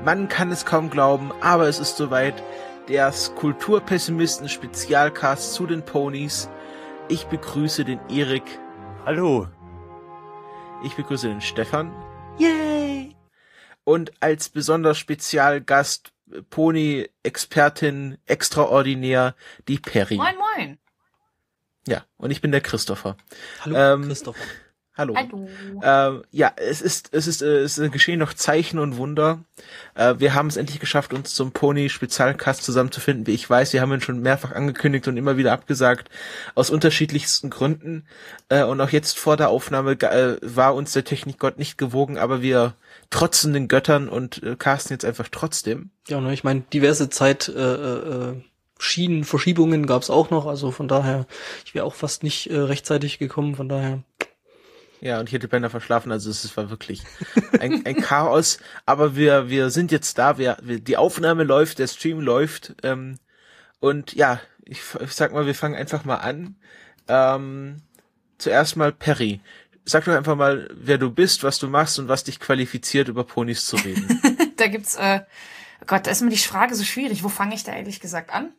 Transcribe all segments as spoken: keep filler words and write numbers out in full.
Man kann es kaum glauben, aber es ist soweit. Der Kulturpessimisten-Spezialcast zu den Ponys. Ich begrüße den Erik. Hallo. Ich begrüße den Stefan. Yay! Und als besonders Spezialgast, Pony-Expertin extraordinär, die Perry. Moin, moin. Ja, und ich bin der Christopher. Hallo, ähm, Christopher. Hallo. Hallo. Ähm, ja, es ist, es ist, äh, es geschehen noch Zeichen und Wunder. Äh, wir haben es endlich geschafft, uns zum Pony-Spezialcast zusammenzufinden. Wie ich weiß, wir haben ihn schon mehrfach angekündigt und immer wieder abgesagt, aus unterschiedlichsten Gründen. Äh, und auch jetzt vor der Aufnahme äh, war uns der Technikgott nicht gewogen, aber wir trotzen den Göttern und äh, casten jetzt einfach trotzdem. Ja, ne, ich meine, diverse Zeit, äh, äh, Schienenverschiebungen gab's auch noch, also von daher, ich wäre auch fast nicht äh, rechtzeitig gekommen, von daher. Ja, und ich hätte beinahe verschlafen, also es war wirklich ein, ein Chaos, aber wir wir sind jetzt da, wir, wir die Aufnahme läuft, der Stream läuft, ähm, und ja, ich, ich sag mal, wir fangen einfach mal an. Ähm, zuerst mal Perry. Sag doch einfach mal, wer du bist, was du machst und was dich qualifiziert, über Ponys zu reden. Da gibt's, äh, Gott, da ist mir die Frage so schwierig. Wo fange ich da ehrlich gesagt an?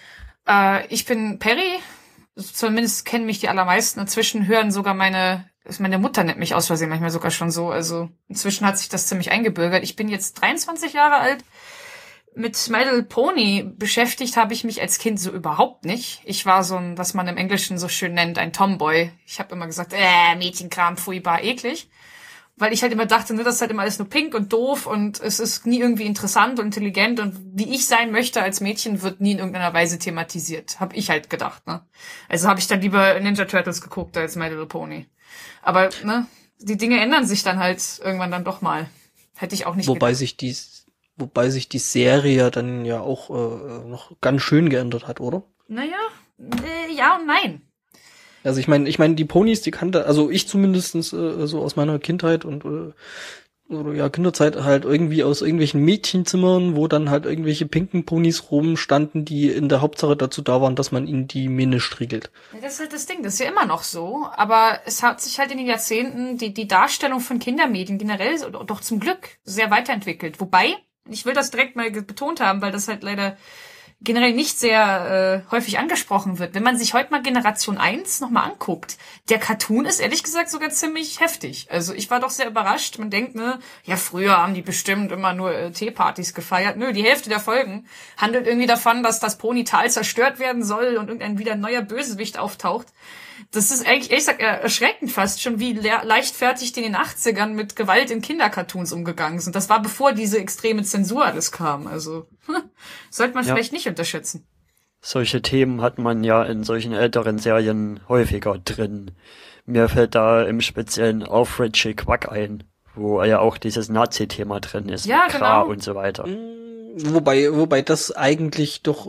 Äh, ich bin Perry. Zumindest kennen mich die allermeisten. Inzwischen hören sogar meine, meine Mutter nennt mich aus Versehen manchmal sogar schon so. Also inzwischen hat sich das ziemlich eingebürgert. Ich bin jetzt dreiundzwanzig Jahre alt. Mit My Little Pony beschäftigt habe ich mich als Kind so überhaupt nicht. Ich war so ein, was man im Englischen so schön nennt, ein Tomboy. Ich habe immer gesagt, äh, Mädchenkram, furchtbar, eklig. Weil ich halt immer dachte, ne, das ist halt immer alles nur pink und doof und es ist nie irgendwie interessant und intelligent und wie ich sein möchte als Mädchen wird nie in irgendeiner Weise thematisiert. Hab ich halt gedacht, ne. Also habe ich dann lieber Ninja Turtles geguckt als My Little Pony. Aber, ne, die Dinge ändern sich dann halt irgendwann dann doch mal. Hätte ich auch nicht Wobei gedacht. sich die, wobei sich die Serie dann ja auch äh, noch ganz schön geändert hat, oder? Naja, äh, ja und nein. Also ich meine, ich meine, die Ponys, die kannte, also ich zumindestens äh, so aus meiner Kindheit und äh, oder ja Kinderzeit halt irgendwie aus irgendwelchen Mädchenzimmern, wo dann halt irgendwelche pinken Ponys rumstanden, die in der Hauptsache dazu da waren, dass man ihnen die Mähne striegelt. Ja, das ist halt das Ding, das ist ja immer noch so, aber es hat sich halt in den Jahrzehnten die die Darstellung von Kindermedien generell doch zum Glück sehr weiterentwickelt. Wobei, ich will das direkt mal betont haben, weil das halt leider generell nicht sehr äh, häufig angesprochen wird. Wenn man sich heute mal Generation eins nochmal anguckt, der Cartoon ist ehrlich gesagt sogar ziemlich heftig. Also ich war doch sehr überrascht. Man denkt, ne, ja, früher haben die bestimmt immer nur äh, Teepartys gefeiert. Nö, die Hälfte der Folgen handelt irgendwie davon, dass das Ponytal zerstört werden soll und irgendein wieder neuer Bösewicht auftaucht. Das ist eigentlich, ich sag, erschreckend fast schon, wie le- leichtfertig die in den achtzigern mit Gewalt in Kindercartoons umgegangen sind. Das war bevor diese extreme Zensur alles kam. Also sollte man ja vielleicht nicht unterschätzen. Solche Themen hat man ja in solchen älteren Serien häufiger drin. Mir fällt da im Speziellen Alfred Quack ein, wo ja auch dieses Nazi-Thema drin ist. Ja, mit Kra genau. und so weiter. Wobei, wobei das eigentlich doch,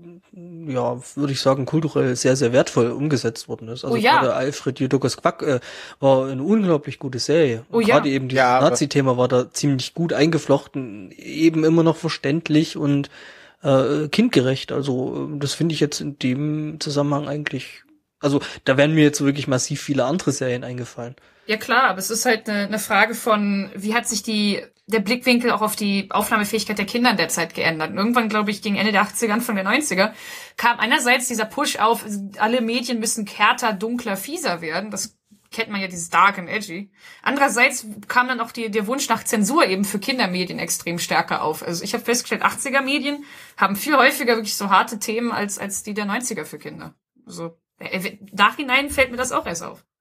ja, würde ich sagen, kulturell sehr, sehr wertvoll umgesetzt worden ist. Also oh, ja. gerade Alfred Jodokus Quack äh, war eine unglaublich gute Serie. Oh, und ja. gerade eben dieses Ja, Nazi-Thema war da ziemlich gut eingeflochten, eben immer noch verständlich und äh, kindgerecht. Also das finde ich jetzt in dem Zusammenhang eigentlich, also da wären mir jetzt wirklich massiv viele andere Serien eingefallen. Ja klar, aber es ist halt eine, eine Frage von, wie hat sich die der Blickwinkel auch auf die Aufnahmefähigkeit der Kinder in der Zeit geändert. Und irgendwann, glaube ich, gegen Ende der achtziger, Anfang der neunziger, kam einerseits dieser Push auf, alle Medien müssen härter, dunkler, fieser werden. Das kennt man ja, dieses Dark and Edgy. Andererseits kam dann auch die, der Wunsch nach Zensur eben für Kindermedien extrem stärker auf. Also ich habe festgestellt, achtziger Medien haben viel häufiger wirklich so harte Themen als als die der neunziger für Kinder. Also äh, nachhinein fällt mir das auch erst auf.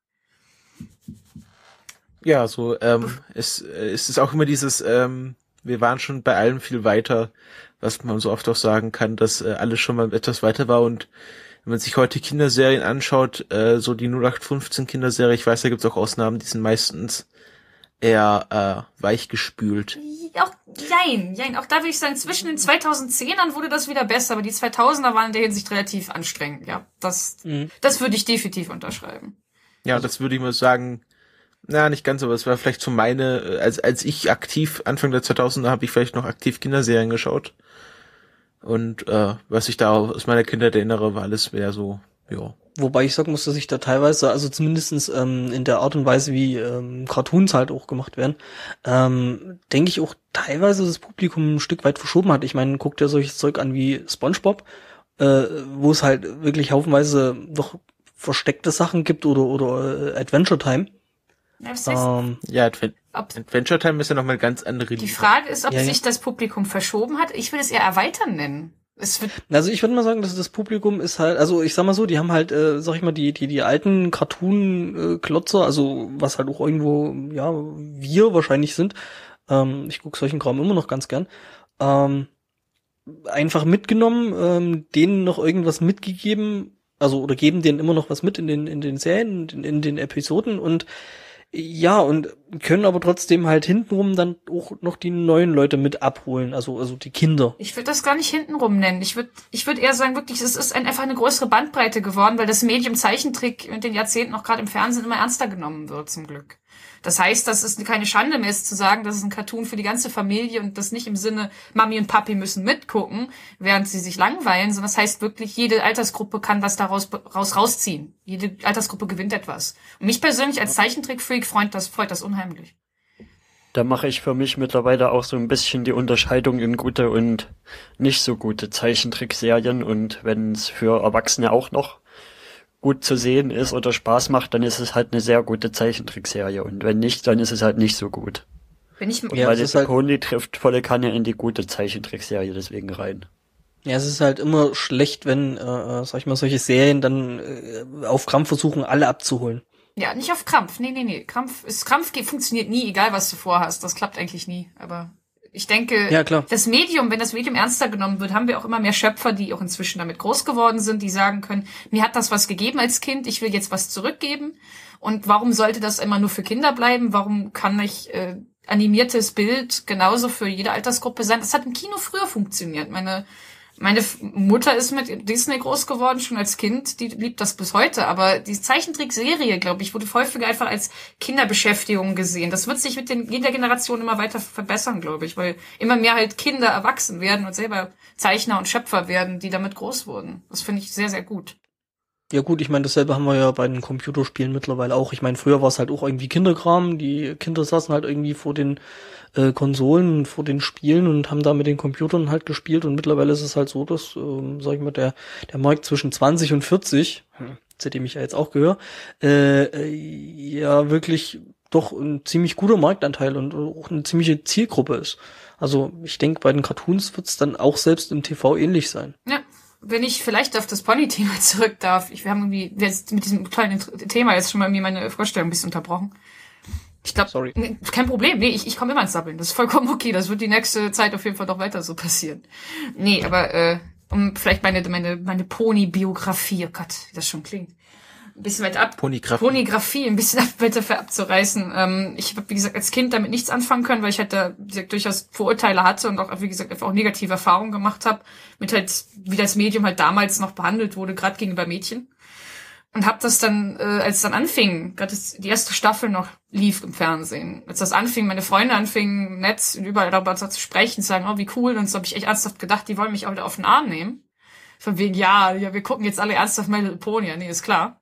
Ja, so, ähm, es, es ist auch immer dieses, ähm, wir waren schon bei allem viel weiter, was man so oft auch sagen kann, dass äh, alles schon mal etwas weiter war. Und wenn man sich heute Kinderserien anschaut, äh, so die null acht fünfzehn Kinderserie, ich weiß, da gibt's auch Ausnahmen, die sind meistens eher äh, weichgespült. Auch, jein, jein. Auch da würde ich sagen, zwischen den zweitausendzehnern wurde das wieder besser, aber die zweitausender waren in der Hinsicht relativ anstrengend, ja. Das, mhm. das würde ich definitiv unterschreiben. Ja, also, das würde ich mal sagen, na, nicht ganz, aber es war vielleicht so meine, als als ich aktiv, Anfang der zweitausender habe ich vielleicht noch aktiv Kinderserien geschaut. Und äh, was ich da aus meiner Kindheit erinnere, war alles mehr so ja. Wobei ich sagen muss, dass ich da teilweise, also zumindestens ähm, in der Art und Weise, wie ähm, Cartoons halt auch gemacht werden, ähm, denke ich auch teilweise das Publikum ein Stück weit verschoben hat. Ich meine, guckt ja solches Zeug an wie SpongeBob, äh, wo es halt wirklich haufenweise doch versteckte Sachen gibt oder oder äh, Adventure Time. Ja, das heißt, ähm, ja Advent- Adventure Time ist ja nochmal ganz andere Liga. Die Frage ist, ob ja, ja. sich das Publikum verschoben hat. Ich will es eher erweitern nennen. Es wird Also ich würde mal sagen, dass das Publikum ist halt, also ich sag mal so, die haben halt, äh, sag ich mal, die die die alten Cartoon-Klotzer, also was halt auch irgendwo, ja, wir wahrscheinlich sind. Ähm, ich gucke solchen Kram immer noch ganz gern. Ähm, einfach mitgenommen, ähm, denen noch irgendwas mitgegeben, also oder geben denen immer noch was mit in den in den Serien, in, in den Episoden und ja, und können aber trotzdem halt hintenrum dann auch noch die neuen Leute mit abholen, also also die Kinder. Ich würde das gar nicht hintenrum nennen. Ich würde ich würde eher sagen, wirklich, es ist ein, einfach eine größere Bandbreite geworden, weil das Medium Zeichentrick mit den Jahrzehnten auch gerade im Fernsehen immer ernster genommen wird, zum Glück. Das heißt, dass es keine Schande mehr ist zu sagen, das ist ein Cartoon für die ganze Familie und das nicht im Sinne, Mami und Papi müssen mitgucken, während sie sich langweilen, sondern das heißt wirklich, jede Altersgruppe kann was daraus raus, rausziehen. Jede Altersgruppe gewinnt etwas. Und mich persönlich als Zeichentrick-Freak freut das, freut das unheimlich. Da mache ich für mich mittlerweile auch so ein bisschen die Unterscheidung in gute und nicht so gute Zeichentrickserien, und wenn es für Erwachsene auch noch gut zu sehen ist oder Spaß macht, dann ist es halt eine sehr gute Zeichentrickserie, und wenn nicht, dann ist es halt nicht so gut. Wenn ich, Ja, Weil es ist die halt- Pony trifft volle Kanne in die gute Zeichentrickserie deswegen rein. Ja, es ist halt immer schlecht, wenn, äh, sag ich mal, solche Serien dann äh, auf Krampf versuchen, alle abzuholen. ja, nicht auf Krampf. Nee, nee, nee. Krampf ist, Krampf geht, funktioniert nie, egal was du vorhast. Das klappt eigentlich nie. Aber ich denke, Ja, klar. das Medium, wenn das Medium ernster genommen wird, haben wir auch immer mehr Schöpfer, die auch inzwischen damit groß geworden sind, die sagen können, mir hat das was gegeben als Kind, ich will jetzt was zurückgeben. Und warum sollte das immer nur für Kinder bleiben? Warum kann nicht äh, animiertes Bild genauso für jede Altersgruppe sein? Das hat im Kino früher funktioniert. Meine Meine Mutter ist mit Disney groß geworden, schon als Kind, die liebt das bis heute, aber die Zeichentrickserie, glaube ich, wurde häufiger einfach als Kinderbeschäftigung gesehen. Das wird sich mit den, jeder Generation immer weiter verbessern, glaube ich, weil immer mehr halt Kinder erwachsen werden und selber Zeichner und Schöpfer werden, die damit groß wurden. Das finde ich sehr, sehr gut. Ja gut, ich meine, dasselbe haben wir ja bei den Computerspielen mittlerweile auch. Ich meine, früher war es halt auch irgendwie Kinderkram. Die Kinder saßen halt irgendwie vor den äh, Konsolen, vor den Spielen und haben da mit den Computern halt gespielt. Und mittlerweile ist es halt so, dass, ähm, sag ich mal, der der Markt zwischen zwanzig und vierzig, zu dem ich ja jetzt auch gehöre, äh, äh, ja wirklich doch ein ziemlich guter Marktanteil und auch eine ziemliche Zielgruppe ist. Also ich denke, bei den Cartoons wird es dann auch selbst im T V ähnlich sein. Ja. Wenn ich vielleicht auf das Pony-Thema zurück darf, ich, wir haben irgendwie jetzt mit diesem kleinen Thema jetzt schon mal mir meine Vorstellung ein bisschen unterbrochen. Ich glaube, Sorry. kein Problem. Nee, ich, ich komme immer ins Sabbeln. Das ist vollkommen okay. Das wird die nächste Zeit auf jeden Fall noch weiter so passieren. Nee, aber äh, um vielleicht meine meine meine Pony-Biografie, oh Gott, wie das schon klingt, ein bisschen weiter ab. Ponygraphie. Ponygraphie, ein bisschen ab, weiter für abzureißen. Ähm, ich habe, wie gesagt, als Kind damit nichts anfangen können, weil ich halt da, wie gesagt, durchaus Vorurteile hatte und auch, wie gesagt, einfach auch negative Erfahrungen gemacht habe, mit halt, wie das Medium halt damals noch behandelt wurde, gerade gegenüber Mädchen. Und habe das dann, äh, als es dann anfing, gerade die erste Staffel noch lief im Fernsehen, als das anfing, meine Freunde anfingen im Netz und überall darüber zu sprechen, zu sagen, oh, wie cool, und so habe ich echt ernsthaft gedacht, die wollen mich auch wieder auf den Arm nehmen. Von wegen, ja, ja, wir gucken jetzt alle ernsthaft My Little Pony, ja, nee, ist klar.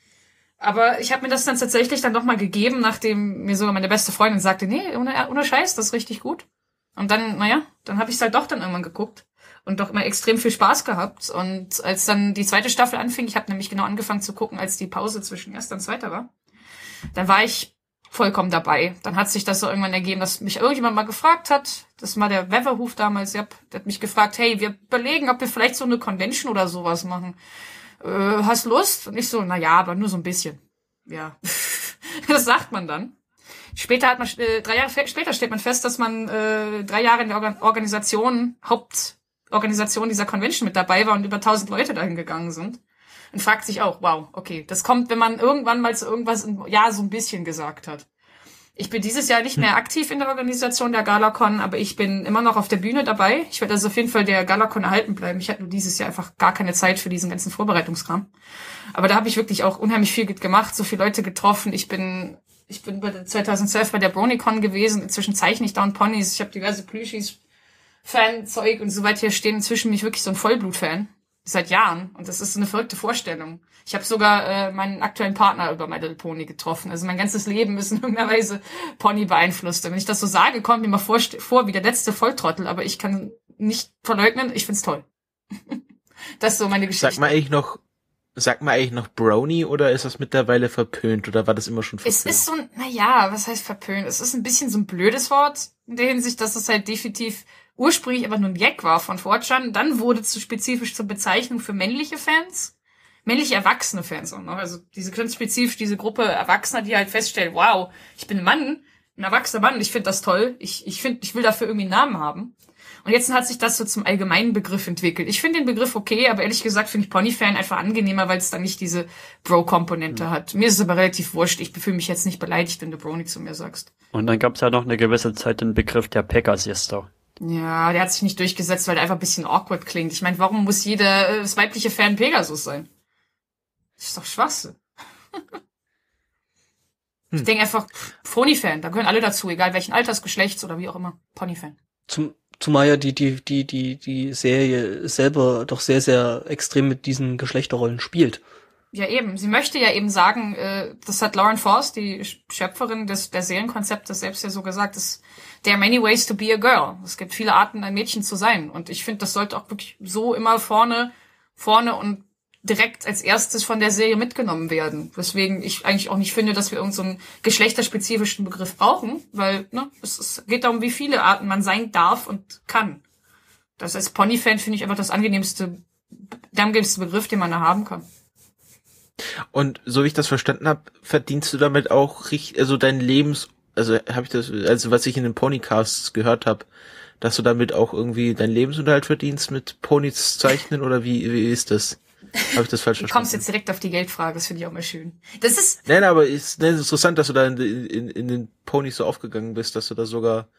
Aber ich habe mir das dann tatsächlich dann doch mal gegeben, nachdem mir sogar meine beste Freundin sagte, nee, ohne, ohne Scheiß, das ist richtig gut. Und dann, naja, dann habe ich es halt doch dann irgendwann geguckt und doch immer extrem viel Spaß gehabt. Und als dann die zweite Staffel anfing, ich habe nämlich genau angefangen zu gucken, als die Pause zwischen erster und zweiter war, dann war ich vollkommen dabei. Dann hat sich das so irgendwann ergeben, dass mich irgendjemand mal gefragt hat, das war der Weverhoof damals, ja, der hat mich gefragt, hey, wir überlegen, ob wir vielleicht so eine Convention oder sowas machen. Äh, hast Lust? Und ich so, na ja, aber nur so ein bisschen. Ja, das sagt man dann. Später hat man, äh, drei Jahre später stellt man fest, dass man äh, drei Jahre in der Organ- Organisation, Hauptorganisation dieser Convention mit dabei war und über tausend Leute dahin gegangen sind. Und fragt sich auch, wow, okay, das kommt, wenn man irgendwann mal zu irgendwas, im Jahr so ein bisschen gesagt hat. Ich bin dieses Jahr nicht mehr aktiv in der Organisation der Galacon, aber ich bin immer noch auf der Bühne dabei. Ich werde also auf jeden Fall der Galacon erhalten bleiben. Ich hatte nur dieses Jahr einfach gar keine Zeit für diesen ganzen Vorbereitungskram. Aber da habe ich wirklich auch unheimlich viel gemacht, so viele Leute getroffen. Ich bin ich bin bei der zweitausendzwölf bei der BronyCon gewesen. Inzwischen zeichne ich Down Ponys. Ich habe diverse Plüschis, Fanzeug und so weiter hier stehen. Inzwischen bin ich wirklich so ein Vollblut-Fan. Seit Jahren. Und das ist eine verrückte Vorstellung. Ich habe sogar äh, meinen aktuellen Partner über My Little Pony getroffen. Also mein ganzes Leben ist in irgendeiner Weise Pony beeinflusst. Und wenn ich das so sage, kommt mir mal vor, vor wie der letzte Volltrottel. Aber ich kann nicht verleugnen, ich find's toll. Das ist so meine Geschichte. Sag mal eigentlich noch, sag mal eigentlich noch Brony oder ist das mittlerweile verpönt oder war das immer schon verpönt? Es ist so ein, naja, was heißt verpönt? Es ist ein bisschen so ein blödes Wort in der Hinsicht, dass es halt definitiv ursprünglich aber nur ein Gag war von four chan. Dann wurde es zu spezifisch zur Bezeichnung für männliche Fans. Männliche erwachsene Fans auch noch. Also diese ganz spezifisch, diese Gruppe Erwachsener, die halt feststellen, wow, ich bin ein Mann, ein erwachsener Mann, ich finde das toll. Ich, ich finde, ich will dafür irgendwie einen Namen haben. Und jetzt hat sich das so zum allgemeinen Begriff entwickelt. Ich finde den Begriff okay, aber ehrlich gesagt finde ich Pony-Fan einfach angenehmer, weil es dann nicht diese Bro-Komponente mhm. hat. Mir ist es aber relativ wurscht. Ich fühle mich jetzt nicht beleidigt, wenn du Brony zu mir sagst. Und dann gab es ja noch eine gewisse Zeit den Begriff der Pegasister. Ja, der hat sich nicht durchgesetzt, weil der einfach ein bisschen awkward klingt. Ich meine, warum muss jeder äh, das weibliche Fan Pegasus sein? Das ist doch Schwachsinn. hm. Ich denke einfach, Pony-Fan, da gehören alle dazu, egal welchen Alters, Geschlechts oder wie auch immer. Pony-Fan. Zum Zumal ja die, die, die, die, die Serie selber doch sehr, sehr extrem mit diesen Geschlechterrollen spielt. Ja, eben. Sie möchte ja eben sagen, äh, das hat Lauren Force, die Schöpferin des der Serienkonzeptes, selbst ja so gesagt, dass there are many ways to be a girl. Es gibt viele Arten, ein Mädchen zu sein. Und ich finde, das sollte auch wirklich so immer vorne, vorne und direkt als erstes von der Serie mitgenommen werden. Weswegen ich eigentlich auch nicht finde, dass wir irgendeinen so geschlechterspezifischen Begriff brauchen, weil ne, es, es geht darum, wie viele Arten man sein darf und kann. Das als Pony-Fan finde ich einfach das angenehmste, der angenehmste Begriff, den man da haben kann. Und so wie ich das verstanden habe, verdienst du damit auch richtig, also dein Lebens, also habe ich das, also was ich in den Ponycasts gehört habe, dass du damit auch irgendwie deinen Lebensunterhalt verdienst mit Ponys zeichnen oder wie wie ist das? Habe ich das falsch verstanden? Du kommst jetzt direkt auf die Geldfrage, das finde ich auch mal schön. Das ist... Nein, aber es ist, ist interessant, dass du da in, in, in den Ponys so aufgegangen bist, dass du da sogar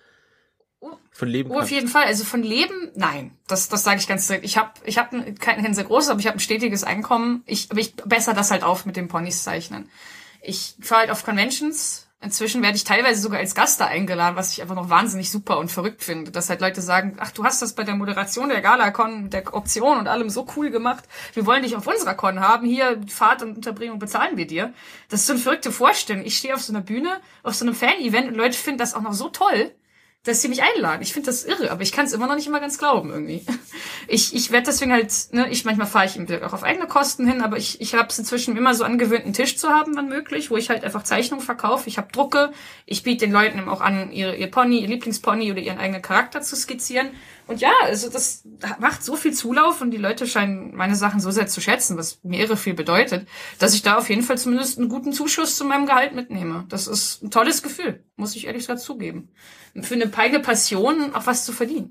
von leben oh, kannst. Auf jeden Fall, also von leben, nein, das das sage ich ganz direkt. Ich habe ich hab kein, kein sehr großes, aber ich habe ein stetiges Einkommen. Ich, aber ich besser das halt auf mit den Ponys zeichnen. Ich fahre halt auf Conventions. Inzwischen werde ich teilweise sogar als Gast da eingeladen, was ich einfach noch wahnsinnig super und verrückt finde. Dass halt Leute sagen, ach, du hast das bei der Moderation der Gala-Con, mit der Option und allem so cool gemacht. Wir wollen dich auf unserer Con haben. Hier, Fahrt und Unterbringung bezahlen wir dir. Das ist so eine verrückte Vorstellung. Ich stehe auf so einer Bühne, auf so einem Fan-Event und Leute finden das auch noch so toll, dass sie mich einladen. Ich finde das irre, aber ich kann es immer noch nicht immer ganz glauben irgendwie. Ich ich werde deswegen halt, ne, ich manchmal fahre ich auch auf eigene Kosten hin, aber ich ich habe es inzwischen immer so angewöhnt, einen Tisch zu haben, wenn möglich, wo ich halt einfach Zeichnungen verkaufe. Ich habe Drucke, ich biete den Leuten eben auch an, ihre ihr Pony, ihr Lieblingspony oder ihren eigenen Charakter zu skizzieren. Und ja, also das macht so viel Zulauf und die Leute scheinen meine Sachen so sehr zu schätzen, was mir irre viel bedeutet, dass ich da auf jeden Fall zumindest einen guten Zuschuss zu meinem Gehalt mitnehme. Das ist ein tolles Gefühl, muss ich ehrlich gesagt zugeben. Für eine eigene Passion auch was zu verdienen.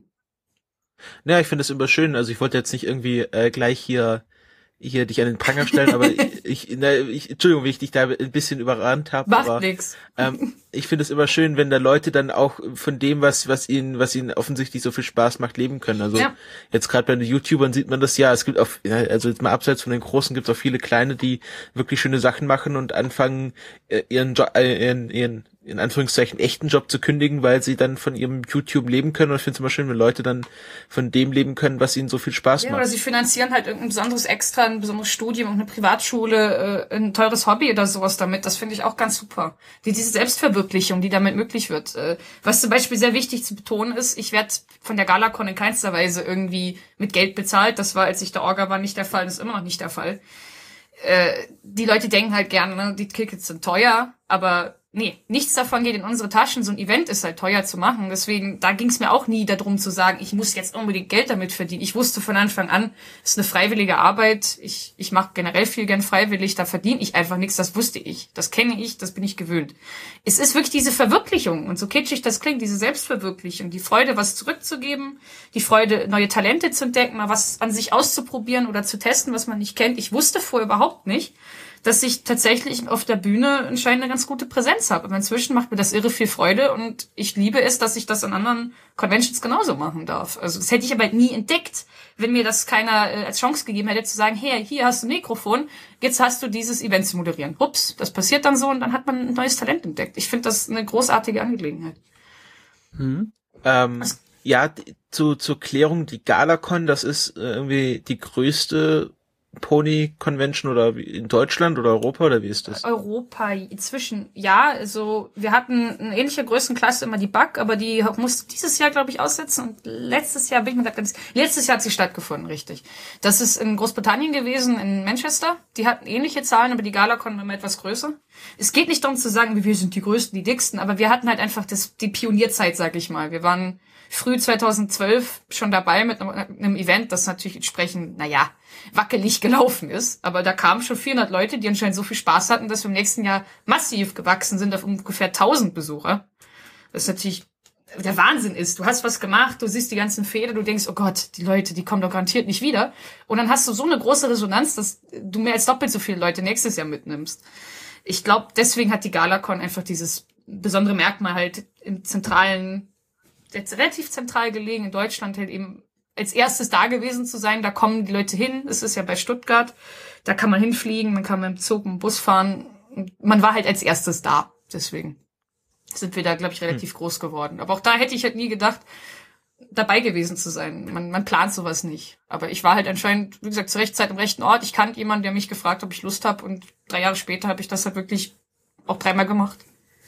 Ja, ich finde es immer schön. Also ich wollte jetzt nicht irgendwie äh, gleich hier hier dich an den Pranger stellen, aber ich, na, ich, Entschuldigung, wie ich dich da ein bisschen überrannt habe. Macht aber, nix. Ähm, ich finde es immer schön, wenn da Leute dann auch von dem, was was ihnen was ihnen offensichtlich so viel Spaß macht, leben können. Also ja. Jetzt gerade bei den YouTubern sieht man das ja. Es gibt auch, also jetzt mal abseits von den Großen, gibt es auch viele Kleine, die wirklich schöne Sachen machen und anfangen äh, ihren, jo- äh, ihren ihren in Anführungszeichen echten Job zu kündigen, weil sie dann von ihrem YouTube leben können. Und ich finde es immer schön, wenn Leute dann von dem leben können, was ihnen so viel Spaß ja, macht. oder sie finanzieren halt irgendein besonderes Extra, ein besonderes Studium, eine Privatschule, äh, ein teures Hobby oder sowas damit. Das finde ich auch ganz super. Die, diese Selbstverwirklichung, die damit möglich wird. Äh, was zum Beispiel sehr wichtig zu betonen ist, ich werde von der Gala-Con in keinster Weise irgendwie mit Geld bezahlt. Das war, als ich der Orga war, nicht der Fall. Das ist immer noch nicht der Fall. Äh, die Leute denken halt gerne, ne, die Tickets sind teuer, aber nee, nichts davon geht in unsere Taschen. So ein Event ist halt teuer zu machen. Deswegen, da ging es mir auch nie darum zu sagen, ich muss jetzt unbedingt Geld damit verdienen. Ich wusste von Anfang an, es ist eine freiwillige Arbeit. Ich ich mache generell viel gern freiwillig. Da verdiene ich einfach nichts. Das wusste ich. Das kenne ich. Das bin ich gewöhnt. Es ist wirklich diese Verwirklichung. Und so kitschig das klingt, diese Selbstverwirklichung. Die Freude, was zurückzugeben. Die Freude, neue Talente zu entdecken. Mal was an sich auszuprobieren oder zu testen, was man nicht kennt. Ich wusste vorher überhaupt nicht, dass ich tatsächlich auf der Bühne anscheinend eine ganz gute Präsenz habe. Aber inzwischen macht mir das irre viel Freude und ich liebe es, dass ich das an anderen Conventions genauso machen darf. Also das hätte ich aber nie entdeckt, wenn mir das keiner äh, als Chance gegeben hätte, zu sagen, hey, hier hast du ein Mikrofon, jetzt hast du dieses Event zu moderieren. Ups, das passiert dann so und dann hat man ein neues Talent entdeckt. Ich finde das eine großartige Angelegenheit. Hm. Ähm, ja, zu, zur Klärung, die Galacon, das ist äh, irgendwie die größte Pony-Convention oder wie, in Deutschland oder Europa oder wie ist das? Europa inzwischen, ja, also wir hatten eine ähnliche Größenklasse immer die Bug, aber die musste dieses Jahr, glaube ich, aussetzen und letztes Jahr bin ich mir da ganz, letztes Jahr hat sie stattgefunden, richtig. Das ist in Großbritannien gewesen, in Manchester. Die hatten ähnliche Zahlen, aber die Galacon war immer etwas größer. Es geht nicht darum zu sagen, wir sind die Größten, die Dicksten, aber wir hatten halt einfach das, die Pionierzeit, sag ich mal. Wir waren früh zweitausendzwölf schon dabei mit einem, einem Event, das natürlich entsprechend, naja, wackelig gelaufen ist. Aber da kamen schon vierhundert Leute, die anscheinend so viel Spaß hatten, dass wir im nächsten Jahr massiv gewachsen sind auf ungefähr tausend Besucher. Was natürlich der Wahnsinn ist. Du hast was gemacht, du siehst die ganzen Fehler, du denkst, oh Gott, die Leute, die kommen doch garantiert nicht wieder. Und dann hast du so eine große Resonanz, dass du mehr als doppelt so viele Leute nächstes Jahr mitnimmst. Ich glaube, deswegen hat die Galacon einfach dieses besondere Merkmal halt im zentralen, jetzt relativ zentral gelegen in Deutschland halt eben als erstes da gewesen zu sein. Da kommen die Leute hin. Es ist ja bei Stuttgart. Da kann man hinfliegen, man kann mit dem Zug, mit dem Bus fahren. Man war halt als erstes da. Deswegen sind wir da, glaube ich, relativ hm. groß geworden. Aber auch da hätte ich halt nie gedacht, dabei gewesen zu sein. Man, man plant sowas nicht. Aber ich war halt anscheinend, wie gesagt, zur rechten Zeit am rechten Ort. Ich kannte jemanden, der mich gefragt hat, ob ich Lust habe. Und drei Jahre später habe ich das halt wirklich auch dreimal gemacht.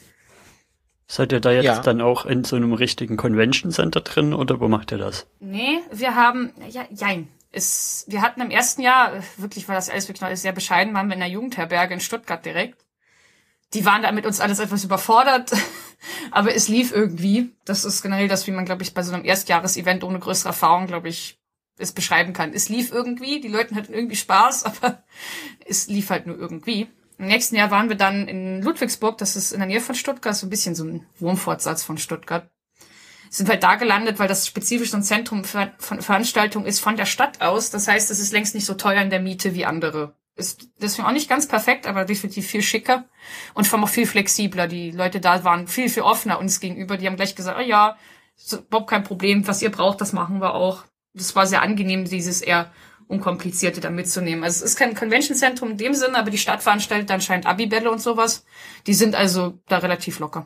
Seid ihr da jetzt ja. dann auch in so einem richtigen Convention Center drin oder wo macht ihr das? Nee, wir haben, ja, jein. Es, wir hatten im ersten Jahr, wirklich war das alles wirklich noch alles sehr bescheiden, waren wir in einer Jugendherberge in Stuttgart direkt. Die waren da mit uns alles etwas überfordert, aber es lief irgendwie. Das ist generell das, wie man, glaube ich, bei so einem Erstjahresevent ohne größere Erfahrung, glaube ich, es beschreiben kann. Es lief irgendwie, die Leute hatten irgendwie Spaß, aber es lief halt nur irgendwie. Im nächsten Jahr waren wir dann in Ludwigsburg, das ist in der Nähe von Stuttgart, so ein bisschen so ein Wurmfortsatz von Stuttgart. Sind halt da gelandet, weil das spezifisch so ein Zentrum für, von Veranstaltungen ist von der Stadt aus. Das heißt, es ist längst nicht so teuer in der Miete wie andere. Ist deswegen auch nicht ganz perfekt, aber definitiv viel schicker und vor allem auch viel flexibler. Die Leute da waren viel, viel offener uns gegenüber. Die haben gleich gesagt, oh ja, ist überhaupt kein Problem, was ihr braucht, das machen wir auch. Das war sehr angenehm, dieses eher Unkomplizierte da mitzunehmen. Also es ist kein Convention-Zentrum in dem Sinne, aber die Stadt veranstaltet anscheinend Abibälle und sowas. Die sind also da relativ locker.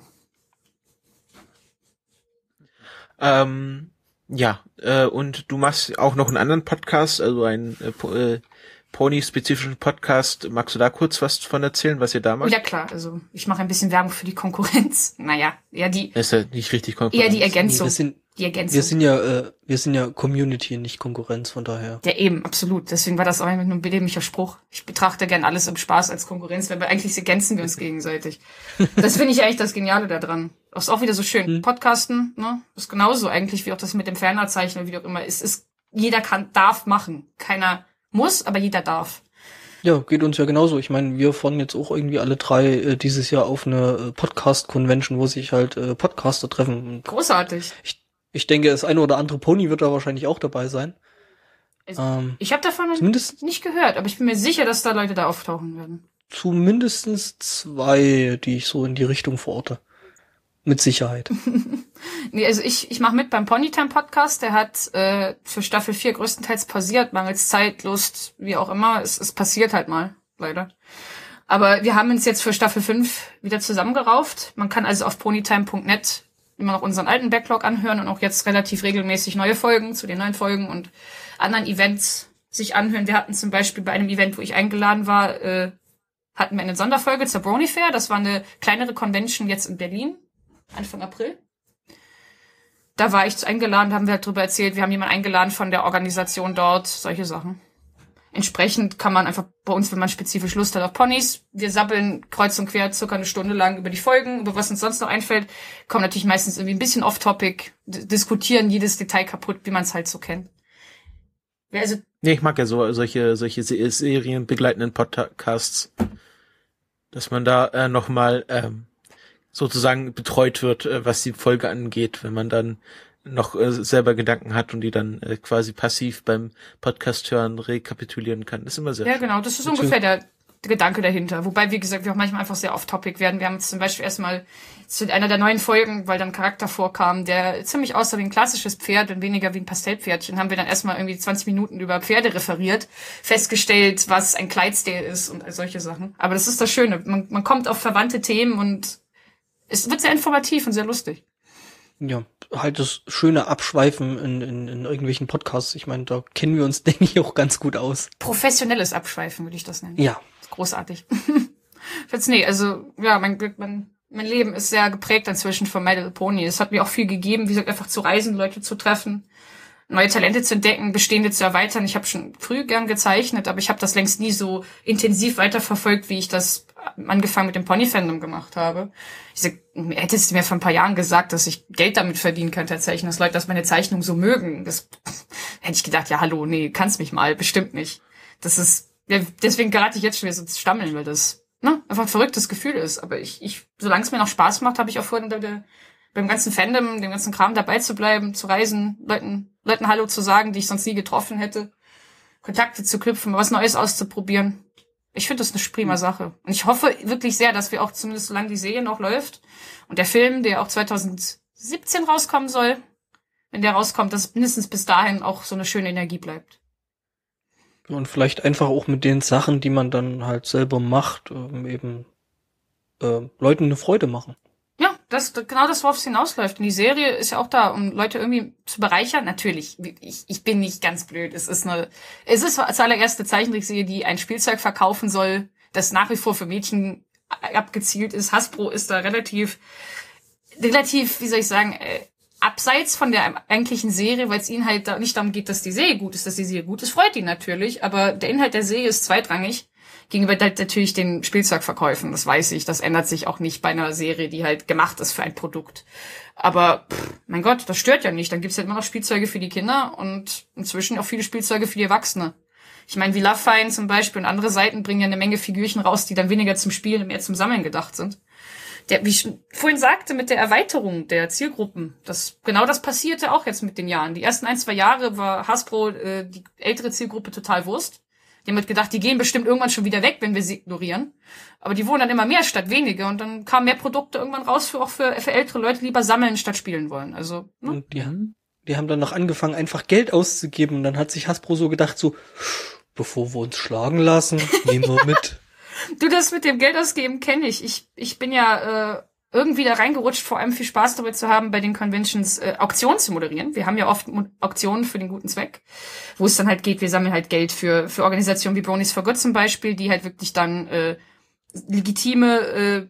Ähm, ja, äh, und du machst auch noch einen anderen Podcast, also einen äh, Pony-spezifischen Podcast. Magst du da kurz was von erzählen, was ihr da macht? Ja klar, also ich mache ein bisschen Werbung für die Konkurrenz. Naja, eher die... Das ist ja nicht richtig Konkurrenz. Eher die Ergänzung. Nee, wir sind, die Ergänzung. Wir sind ja, äh, wir sind ja Community, nicht Konkurrenz, von daher. Ja eben, absolut. Deswegen war das auch ein bedämlicher Spruch. Ich betrachte gern alles im Spaß als Konkurrenz, weil wir eigentlich ergänzen wir uns gegenseitig. Das finde ich eigentlich das Geniale daran. Das ist auch wieder so schön. Hm. Podcasten, ne? Das ist genauso eigentlich wie auch das mit dem Fernerzeichnen, wie auch immer. Es ist, jeder kann, darf machen. Keiner muss, aber jeder darf. Ja, geht uns ja genauso. Ich meine, wir fahren jetzt auch irgendwie alle drei äh, dieses Jahr auf eine äh, Podcast-Convention, wo sich halt äh, Podcaster treffen. Großartig. Ich, ich denke, das eine oder andere Pony wird da wahrscheinlich auch dabei sein. Also, ähm, ich habe davon zumindest nicht gehört, aber ich bin mir sicher, dass da Leute da auftauchen werden. Zumindestens zwei, die ich so in die Richtung verorte. Mit Sicherheit. Nee, also ich ich mache mit beim Ponytime-Podcast. Der hat äh, für Staffel vier größtenteils pausiert, mangels Zeit, Lust, wie auch immer. Es, es passiert halt mal, leider. Aber wir haben uns jetzt für Staffel fünf wieder zusammengerauft. Man kann also auf ponytime punkt net immer noch unseren alten Backlog anhören und auch jetzt relativ regelmäßig neue Folgen zu den neuen Folgen und anderen Events sich anhören. Wir hatten zum Beispiel bei einem Event, wo ich eingeladen war, äh, hatten wir eine Sonderfolge zur Brony Fair. Das war eine kleinere Convention jetzt in Berlin. Anfang April. Da war ich eingeladen, haben wir halt drüber erzählt, wir haben jemanden eingeladen von der Organisation dort, solche Sachen. Entsprechend kann man einfach bei uns, wenn man spezifisch Lust hat auf Ponys, wir sabbeln kreuz und quer circa eine Stunde lang über die Folgen, über was uns sonst noch einfällt, kommen natürlich meistens irgendwie ein bisschen off-topic, d- diskutieren jedes Detail kaputt, wie man es halt so kennt. Also, nee, ich mag ja so solche solche Serien begleitenden Podcasts, dass man da äh, nochmal ähm, sozusagen betreut wird, was die Folge angeht, wenn man dann noch äh, selber Gedanken hat und die dann äh, quasi passiv beim Podcast hören rekapitulieren kann. Das ist immer sehr ja, schön. genau, das ist ungefähr der Gedanke dahinter. Wobei, wie gesagt, wir auch manchmal einfach sehr off-topic werden. Wir haben jetzt zum Beispiel erstmal zu einer der neuen Folgen, weil dann ein Charakter vorkam, der ziemlich aussah wie ein klassisches Pferd und weniger wie ein Pastellpferdchen, haben wir dann erstmal irgendwie zwanzig Minuten über Pferde referiert, festgestellt, was ein Clydesdale ist und solche Sachen. Aber das ist das Schöne. Man, man kommt auf verwandte Themen und es wird sehr informativ und sehr lustig. Ja, halt das schöne Abschweifen in, in, in irgendwelchen Podcasts. Ich meine, da kennen wir uns, denke ich, auch ganz gut aus. Professionelles Abschweifen würde ich das nennen. Ja. Großartig. Jetzt nee, also ja, mein Glück, mein, mein Leben ist sehr geprägt inzwischen von My Little Pony. Es hat mir auch viel gegeben, wie gesagt, einfach zu reisen, Leute zu treffen, neue Talente zu entdecken, bestehende zu erweitern. Ich habe schon früh gern gezeichnet, aber ich habe das längst nie so intensiv weiterverfolgt, wie ich das angefangen mit dem Pony-Fandom gemacht habe. Ich sag, hättest du mir vor ein paar Jahren gesagt, dass ich Geld damit verdienen könnte, zeichnen, dass Leute das meine Zeichnung so mögen, das hätte ich gedacht, ja hallo, nee, kannst mich mal, bestimmt nicht. Das ist, ja, deswegen gerate ich jetzt schon wieder so zu stammeln, weil das ne, einfach ein verrücktes Gefühl ist. Aber ich, ich solange es mir noch Spaß macht, habe ich auch vor, der, der, beim ganzen Fandom, dem ganzen Kram dabei zu bleiben, zu reisen, Leuten, Leuten Hallo zu sagen, die ich sonst nie getroffen hätte, Kontakte zu knüpfen, was Neues auszuprobieren. Ich finde das eine prima Sache. Und ich hoffe wirklich sehr, dass wir auch zumindest solange die Serie noch läuft und der Film, der auch zwanzig siebzehn rauskommen soll, wenn der rauskommt, dass mindestens bis dahin auch so eine schöne Energie bleibt. Und vielleicht einfach auch mit den Sachen, die man dann halt selber macht, ähm, eben äh, Leuten eine Freude machen. Ja, das genau das, worauf es hinausläuft. Und die Serie ist ja auch da, um Leute irgendwie zu bereichern. Natürlich, ich, ich bin nicht ganz blöd. Es ist eine, es ist als allererste Zeichentrickserie, die ein Spielzeug verkaufen soll, das nach wie vor für Mädchen abgezielt ist. Hasbro ist da relativ, relativ, wie soll ich sagen, äh, abseits von der eigentlichen Serie, weil es ihnen halt da nicht darum geht, dass die Serie gut ist, dass die Serie gut ist, freut ihn natürlich. Aber der Inhalt der Serie ist zweitrangig. Gegenüber halt natürlich den Spielzeugverkäufen, das weiß ich, das ändert sich auch nicht bei einer Serie, die halt gemacht ist für ein Produkt. Aber, pff, mein Gott, das stört ja nicht, dann gibt's halt immer noch Spielzeuge für die Kinder und inzwischen auch viele Spielzeuge für die Erwachsene. Ich meine, wie Love Fine zum Beispiel und andere Seiten bringen ja eine Menge Figürchen raus, die dann weniger zum Spielen und mehr zum Sammeln gedacht sind. Der, wie ich schon vorhin sagte, mit der Erweiterung der Zielgruppen, das genau das passierte auch jetzt mit den Jahren. Die ersten ein, zwei Jahre war Hasbro äh, die ältere Zielgruppe total Wurst. Die haben halt gedacht, die gehen bestimmt irgendwann schon wieder weg, wenn wir sie ignorieren. Aber die wurden dann immer mehr statt weniger. Und dann kamen mehr Produkte irgendwann raus, für auch für, für ältere Leute, die lieber sammeln statt spielen wollen. Also, ne? Und die haben, die haben dann noch angefangen, einfach Geld auszugeben. Und dann hat sich Hasbro so gedacht, so, bevor wir uns schlagen lassen, nehmen wir mit. Du, das mit dem Geld ausgeben kenne ich. Ich ich bin ja äh, irgendwie da reingerutscht, vor allem viel Spaß dabei zu haben, bei den Conventions äh, Auktionen zu moderieren. Wir haben ja oft Mo- Auktionen für den guten Zweck, wo es dann halt geht, wir sammeln halt Geld für für Organisationen wie Bronies for Good zum Beispiel, die halt wirklich dann äh, legitime, äh,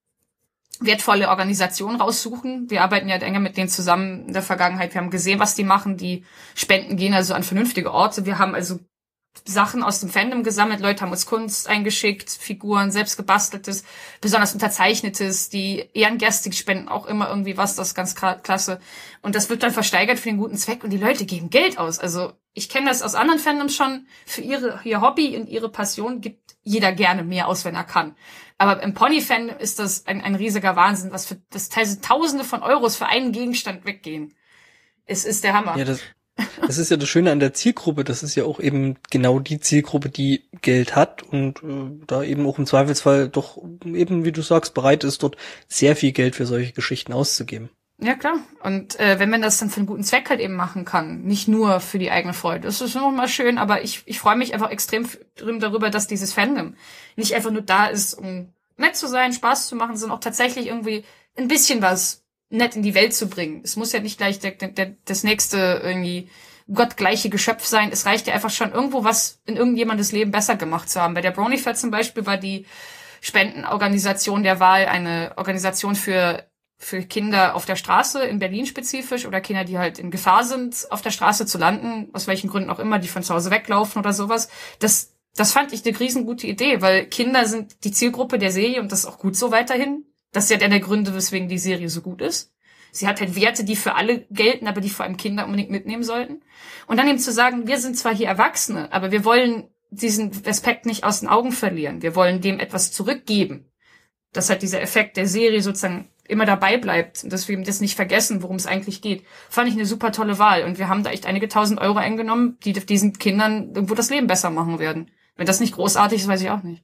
wertvolle Organisationen raussuchen. Wir arbeiten ja halt enger mit denen zusammen in der Vergangenheit. Wir haben gesehen, was die machen. Die Spenden gehen also an vernünftige Orte. Wir haben also Sachen aus dem Fandom gesammelt, Leute haben uns Kunst eingeschickt, Figuren, selbst gebasteltes, besonders unterzeichnetes, die Ehrengäste spenden auch immer irgendwie was, das ist ganz klasse. Und das wird dann versteigert für den guten Zweck und die Leute geben Geld aus. Also ich kenne das aus anderen Fandoms schon, für ihre ihr Hobby und ihre Passion gibt jeder gerne mehr aus, wenn er kann. Aber im Pony-Fandom ist das ein, ein riesiger Wahnsinn, was für das Tausende von Euros für einen Gegenstand weggehen. Es ist der Hammer. Ja, das Das ist ja das Schöne an der Zielgruppe, das ist ja auch eben genau die Zielgruppe, die Geld hat und äh, da eben auch im Zweifelsfall doch eben, wie du sagst, bereit ist, dort sehr viel Geld für solche Geschichten auszugeben. Ja, klar. Und äh, wenn man das dann für einen guten Zweck halt eben machen kann, nicht nur für die eigene Freude, das ist noch mal schön, aber ich ich freue mich einfach extrem darüber, dass dieses Fandom nicht einfach nur da ist, um nett zu sein, Spaß zu machen, sondern auch tatsächlich irgendwie ein bisschen was nett in die Welt zu bringen. Es muss ja nicht gleich der, der, das nächste irgendwie gottgleiche Geschöpf sein. Es reicht ja einfach schon, irgendwo was in irgendjemandes Leben besser gemacht zu haben. Bei der Bronyfair zum Beispiel war die Spendenorganisation der Wahl eine Organisation für für Kinder auf der Straße, in Berlin spezifisch, oder Kinder, die halt in Gefahr sind, auf der Straße zu landen, aus welchen Gründen auch immer, die von zu Hause weglaufen oder sowas. Das, das fand ich eine riesengute Idee, weil Kinder sind die Zielgruppe der Serie und das ist auch gut so weiterhin. Das ist ja einer der Gründe, weswegen die Serie so gut ist. Sie hat halt Werte, die für alle gelten, aber die vor allem Kinder unbedingt mitnehmen sollten. Und dann eben zu sagen, wir sind zwar hier Erwachsene, aber wir wollen diesen Aspekt nicht aus den Augen verlieren. Wir wollen dem etwas zurückgeben. Dass halt dieser Effekt der Serie sozusagen immer dabei bleibt und dass wir das nicht vergessen, worum es eigentlich geht. Fand ich eine super tolle Wahl. Und wir haben da echt einige tausend Euro eingenommen, die diesen Kindern irgendwo das Leben besser machen werden. Wenn das nicht großartig ist, weiß ich auch nicht.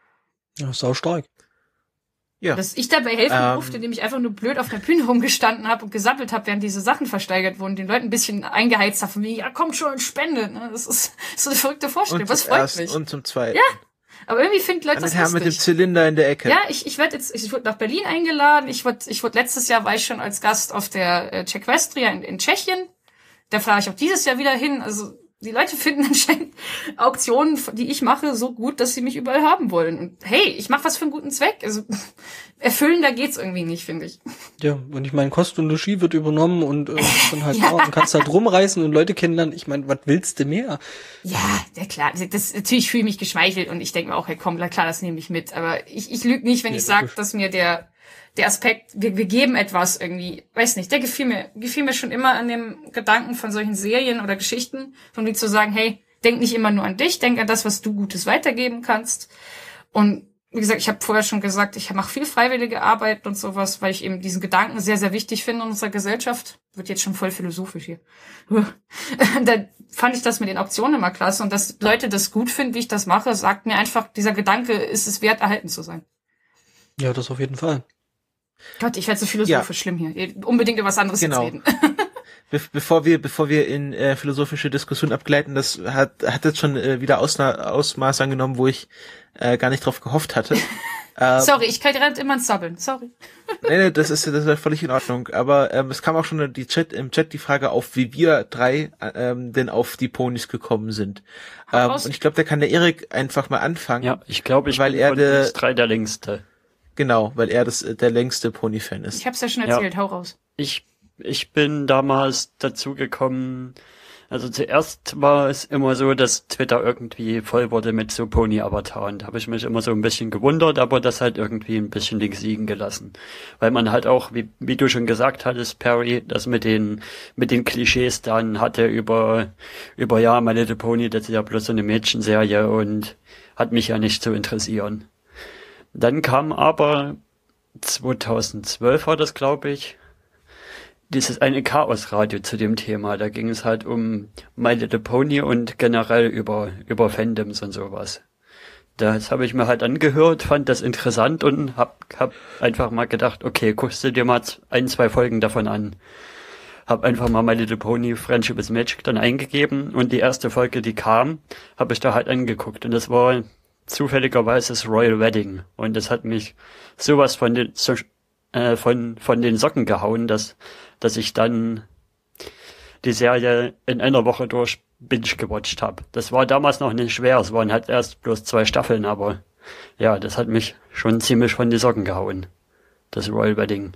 Ja, sau stark. Ja. Dass ich dabei helfen ähm, durfte, indem ich einfach nur blöd auf der Bühne rumgestanden habe und gesammelt habe, während diese Sachen versteigert wurden, den Leuten ein bisschen eingeheizt habe, von mir, ja, kommt schon und spende. Ne? Das ist so eine verrückte Vorstellung. Und Was freut erst, mich? Und zum Zweiten. Ja. Aber irgendwie finden Leute das Herr mit dem lustig. Zylinder in der Ecke. Ja, ich, ich werde jetzt, ich wurde nach Berlin eingeladen. Ich wurde, ich wurde letztes Jahr war ich schon als Gast auf der äh, Czechwestria in, in Tschechien. Da fahre ich auch dieses Jahr wieder hin. Also die Leute finden anscheinend Auktionen, die ich mache, so gut, dass sie mich überall haben wollen. Und hey, ich mache was für einen guten Zweck. Also erfüllender geht's irgendwie nicht, finde ich. Ja, und ich meine, Kost und Logis wird übernommen und äh, dann halt ja. da, und kannst halt rumreißen und Leute kennenlernen. Ich meine, was willst du mehr? Ja, ja klar. Das, natürlich fühle ich mich geschmeichelt und ich denke mir auch, hey komm, klar, das nehme ich mit. Aber ich, ich lüge nicht, wenn ja, ich sage, dass mir der der Aspekt, wir, wir geben etwas irgendwie, weiß nicht, der gefiel mir, gefiel mir schon immer an dem Gedanken von solchen Serien oder Geschichten, von wie zu sagen, hey, denk nicht immer nur an dich, denk an das, was du Gutes weitergeben kannst. Und wie gesagt, ich habe vorher schon gesagt, ich mache viel freiwillige Arbeit und sowas, weil ich eben diesen Gedanken sehr, sehr wichtig finde in unserer Gesellschaft. Wird jetzt schon voll philosophisch hier. Da fand ich das mit den Auktionen immer klasse und dass Leute das gut finden, wie ich das mache, sagt mir einfach, dieser Gedanke ist es wert, erhalten zu sein. Ja, das auf jeden Fall. Gott, ich werde so philosophisch ja. schlimm hier. Unbedingt über was anderes genau. jetzt reden. Be- bevor wir bevor wir in äh, philosophische Diskussion abgleiten, das hat hat jetzt schon äh, wieder Ausna- Ausmaß angenommen, wo ich äh, gar nicht drauf gehofft hatte. ähm, Sorry, ich kann gerade immer sabbeln. Sorry. nee, nee, das ist das ist völlig in Ordnung. Aber ähm, es kam auch schon die Chat im Chat die Frage auf, wie wir drei ähm, denn auf die Ponys gekommen sind. Ähm, und ich glaube, da kann der Erik einfach mal anfangen. Ja, ich glaube, ich weil bin er von der, uns drei der längste. Genau, weil er das der längste Pony-Fan ist. Ich hab's ja schon erzählt, ja. Hau raus. Ich ich bin damals dazu gekommen, also zuerst war es immer so, dass Twitter irgendwie voll wurde mit so Pony-Avataren. Da habe ich mich immer so ein bisschen gewundert, aber das halt irgendwie ein bisschen links liegen gelassen. Weil man halt auch, wie, wie du schon gesagt hattest, Perry, das mit den mit den Klischees dann hatte über, über ja, My Little Pony, das ist ja bloß so eine Mädchenserie und hat mich ja nicht zu interessieren. Dann kam aber zweitausendzwölf war das, glaube ich, dieses eine Chaos-Radio zu dem Thema. Da ging es halt um My Little Pony und generell über über Fandoms und sowas. Das habe ich mir halt angehört, fand das interessant und hab hab einfach mal gedacht, okay, guckst du dir mal ein, zwei Folgen davon an. Hab einfach mal My Little Pony Friendship is Magic dann eingegeben und die erste Folge, die kam, habe ich da halt angeguckt und das war zufälligerweise das Royal Wedding und das hat mich sowas von den so, äh, von von den Socken gehauen, dass dass ich dann die Serie in einer Woche durch binge gewatcht habe. Das war damals noch nicht schwer, es waren halt erst bloß zwei Staffeln, aber ja, das hat mich schon ziemlich von den Socken gehauen, das Royal Wedding.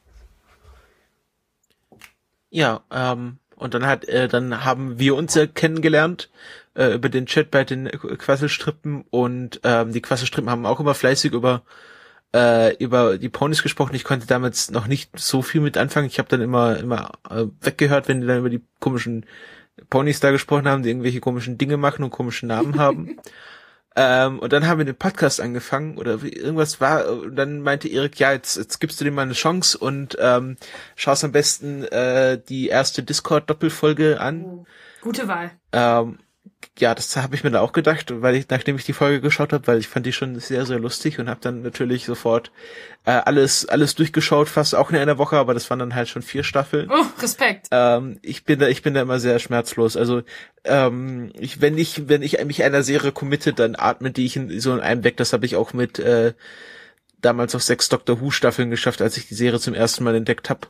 Ja, ähm, und dann hat, äh, dann haben wir uns ja kennengelernt äh, über den Chat bei den Quasselstrippen und ähm, die Quasselstrippen haben auch immer fleißig über äh, über die Ponys gesprochen. Ich konnte damals noch nicht so viel mit anfangen. Ich habe dann immer immer äh, weggehört, wenn die dann über die komischen Ponys da gesprochen haben, die irgendwelche komischen Dinge machen und komischen Namen haben. Ähm, und dann haben wir den Podcast angefangen oder wie, irgendwas war, und dann meinte Erik, ja, jetzt, jetzt gibst du dem mal eine Chance und ähm, schaust am besten äh, die erste Discord-Doppelfolge an. Oh, gute Wahl. Ähm, ja, das habe ich mir da auch gedacht, weil ich, nachdem ich die Folge geschaut habe, weil ich fand die schon sehr, sehr lustig und habe dann natürlich sofort äh, alles alles durchgeschaut, fast auch in einer Woche, aber das waren dann halt schon vier Staffeln. Oh, Respekt. Ähm, ich bin da, ich bin da immer sehr schmerzlos. Also ähm, ich, wenn ich, wenn ich mich einer Serie committe, dann atme die ich in so in einem weg. Das habe ich auch mit äh, damals auf sechs Doctor Who Staffeln geschafft, als ich die Serie zum ersten Mal entdeckt habe.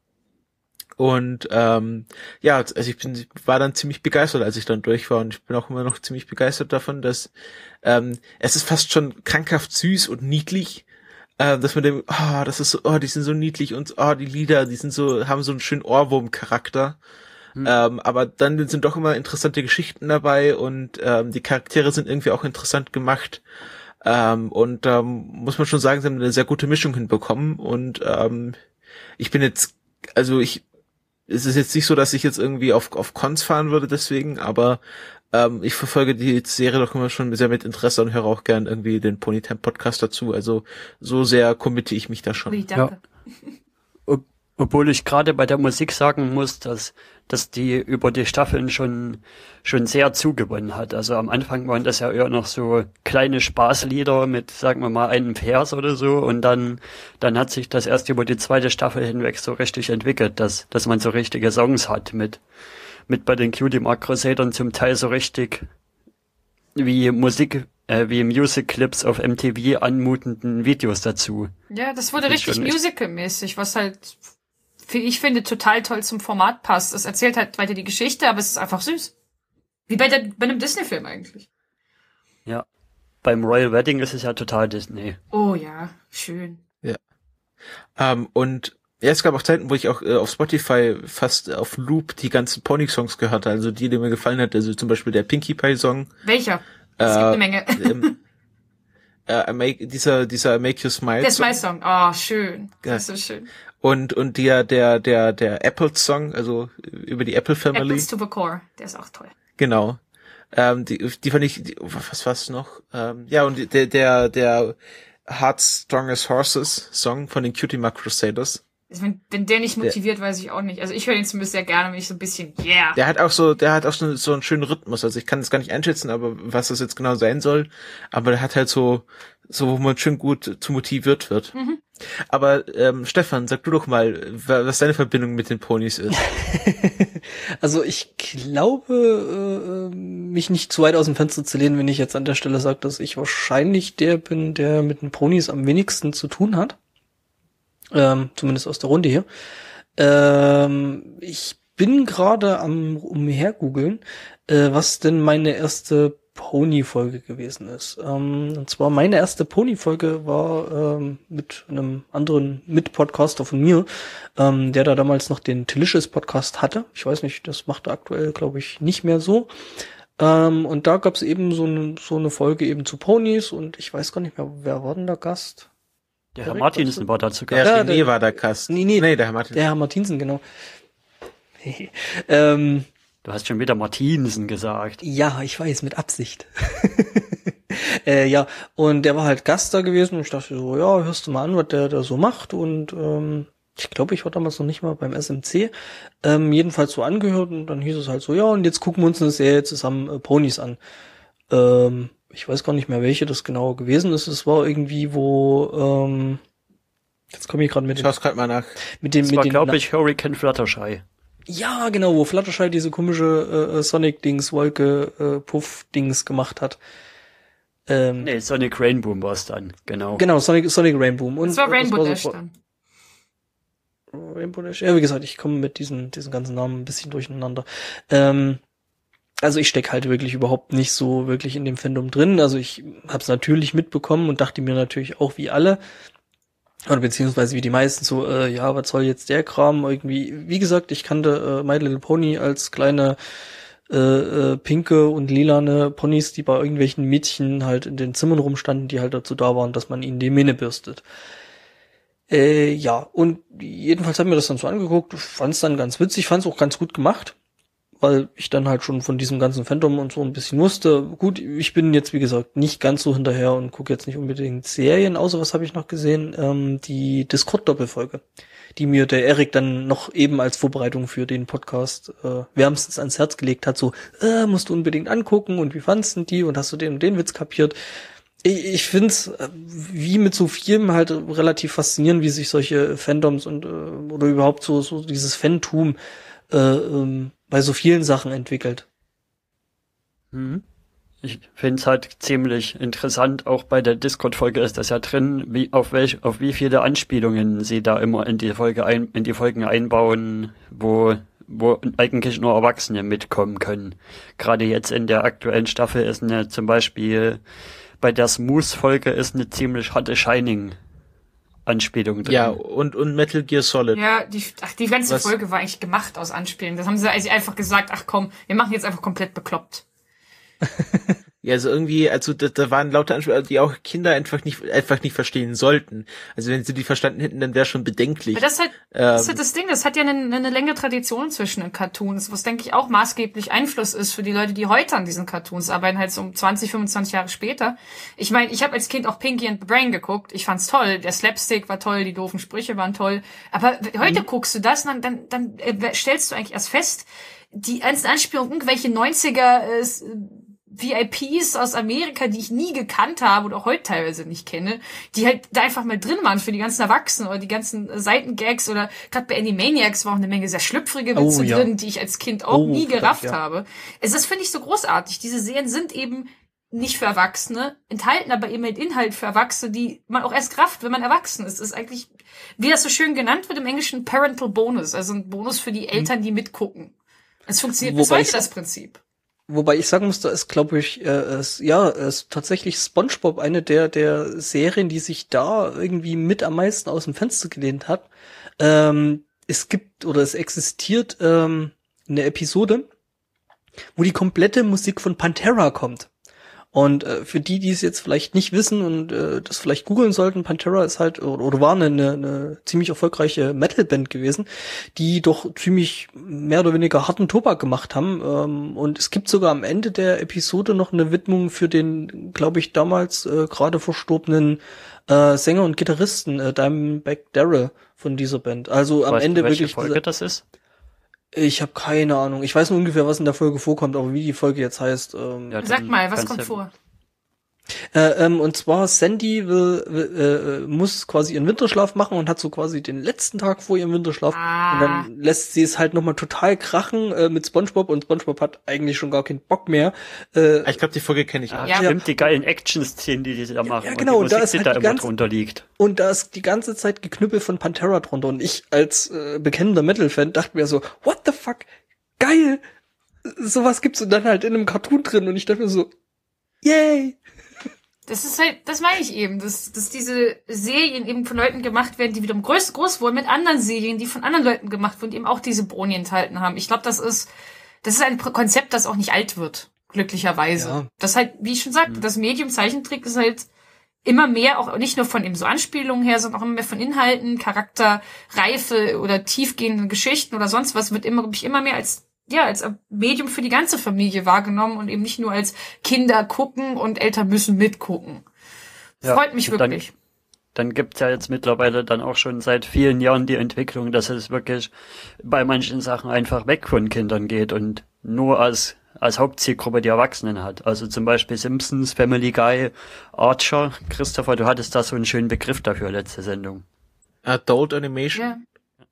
Und ähm, ja, also ich bin, war dann ziemlich begeistert, als ich dann durch war, und ich bin auch immer noch ziemlich begeistert davon, dass ähm, es ist fast schon krankhaft süß und niedlich, äh, dass man denkt, oh, das ist so, oh, die sind so niedlich und oh, die Lieder, die sind so, haben so einen schönen Ohrwurm-Charakter. Hm. Ähm, aber dann sind doch immer interessante Geschichten dabei und ähm, die Charaktere sind irgendwie auch interessant gemacht. Ähm, und ähm, muss man schon sagen, sie haben eine sehr gute Mischung hinbekommen. Und ähm, ich bin jetzt, also ich es ist jetzt nicht so, dass ich jetzt irgendwie auf auf Cons fahren würde deswegen, aber ähm, ich verfolge die Serie doch immer schon sehr mit Interesse und höre auch gern irgendwie den Ponytime Podcast dazu. Also so sehr committe ich mich da schon. Ui, danke. Ja. Ob, obwohl ich gerade bei der Musik sagen muss, dass dass die über die Staffeln schon schon sehr zugewonnen hat. Also am Anfang waren das ja eher noch so kleine Spaßlieder mit, sagen wir mal, einem Vers oder so, und dann dann hat sich das erst über die zweite Staffel hinweg so richtig entwickelt, dass dass man so richtige Songs hat mit mit bei den Cutie Mark Crusadern zum Teil so richtig wie Musik äh, wie Music-Clips auf M T V anmutenden Videos dazu. Ja, das wurde Das richtig schon echt- Musical-mäßig, was halt, wie ich finde, total toll zum Format passt. Es erzählt halt weiter die Geschichte, aber es ist einfach süß. Wie bei, der, bei einem Disney-Film eigentlich. Ja. Beim Royal Wedding ist es ja total Disney. Oh ja, schön. Ähm, und ja, es gab auch Zeiten, wo ich auch äh, auf Spotify fast auf Loop die ganzen Pony-Songs gehört habe, also die, die mir gefallen hat, also zum Beispiel der Pinkie Pie-Song. Welcher? Es gibt eine Menge. Ähm, äh, I make, dieser, dieser I Make You Smile. Der Smile-Song. Oh, schön. Das ist schön. Und, und der, der, der, der Apple-Song, also über die Apple Family. Apples to the Core. Der ist auch toll. Genau. Ähm, die, die fand ich, die, was war's noch? Ähm, ja, und der, der, der Heart Strong as Horses Song von den Cutie Mark Crusaders. Also wenn, wenn der nicht motiviert, weiß ich auch nicht. Also ich höre ihn zumindest sehr gerne, wenn ich so ein bisschen, yeah. Der hat auch so, der hat auch so, so einen schönen Rhythmus. Also ich kann das gar nicht einschätzen, aber was das jetzt genau sein soll. Aber der hat halt so, so, wo man schön gut zu motiviert wird. Mhm. Aber ähm, Stefan, sag du doch mal, was deine Verbindung mit den Ponys ist. Also ich glaube, äh, mich nicht zu weit aus dem Fenster zu lehnen, wenn ich jetzt an der Stelle sage, dass ich wahrscheinlich der bin, der mit den Ponys am wenigsten zu tun hat. Ähm, zumindest aus der Runde hier. Ähm, ich bin gerade am umhergoogeln, äh, was denn meine erste Pony-Folge gewesen ist. Ähm, und zwar meine erste Pony-Folge war ähm, mit einem anderen Mit-Podcaster von mir, ähm, der da damals noch den Delicious-Podcast hatte. Ich weiß nicht, das macht er aktuell, glaube ich, nicht mehr so. Ähm, und da gab es eben so, ne, so eine Folge eben zu Ponys und ich weiß gar nicht mehr, wer war denn der Gast? Der Herr Direkt Martinsen dazu? war dazu Der Gast. Ja, René der- war der Gast. Nee, nee, nee der Herr Martin. Der Herr Martinsen, genau. ähm, Du hast schon wieder Martinsen gesagt. Ja, ich weiß, mit Absicht. äh, ja, und der war halt Gast da gewesen und ich dachte so, ja, hörst du mal an, was der da so macht und ähm, ich glaube, ich war damals noch nicht mal beim S M C, ähm, jedenfalls so angehört und dann hieß es halt so, ja, und jetzt gucken wir uns eine Serie zusammen äh, Ponys an. Ähm, ich weiß gar nicht mehr, welche das genau gewesen ist. Es war irgendwie, wo, ähm, jetzt komme ich gerade mit Ich dem, schau's gerade mal nach. mit dem, Das mit war, den, glaube ich, Hurricane Fluttershy. ja, genau, wo Fluttershy diese komische äh, Sonic-Dings, Wolke, äh, Puff-Dings gemacht hat. Ähm, Nee, Sonic Rainbow war es dann, genau. Genau, Sonic, Sonic Rainbow. Und Das war Rainbow so- Dash dann. Rainbow Dash. Ja, wie gesagt, ich komme mit diesen, diesen ganzen Namen ein bisschen durcheinander. Ähm, also ich stecke halt wirklich überhaupt nicht so wirklich in dem Fandom drin. Also ich habe es natürlich mitbekommen und dachte mir natürlich auch wie alle, oder beziehungsweise wie die meisten so, äh, ja, was soll jetzt der Kram irgendwie, wie gesagt, ich kannte äh, My Little Pony als kleine äh, äh, pinke und lilane Ponys, die bei irgendwelchen Mädchen halt in den Zimmern rumstanden, die halt dazu da waren, dass man ihnen die Mähne bürstet. Äh, ja, und jedenfalls haben wir das dann so angeguckt, fand es dann ganz witzig, fand es auch ganz gut gemacht, weil ich dann halt schon von diesem ganzen Fandom und so ein bisschen wusste. Gut, ich bin jetzt, wie gesagt, nicht ganz so hinterher und gucke jetzt nicht unbedingt Serien, außer was habe ich noch gesehen? Ähm, die Discord-Doppelfolge, die mir der Erik dann noch eben als Vorbereitung für den Podcast äh, wärmstens ans Herz gelegt hat, so, äh, musst du unbedingt angucken und wie fandst du die und hast du den und den Witz kapiert? Ich, ich find's äh, wie mit so vielem halt relativ faszinierend, wie sich solche Fandoms und äh, oder überhaupt so so dieses Fantum äh, ähm, bei so vielen Sachen entwickelt. Mhm. Ich finde es halt ziemlich interessant, auch bei der Discord-Folge ist das ja drin, wie, auf welch, auf wie viele Anspielungen sie da immer in die Folge ein, in die Folgen einbauen, wo, wo eigentlich nur Erwachsene mitkommen können. Gerade jetzt in der aktuellen Staffel ist eine, zum Beispiel, bei der Smooth-Folge ist eine ziemlich harte Shining-Anspielung drin. Ja, und, und Metal Gear Solid. Ja, die, ach, die ganze Was? Folge war eigentlich gemacht aus Anspielen. Das haben sie also einfach gesagt, ach komm, wir machen jetzt einfach komplett bekloppt. Ja, also irgendwie, also da, da waren lauter Ansprüche, die auch Kinder einfach nicht einfach nicht verstehen sollten. Also wenn sie die verstanden hätten, dann wäre schon bedenklich. Aber das ist halt, das ist Ähm, halt das Ding, das hat ja eine, eine längere Tradition zwischen den Cartoons, was denke ich auch maßgeblich Einfluss ist für die Leute, die heute an diesen Cartoons arbeiten, halt so um zwanzig, fünfundzwanzig Jahre später. Ich meine, ich habe als Kind auch Pinky and the Brain geguckt, ich fand's toll, der Slapstick war toll, die doofen Sprüche waren toll, aber heute mhm. guckst du das und dann, dann, dann äh, stellst du eigentlich erst fest, die ganzen Anspielungen, irgendwelche neunziger äh, V I Ps aus Amerika, die ich nie gekannt habe und auch heute teilweise nicht kenne, die halt da einfach mal drin waren für die ganzen Erwachsenen oder die ganzen Seitengags oder gerade bei Animaniacs war auch eine Menge sehr schlüpfrige Witze Oh, ja. drin, die ich als Kind auch Oh, nie verdammt, gerafft ja. habe. Es das finde ich so großartig. Diese Serien sind eben nicht für Erwachsene, enthalten aber eben mit Inhalt für Erwachsene, die man auch erst rafft, wenn man erwachsen ist. Das ist eigentlich, wie das so schön genannt wird im Englischen, Parental Bonus, also ein Bonus für die Eltern, die mitgucken. Es funktioniert bis heute, das Prinzip. Wobei ich sagen muss, da ist, glaube ich, äh, ist, ja, ist tatsächlich SpongeBob eine der der Serien, die sich da irgendwie mit am meisten aus dem Fenster gelehnt hat. Ähm, es gibt oder es existiert ähm, eine Episode, wo die komplette Musik von Pantera kommt. Und äh, für die, die es jetzt vielleicht nicht wissen und äh, das vielleicht googeln sollten, Pantera ist halt, oder, oder war eine, eine ziemlich erfolgreiche Metal-Band gewesen, die doch ziemlich mehr oder weniger harten Tobak gemacht haben. Ähm, und es gibt sogar am Ende der Episode noch eine Widmung für den, glaube ich, damals äh, gerade verstorbenen äh, Sänger und Gitarristen äh, Dimebag Darrell von dieser Band. Also am Weißt Ende du, welche wirklich... Folge das ist? Ich habe keine Ahnung. Ich weiß nur ungefähr, was in der Folge vorkommt, aber wie die Folge jetzt heißt. Ähm, Ja, Sag dann mal, was kannst kommt du- vor? Äh, ähm, und zwar Sandy will, will, äh, muss quasi ihren Winterschlaf machen und hat so quasi den letzten Tag vor ihrem Winterschlaf. Ah. Und dann lässt sie es halt nochmal total krachen äh, mit SpongeBob und SpongeBob hat eigentlich schon gar keinen Bock mehr. Äh, Ich glaube, die Folge kenne ich auch. Ach, Ja. stimmt, die geilen Action-Szenen, die die da machen. ja, genau, Und die da Musik, ist die halt da die immer ganze- drunter liegt. Und da ist die ganze Zeit Geknüppel von Pantera drunter. Und ich als äh, bekennender Metal-Fan dachte mir so, what the fuck, geil, sowas gibt's und dann halt in einem Cartoon drin. Und ich dachte mir so, yay. Das ist halt, das meine ich eben, dass, dass diese Serien eben von Leuten gemacht werden, die wiederum groß, groß wurden mit anderen Serien, die von anderen Leuten gemacht wurden, die eben auch diese Boni enthalten haben. Ich glaube, das ist, das ist ein Konzept, das auch nicht alt wird, glücklicherweise. Ja. Das halt, wie ich schon sagte, das Medium Zeichentrick ist halt immer mehr, auch nicht nur von eben so Anspielungen her, sondern auch immer mehr von Inhalten, Charakterreife oder tiefgehenden Geschichten oder sonst was, wird immer, glaube ich, immer mehr als ja, als Medium für die ganze Familie wahrgenommen und eben nicht nur als Kinder gucken und Eltern müssen mitgucken. Ja, Freut mich und dann- wirklich. Dann gibt's ja jetzt mittlerweile dann auch schon seit vielen Jahren die Entwicklung, dass es wirklich bei manchen Sachen einfach weg von Kindern geht und nur als als Hauptzielgruppe die Erwachsenen hat. Also zum Beispiel Simpsons, Family Guy, Archer. Christopher, du hattest da so einen schönen Begriff dafür, letzte Sendung. Adult Animation. Ja.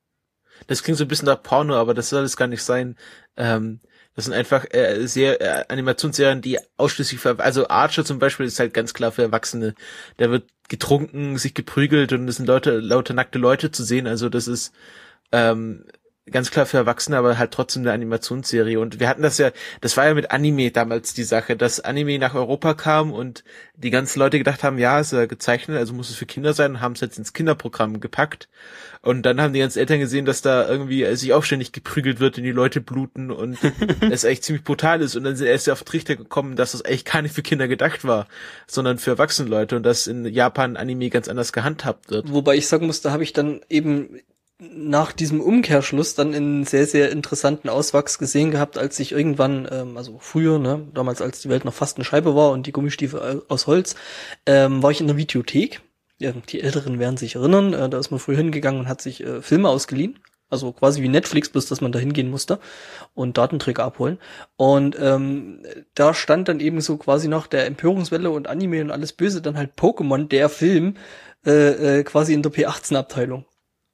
Das klingt so ein bisschen nach Porno, aber das soll es gar nicht sein. Ähm, das sind einfach äh, sehr äh, Animationsserien, die ausschließlich für, also Archer zum Beispiel ist halt ganz klar für Erwachsene. Da wird getrunken, sich geprügelt und es sind Leute, lauter nackte Leute zu sehen. Also das ist ähm, ganz klar für Erwachsene, aber halt trotzdem eine Animationsserie. Und wir hatten das ja, das war ja mit Anime damals die Sache, dass Anime nach Europa kam und die ganzen Leute gedacht haben, ja, ist ja gezeichnet, also muss es für Kinder sein, und haben es jetzt ins Kinderprogramm gepackt. Und dann haben die ganzen Eltern gesehen, dass da irgendwie äh, sich auch ständig geprügelt wird und die Leute bluten und es eigentlich ziemlich brutal ist. Und dann sind erst auf den Trichter gekommen, dass das eigentlich gar nicht für Kinder gedacht war, sondern für erwachsene Leute und dass in Japan Anime ganz anders gehandhabt wird. Wobei ich sagen muss, da habe ich dann eben nach diesem Umkehrschluss dann einen sehr, sehr interessanten Auswachs gesehen gehabt, als ich irgendwann, ähm, also früher, ne, damals als die Welt noch fast eine Scheibe war und die Gummistiefel aus Holz, ähm, war ich in der Videothek. Ja, die Älteren werden sich erinnern, äh, da ist man früher hingegangen und hat sich äh, Filme ausgeliehen. Also quasi wie Netflix, bloß dass man da hingehen musste und Datenträger abholen. Und ähm, da stand dann eben so quasi nach der Empörungswelle und Anime und alles Böse dann halt Pokémon, der Film, äh, äh, quasi in der P achtzehn Abteilung.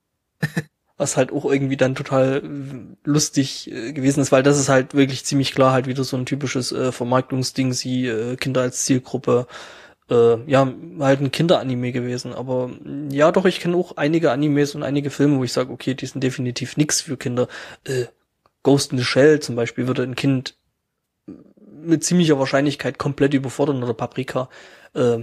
Was halt auch irgendwie dann total äh, lustig äh, gewesen ist, weil das ist halt wirklich ziemlich klar halt wieder so ein typisches äh, Vermarktungsding, sie äh, Kinder als Zielgruppe, äh, ja, halt ein Kinderanime gewesen. Aber mh, ja, doch, ich kenne auch einige Animes und einige Filme, wo ich sage, okay, die sind definitiv nix für Kinder. Äh, Ghost in the Shell zum Beispiel würde ein Kind mit ziemlicher Wahrscheinlichkeit komplett überfordern oder Paprika. Äh,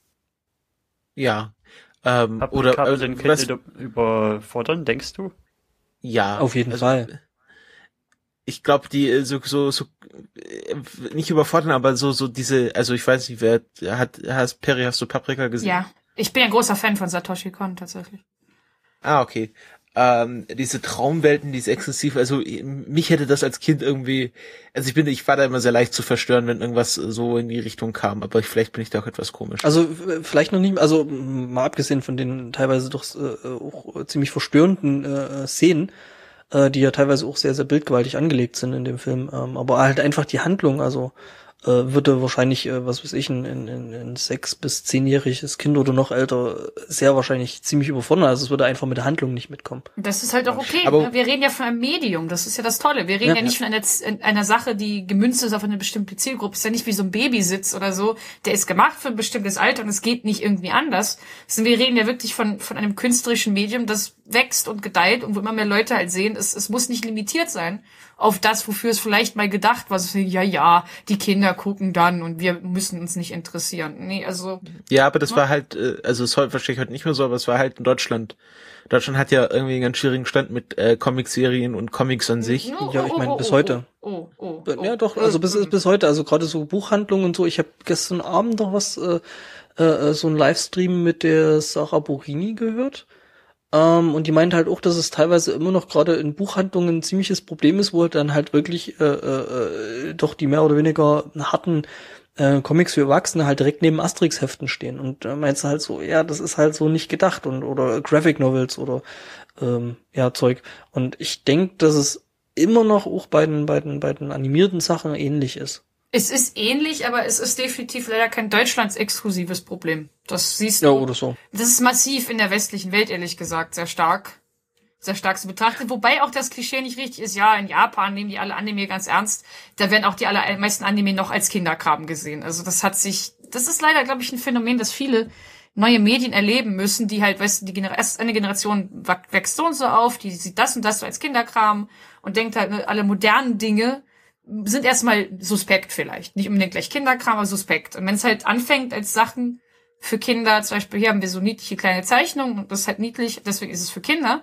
Ja. Ähm, Paprika oder würde äh, ein Kind was, nicht überfordern, denkst du? ja. auf jeden also, Fall. Ich glaube, die äh, so so so äh, nicht überfordern, aber so so diese, also ich weiß nicht, wer hat hast Perry, hast du Paprika gesehen? Ja. Ich bin ein großer Fan von Satoshi Kon, tatsächlich. Ah, okay. Ähm, diese Traumwelten, diese exzessiv, also mich hätte das als Kind irgendwie, also ich bin, ich war da immer sehr leicht zu verstören, wenn irgendwas so in die Richtung kam, aber ich, vielleicht bin ich da auch etwas komisch. Also äh, vielleicht noch nicht, also m, mal abgesehen von den teilweise doch äh, auch ziemlich verstörenden äh, Szenen, äh, die ja teilweise auch sehr, sehr bildgewaltig angelegt sind in dem Film, ähm, aber halt einfach die Handlung, also äh, würde wahrscheinlich, äh, was weiß ich, ein, ein, ein sechs- bis zehnjähriges Kind oder noch älter sehr wahrscheinlich ziemlich überfordern. Also es würde einfach mit der Handlung nicht mitkommen. Das ist halt auch okay. Aber ne? Wir reden ja von einem Medium. Das ist ja das Tolle. Wir reden ja, Ja, nicht von einer, einer Sache, die gemünzt ist auf eine bestimmte Zielgruppe. Es ist ja nicht wie so ein Babysitz oder so. Der ist gemacht für ein bestimmtes Alter und es geht nicht irgendwie anders. Sondern wir reden ja wirklich von, von einem künstlerischen Medium, das wächst und gedeiht und wo immer mehr Leute halt sehen, es, es muss nicht limitiert sein auf das, wofür es vielleicht mal gedacht war. So, ja, ja, die Kinder gucken dann und wir müssen uns nicht interessieren. Nee, also. Ja, aber das war halt, äh, also es ist wahrscheinlich heute nicht mehr so, aber es war halt in Deutschland. Deutschland hat ja irgendwie einen ganz schwierigen Stand mit äh, Comicserien und Comics an sich. Oh, Ja, ich oh, meine, oh, bis oh, heute. Oh, oh, oh, Ja, doch, also bis, bis heute, also gerade so Buchhandlungen und so. Ich habe gestern Abend noch was, äh, äh, so ein Livestream mit der Sarah Borini gehört. Ähm, und die meint halt auch, dass es teilweise immer noch gerade in Buchhandlungen ein ziemliches Problem ist, wo dann halt wirklich äh, äh, doch die mehr oder weniger harten äh, Comics für Erwachsene halt direkt neben Asterix-Heften stehen. Und äh, meinst du halt so, ja, das ist halt so nicht gedacht und oder Graphic Novels oder ähm, ja, Zeug. Und ich denke, dass es immer noch auch bei den, bei den, bei den animierten Sachen ähnlich ist. Es ist ähnlich, aber es ist definitiv leider kein deutschlandsexklusives Problem. Das siehst Ja, du. oder so. Das ist massiv in der westlichen Welt, ehrlich gesagt, sehr stark. Sehr stark zu betrachten. Wobei auch das Klischee nicht richtig ist. Ja, in Japan nehmen die alle Anime ganz ernst. Da werden auch die allermeisten Anime noch als Kinderkram gesehen. Also das hat sich, das ist leider, glaube ich, ein Phänomen, das viele neue Medien erleben müssen, die halt, weißt du, die Gener- erst eine Generation wächst so und so auf, die sieht das und das so als Kinderkram und denkt halt, alle modernen Dinge sind erstmal suspekt vielleicht. Nicht unbedingt gleich Kinderkram, aber suspekt. Und wenn es halt anfängt als Sachen für Kinder, zum Beispiel hier haben wir so niedliche kleine Zeichnungen und das ist halt niedlich, deswegen ist es für Kinder.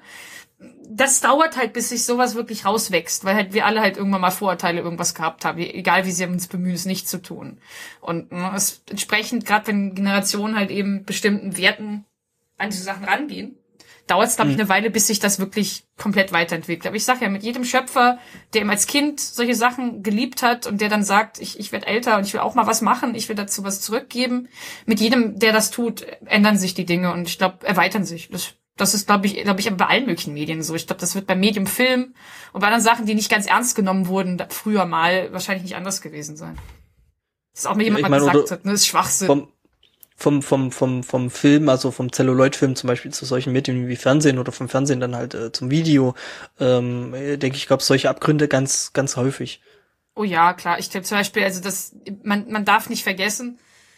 Das dauert halt, bis sich sowas wirklich rauswächst, weil halt wir alle halt irgendwann mal Vorurteile irgendwas gehabt haben, egal wie sie uns bemühen, es nicht zu tun. Und ne, es entsprechend, gerade wenn Generationen halt eben bestimmten Werten an diese Sachen rangehen, dauert es, glaube ich, eine Weile, bis sich das wirklich komplett weiterentwickelt. Aber ich sage ja, mit jedem Schöpfer, der ihm als Kind solche Sachen geliebt hat und der dann sagt, ich, ich werde älter und ich will auch mal was machen, ich will dazu was zurückgeben, mit jedem, der das tut, ändern sich die Dinge und ich glaube, erweitern sich. Das, das ist, glaube ich, glaube ich, bei allen möglichen Medien so. Ich glaube, das wird beim Medium Film und bei anderen Sachen, die nicht ganz ernst genommen wurden, früher mal wahrscheinlich nicht anders gewesen sein. Das ist auch mir jemand Ja, ich mal mein, gesagt hat, ne, das ist Schwachsinn. Vom, vom, vom, vom, vom Film, also vom Celluloid-Film zum Beispiel zu solchen Medien wie Fernsehen oder vom Fernsehen dann halt äh, zum Video, ähm, denke ich, gab es solche Abgründe ganz, ganz häufig. Oh ja, klar. Ich glaube zum Beispiel, also das, man, man darf nicht vergessen,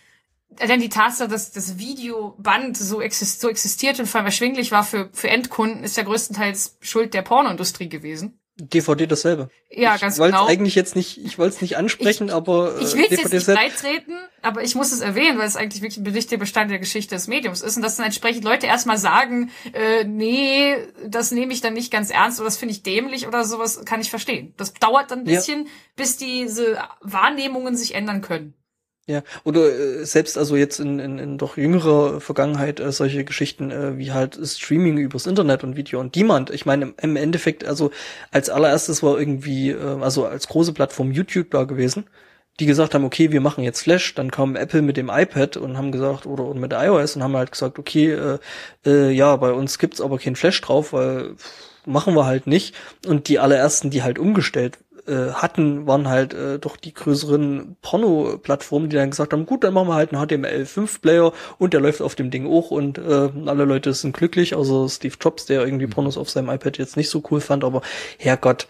denn die Tatsache, dass das Videoband so, exist, so existiert und vor allem erschwinglich war für, für Endkunden, ist ja größtenteils Schuld der Pornoindustrie gewesen. D V D dasselbe. Ja, ich ganz wollt's genau. eigentlich jetzt nicht, ich wollte es nicht ansprechen, ich, aber äh, ich will es jetzt nicht D V D-Set beitreten, aber ich muss es erwähnen, weil es eigentlich wirklich ein wichtiger Bestandteil der Geschichte des Mediums ist und dass dann entsprechend Leute erstmal sagen, äh, nee, das nehme ich dann nicht ganz ernst oder das finde ich dämlich oder sowas, kann ich verstehen. Das dauert dann ein bisschen, ja, bis diese Wahrnehmungen sich ändern können. Ja, oder äh, selbst also jetzt in, in, in doch jüngerer Vergangenheit äh, solche Geschichten äh, wie halt Streaming übers Internet und Video on Demand. Ich meine, im, im Endeffekt, also als allererstes war irgendwie, äh, also als große Plattform YouTube da gewesen, die gesagt haben, okay, wir machen jetzt Flash, dann kam Apple mit dem iPad und haben gesagt, oder, oder mit der iOS und haben halt gesagt, okay, äh, äh, ja, bei uns gibt's aber kein Flash drauf, weil pff, machen wir halt nicht. Und die allerersten, die halt umgestellt hatten, waren halt äh, doch die größeren Porno-Plattformen, die dann gesagt haben, gut, dann machen wir halt einen H T M L fünf Player und der läuft auf dem Ding auch und äh, alle Leute sind glücklich, außer Steve Jobs, der irgendwie Pornos auf seinem iPad jetzt nicht so cool fand, aber Herrgott.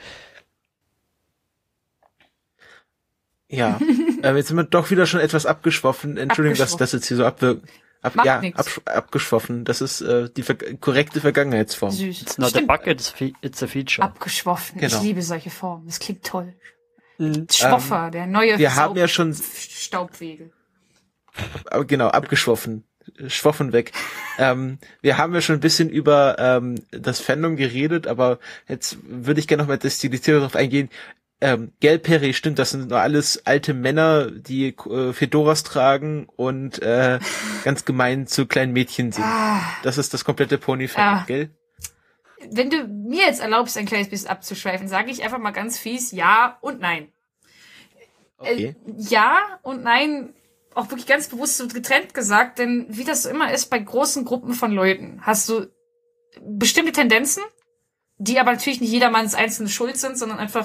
Ja, äh, jetzt sind wir doch wieder schon etwas abgeschwoffen. Entschuldigung, dass das jetzt hier so abwirkt. Ab, ja, ab, abgeschwoffen. Das ist äh, die ver korrekte Vergangenheitsform. Süß. It's not Stimmt. a bug, it's, it's a feature. Abgeschwoffen. Genau. Ich liebe solche Formen. Das klingt toll. Mhm. Schwoffer, ähm, der neue wir Staub haben ja schon Staubwegel. Aber genau, abgeschwoffen. Schwoffen weg. ähm, wir haben ja schon ein bisschen über ähm, das Fandom geredet, aber jetzt würde ich gerne noch mal detaillierter darauf eingehen. Ähm, gell, Perry, stimmt, das sind nur alles alte Männer, die äh, Fedoras tragen und äh, ganz gemein zu kleinen Mädchen sind. Ah. Das ist das komplette Pony-Fandom, Ah. gell? Wenn du mir jetzt erlaubst, ein kleines bisschen abzuschweifen, sage ich einfach mal ganz fies ja und nein. Okay. Äh, ja und nein, auch wirklich ganz bewusst so getrennt gesagt, denn wie das so immer ist bei großen Gruppen von Leuten, hast du bestimmte Tendenzen, die aber natürlich nicht jedermanns einzelne Schuld sind, sondern einfach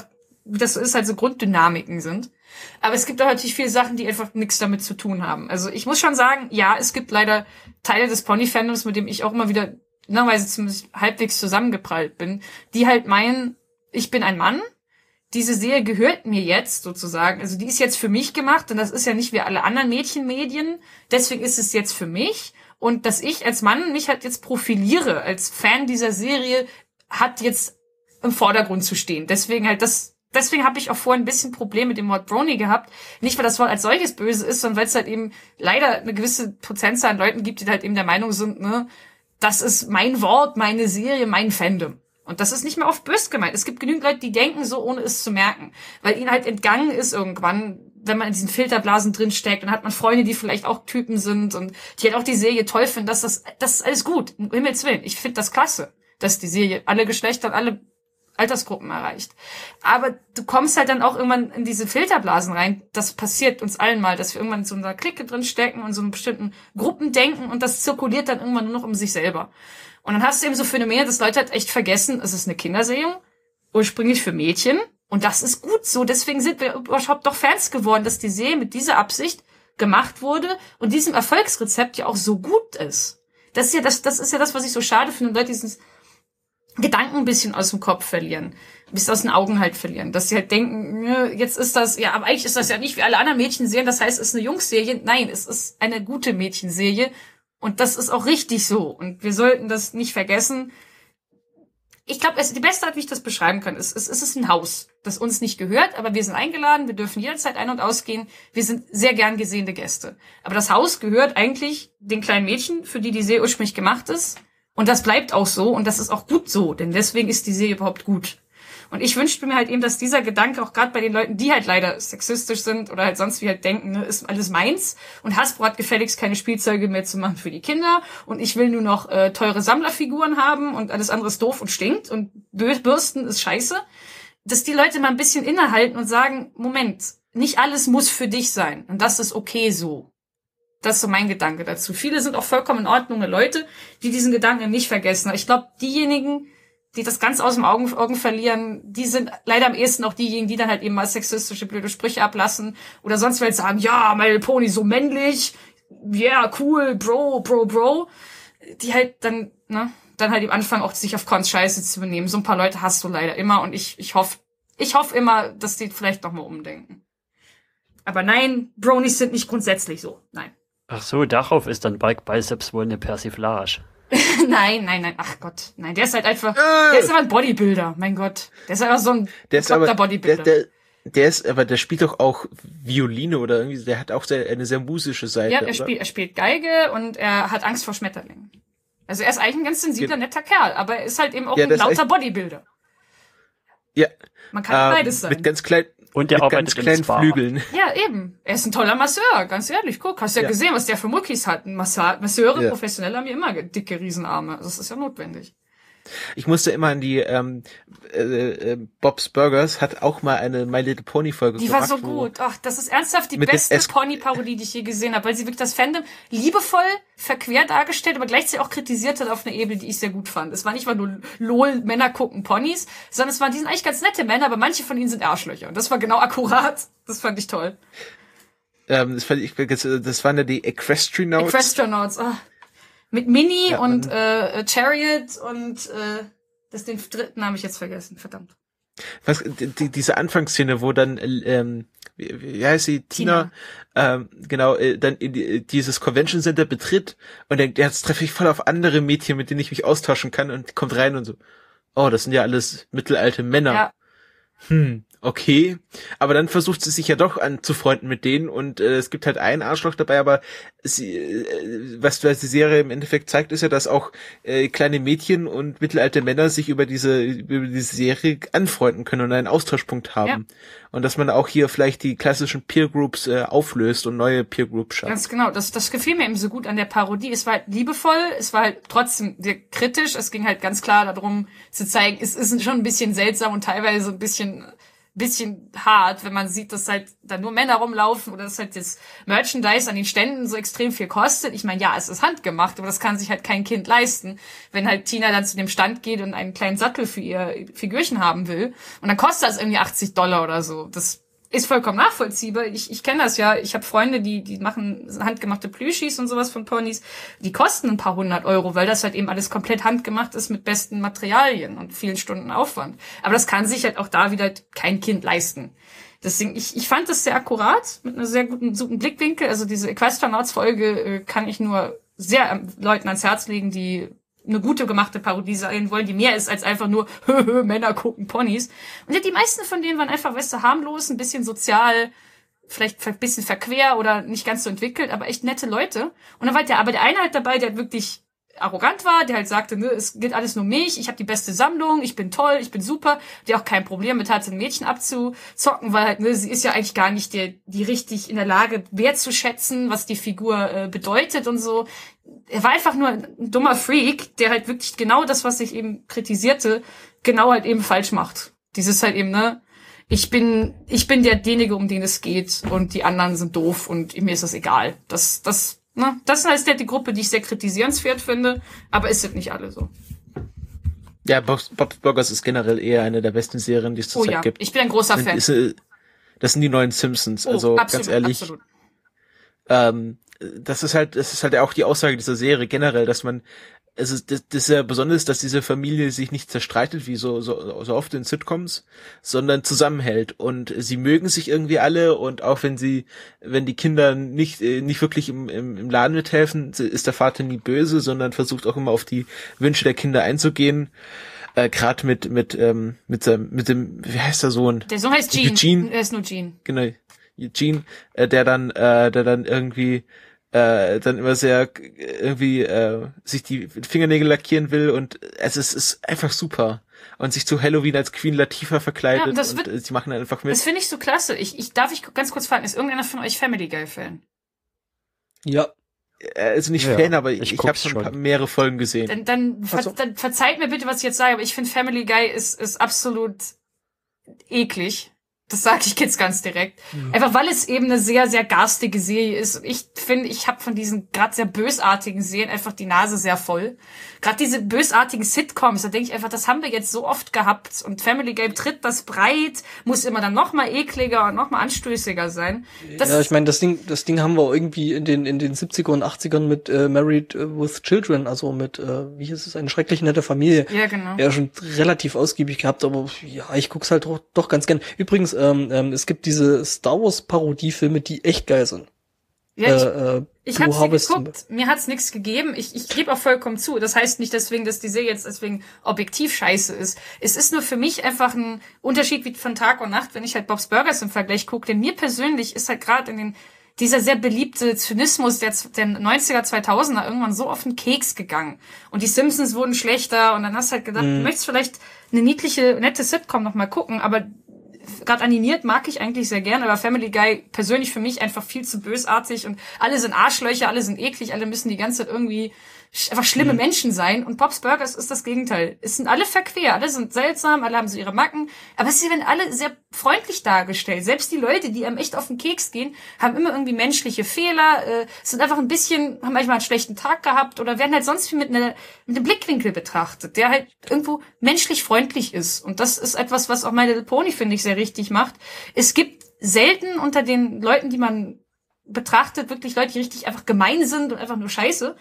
wie das so ist, halt so Grunddynamiken sind. Aber es gibt auch natürlich viele Sachen, die einfach nichts damit zu tun haben. Also ich muss schon sagen, ja, es gibt leider Teile des Pony-Fandoms, mit dem ich auch immer wieder normalerweise zumindest halbwegs zusammengeprallt bin, die halt meinen, ich bin ein Mann, diese Serie gehört mir jetzt sozusagen, also die ist jetzt für mich gemacht und das ist ja nicht wie alle anderen Mädchenmedien, deswegen ist es jetzt für mich und dass ich als Mann mich halt jetzt profiliere als Fan dieser Serie, hat jetzt im Vordergrund zu stehen. Deswegen halt das, deswegen habe ich auch vorhin ein bisschen Problem mit dem Wort Brony gehabt, nicht weil das Wort als solches böse ist, sondern weil es halt eben leider eine gewisse Prozentzahl an Leuten gibt, die halt eben der Meinung sind, ne, das ist mein Wort, meine Serie, mein Fandom. Und das ist nicht mehr oft böse gemeint. Es gibt genügend Leute, die denken so, ohne es zu merken. Weil ihnen halt entgangen ist irgendwann, wenn man in diesen Filterblasen drinsteckt, dann hat man Freunde, die vielleicht auch Typen sind und die halt auch die Serie toll finden. Das, das, das ist alles gut, um Himmels Willen. Ich finde das klasse, dass die Serie alle Geschlechter und alle Altersgruppen erreicht. Aber du kommst halt dann auch irgendwann in diese Filterblasen rein. Das passiert uns allen mal, dass wir irgendwann in so einer Clique drin stecken und so einen bestimmten Gruppen denken und das zirkuliert dann irgendwann nur noch um sich selber. Und dann hast du eben so Phänomene, dass Leute halt echt vergessen, es ist eine Kinderserie, ursprünglich für Mädchen. Und das ist gut so. Deswegen sind wir überhaupt doch Fans geworden, dass die Serie mit dieser Absicht gemacht wurde und diesem Erfolgsrezept ja auch so gut ist. Das ist ja das, das ist ja das, was ich so schade finde, Leute dieses Gedanken ein bisschen aus dem Kopf verlieren, ein bisschen aus den Augen halt verlieren, dass sie halt denken, jetzt ist das, ja, aber eigentlich ist das ja nicht wie alle anderen Mädchenserien, das heißt, es ist eine Jungsserie. Nein, es ist eine gute Mädchenserie und das ist auch richtig so und wir sollten das nicht vergessen. Ich glaube, die beste Art, wie ich das beschreiben kann, ist, es ist ein Haus, das uns nicht gehört, aber wir sind eingeladen, wir dürfen jederzeit ein- und ausgehen, wir sind sehr gern gesehene Gäste. Aber das Haus gehört eigentlich den kleinen Mädchen, für die die Serie ursprünglich gemacht ist. Und das bleibt auch so und das ist auch gut so, denn deswegen ist die Serie überhaupt gut. Und ich wünschte mir halt eben, dass dieser Gedanke auch gerade bei den Leuten, die halt leider sexistisch sind oder halt sonst wie halt denken, ne, ist alles meins und Hasbro hat gefälligst keine Spielzeuge mehr zu machen für die Kinder und ich will nur noch äh, teure Sammlerfiguren haben und alles andere ist doof und stinkt und Bürsten ist scheiße, dass die Leute mal ein bisschen innehalten und sagen, Moment, nicht alles muss für dich sein und das ist okay so. Das ist so mein Gedanke dazu. Viele sind auch vollkommen in Ordnung Leute, die diesen Gedanken nicht vergessen. Ich glaube, diejenigen, die das ganz aus dem Augen, Augen verlieren, die sind leider am ehesten auch diejenigen, die dann halt eben mal sexistische, blöde Sprüche ablassen oder sonst was sagen, ja, My Little Pony so männlich, yeah, cool, bro, bro, bro. Die halt dann, ne, dann halt im Anfang auch sich auf Cons Scheiße zu benehmen. So ein paar Leute hast du leider immer und ich, ich hoffe, ich hoffe immer, dass die vielleicht noch mal umdenken. Aber nein, Bronies sind nicht grundsätzlich so, nein. Ach so, darauf ist dann Bike Biceps wohl eine Persiflage. nein, nein, nein, ach Gott. Nein, der ist halt einfach, äh. der ist aber ein Bodybuilder, mein Gott. Der ist einfach so ein bekloppter Bodybuilder. Der, der, der ist, aber der spielt doch auch Violine oder irgendwie, der hat auch sehr, eine sehr musische Seite. Ja, er oder? spielt, er spielt Geige und er hat Angst vor Schmetterlingen. Also er ist eigentlich ein ganz sensibler, netter Kerl, aber er ist halt eben auch ja, ein lauter Bodybuilder. Ja. Man kann ähm, beides sein. Mit ganz kleinen, Und der mit ganz kleinen Flügeln. Ja, eben. Er ist ein toller Masseur, ganz ehrlich. Guck, hast ja, ja. gesehen, was der für Muckis hat. Massa- Masseure, ja. Professionell haben ja immer dicke Riesenarme. Das ist ja notwendig. Ich musste immer an die ähm, äh, äh, Bob's Burgers hat auch mal eine My Little Pony Folge die gemacht. Die war so gut. Ach, das ist ernsthaft die beste Pony-Parodie, die ich je gesehen habe, weil sie wirklich das Fandom liebevoll verquer dargestellt, aber gleichzeitig auch kritisiert hat auf einer Ebene, die ich sehr gut fand. Es war nicht mal nur lol, Männer gucken Ponys, sondern es waren, die sind eigentlich ganz nette Männer, aber manche von ihnen sind Arschlöcher. Und das war genau akkurat. Das fand ich toll. Ähm, das fand ich, das waren ja die Equestrinauts. Equestrinauts, ah. Mit Minnie ja, und äh, Chariot und äh, das den dritten habe ich jetzt vergessen, verdammt. Was die, diese Anfangsszene, wo dann ähm, wie, wie heißt sie, Tina, Tina. Ähm, genau, äh, dann in die, dieses Convention Center betritt und denkt, jetzt treffe ich voll auf andere Mädchen, mit denen ich mich austauschen kann und kommt rein und so, oh, das sind ja alles mittelalte Männer. Ja. Hm, okay. Aber dann versucht sie sich ja doch anzufreunden mit denen und äh, es gibt halt einen Arschloch dabei, aber sie, äh, was, was die Serie im Endeffekt zeigt, ist ja, dass auch äh, kleine Mädchen und mittelalte Männer sich über diese über diese Serie anfreunden können und einen Austauschpunkt haben. Ja. Und dass man auch hier vielleicht die klassischen Peer Groups äh, auflöst und neue Peer Groups schafft. Ganz genau, das das gefiel mir eben so gut an der Parodie. Es war halt liebevoll, es war halt trotzdem sehr kritisch, es ging halt ganz klar darum zu zeigen, es ist schon ein bisschen seltsam und teilweise ein bisschen bisschen hart, wenn man sieht, dass halt da nur Männer rumlaufen oder dass halt das Merchandise an den Ständen so extrem viel kostet. Ich meine, ja, es ist handgemacht, aber das kann sich halt kein Kind leisten, wenn halt Tina dann zu dem Stand geht und einen kleinen Sattel für ihr Figürchen haben will. Und dann kostet das irgendwie achtzig Dollar oder so. Das ist vollkommen nachvollziehbar. Ich, ich kenne das ja. Ich habe Freunde, die die machen handgemachte Plüschis und sowas von Ponys. Die kosten ein paar hundert Euro, weil das halt eben alles komplett handgemacht ist mit besten Materialien und vielen Stunden Aufwand. Aber das kann sich halt auch da wieder kein Kind leisten. Deswegen, ich, ich fand das sehr akkurat, mit einer sehr guten, guten Blickwinkel. Also diese Equestranauts-Folge äh, kann ich nur sehr ähm, Leuten ans Herz legen, die eine gute gemachte Parodie sein wollen, die mehr ist als einfach nur Männer gucken Ponys. Und ja, die meisten von denen waren einfach, weißt du, harmlos, ein bisschen sozial, vielleicht ein bisschen verquer oder nicht ganz so entwickelt, aber echt nette Leute. Und dann war der, aber der eine halt dabei, der halt wirklich arrogant war, der halt sagte, ne, es geht alles nur mich, ich habe die beste Sammlung, ich bin toll, ich bin super, der auch kein Problem mit hatte, ein Mädchen abzuzocken, weil halt, ne, sie ist ja eigentlich gar nicht der, die richtig in der Lage, wertzuschätzen, was die Figur äh, bedeutet und so. Er war einfach nur ein dummer Freak, der halt wirklich genau das, was ich eben kritisierte, genau halt eben falsch macht. Dieses halt eben, ne, ich bin, ich bin derjenige, um den es geht und die anderen sind doof und mir ist das egal. Das, das, ne, das ist halt die Gruppe, die ich sehr kritisierenswert finde, aber es sind nicht alle so. Ja, Bob's, Bob's Burgers ist generell eher eine der besten Serien, die es zurzeit oh ja, gibt. Ich bin ein großer sind, Fan. Ist, das sind die neuen Simpsons, oh, also absolut, ganz ehrlich. Absolut. Ähm, das ist halt, das ist halt auch die Aussage dieser Serie generell, dass man, es ist, das, das ist ja besonders, dass diese Familie sich nicht zerstreitet, wie so, so, so oft in Sitcoms, sondern zusammenhält und sie mögen sich irgendwie alle und auch wenn sie, wenn die Kinder nicht, nicht wirklich im, im, im Laden mithelfen, ist der Vater nie böse, sondern versucht auch immer auf die Wünsche der Kinder einzugehen. Äh, gerade mit, mit, ähm, mit, mit, mit dem, wie heißt der Sohn? Der Sohn heißt Gene. Eugene. Er ist nur Gene. Genau. Eugene, äh, der dann, äh, der dann irgendwie äh, dann immer sehr irgendwie äh, sich die Fingernägel lackieren will und es ist, ist einfach super. Und sich zu Halloween als Queen Latifah verkleidet ja, und, und wird, sie machen einfach mit. Das finde ich so klasse. Ich, ich darf ich ganz kurz fragen, ist irgendeiner von euch Family Guy Fan? Ja. Also nicht ja, Fan, aber ich, ich, ich habe schon ein paar, mehrere Folgen gesehen. Dann, dann, ver, also. dann verzeiht mir bitte, was ich jetzt sage, aber ich finde Family Guy ist, ist absolut eklig. Das sage ich jetzt ganz direkt. Mhm. Einfach weil es eben eine sehr, sehr garstige Serie ist. Und ich finde, ich habe von diesen gerade sehr bösartigen Serien einfach die Nase sehr voll. Gerade diese bösartigen Sitcoms, da denke ich einfach, das haben wir jetzt so oft gehabt. Und Family Guy tritt das breit, muss immer dann noch mal ekliger und noch mal anstößiger sein. Das ja, ich meine, das Ding, das Ding haben wir auch irgendwie in den in den siebziger und achtzigern mit äh, Married with Children, also mit, äh, wie hieß es, eine schrecklich nette Familie. Ja, genau. Ja, schon relativ ausgiebig gehabt, aber ja, ich guck's halt doch, doch ganz gern. Übrigens, ähm, ähm, es gibt diese Star Wars Parodiefilme, die echt geil sind. Ja, ich, äh, äh, ich habe sie geguckt, mir hat's nichts gegeben. Ich, ich gebe auch vollkommen zu. Das heißt nicht deswegen, dass die Serie jetzt deswegen objektiv scheiße ist. Es ist nur für mich einfach ein Unterschied wie von Tag und Nacht, wenn ich halt Bob's Burgers im Vergleich gucke. Denn mir persönlich ist halt gerade in den dieser sehr beliebte Zynismus der, der neunziger, zweitausender irgendwann so auf den Keks gegangen. Und die Simpsons wurden schlechter und dann hast du halt gedacht, mm. du möchtest vielleicht eine niedliche, nette Sitcom noch mal gucken, aber gerade animiert mag ich eigentlich sehr gern, aber Family Guy persönlich für mich einfach viel zu bösartig und alle sind Arschlöcher, alle sind eklig, alle müssen die ganze Zeit irgendwie einfach schlimme mhm. Menschen sein und Bob's Burgers ist das Gegenteil. Es sind alle verquer, alle sind seltsam, alle haben so ihre Macken, aber sie werden alle sehr freundlich dargestellt. Selbst die Leute, die einem echt auf den Keks gehen, haben immer irgendwie menschliche Fehler, äh, sind einfach ein bisschen, haben manchmal einen schlechten Tag gehabt oder werden halt sonst wie mit, ne, mit einem Blickwinkel betrachtet, der halt irgendwo menschlich freundlich ist. Und das ist etwas, was auch My Little Pony, finde ich, sehr richtig macht. Es gibt selten unter den Leuten, die man betrachtet, wirklich Leute, die richtig einfach gemein sind und einfach nur scheiße.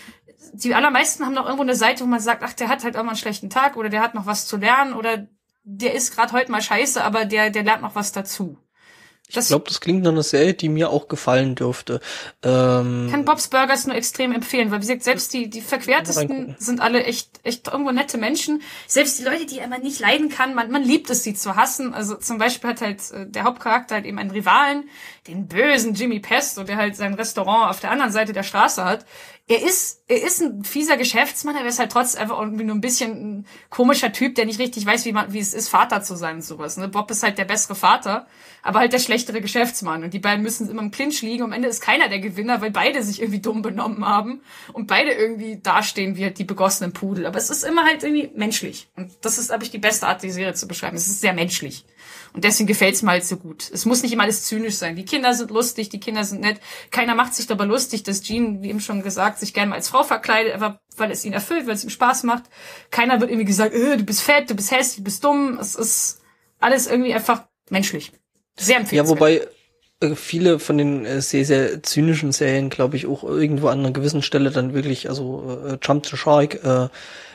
Die allermeisten haben noch irgendwo eine Seite, wo man sagt, ach, der hat halt auch mal einen schlechten Tag oder der hat noch was zu lernen oder der ist gerade heute mal scheiße, aber der der lernt noch was dazu. Das ich glaube, das klingt nach einer Serie, die mir auch gefallen dürfte. Ähm, kann Bob's Burgers nur extrem empfehlen, weil wie gesagt, selbst die die verquertesten sind alle echt echt irgendwo nette Menschen. Selbst die Leute, die man nicht leiden kann, man man liebt es, sie zu hassen. Also zum Beispiel hat halt äh, der Hauptcharakter halt eben einen Rivalen, den bösen Jimmy Pesto, der halt sein Restaurant auf der anderen Seite der Straße hat. Er ist, er ist ein fieser Geschäftsmann, aber er ist halt trotzdem einfach irgendwie nur ein bisschen ein komischer Typ, der nicht richtig weiß, wie man, wie es ist, Vater zu sein und sowas, ne? Bob ist halt der bessere Vater, aber halt der schlechte schlechtere Geschäftsmann und die beiden müssen immer im Clinch liegen. Am Ende ist keiner der Gewinner, weil beide sich irgendwie dumm benommen haben und beide irgendwie dastehen wie halt die begossenen Pudel. Aber es ist immer halt irgendwie menschlich. Und das ist, glaube ich, die beste Art, die Serie zu beschreiben. Es ist sehr menschlich. Und deswegen gefällt's mir halt so gut. Es muss nicht immer alles zynisch sein. Die Kinder sind lustig, die Kinder sind nett. Keiner macht sich dabei lustig, dass Jean, wie eben schon gesagt, sich gerne mal als Frau verkleidet, einfach weil es ihn erfüllt, weil es ihm Spaß macht. Keiner wird irgendwie gesagt, äh, du bist fett, du bist hässlich, du bist dumm. Es ist alles irgendwie einfach menschlich. Sehr empfehlenswert. Ja, wobei äh, viele von den äh, sehr, sehr zynischen Serien, glaube ich, auch irgendwo an einer gewissen Stelle dann wirklich, also äh, Jump the Shark, äh,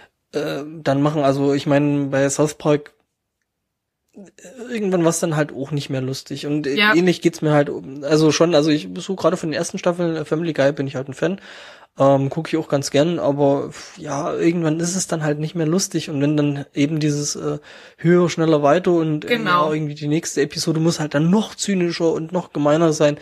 äh, dann machen. Also ich meine, bei South Park irgendwann war es dann halt auch nicht mehr lustig. Und ja. ähnlich geht's mir halt, also schon, also ich so gerade von den ersten Staffeln Family Guy bin ich halt ein Fan. Ähm, gucke ich auch ganz gern, aber ja, irgendwann ist es dann halt nicht mehr lustig. Und wenn dann eben dieses äh, höher, schneller, weiter und genau. äh, ja, irgendwie die nächste Episode muss halt dann noch zynischer und noch gemeiner sein.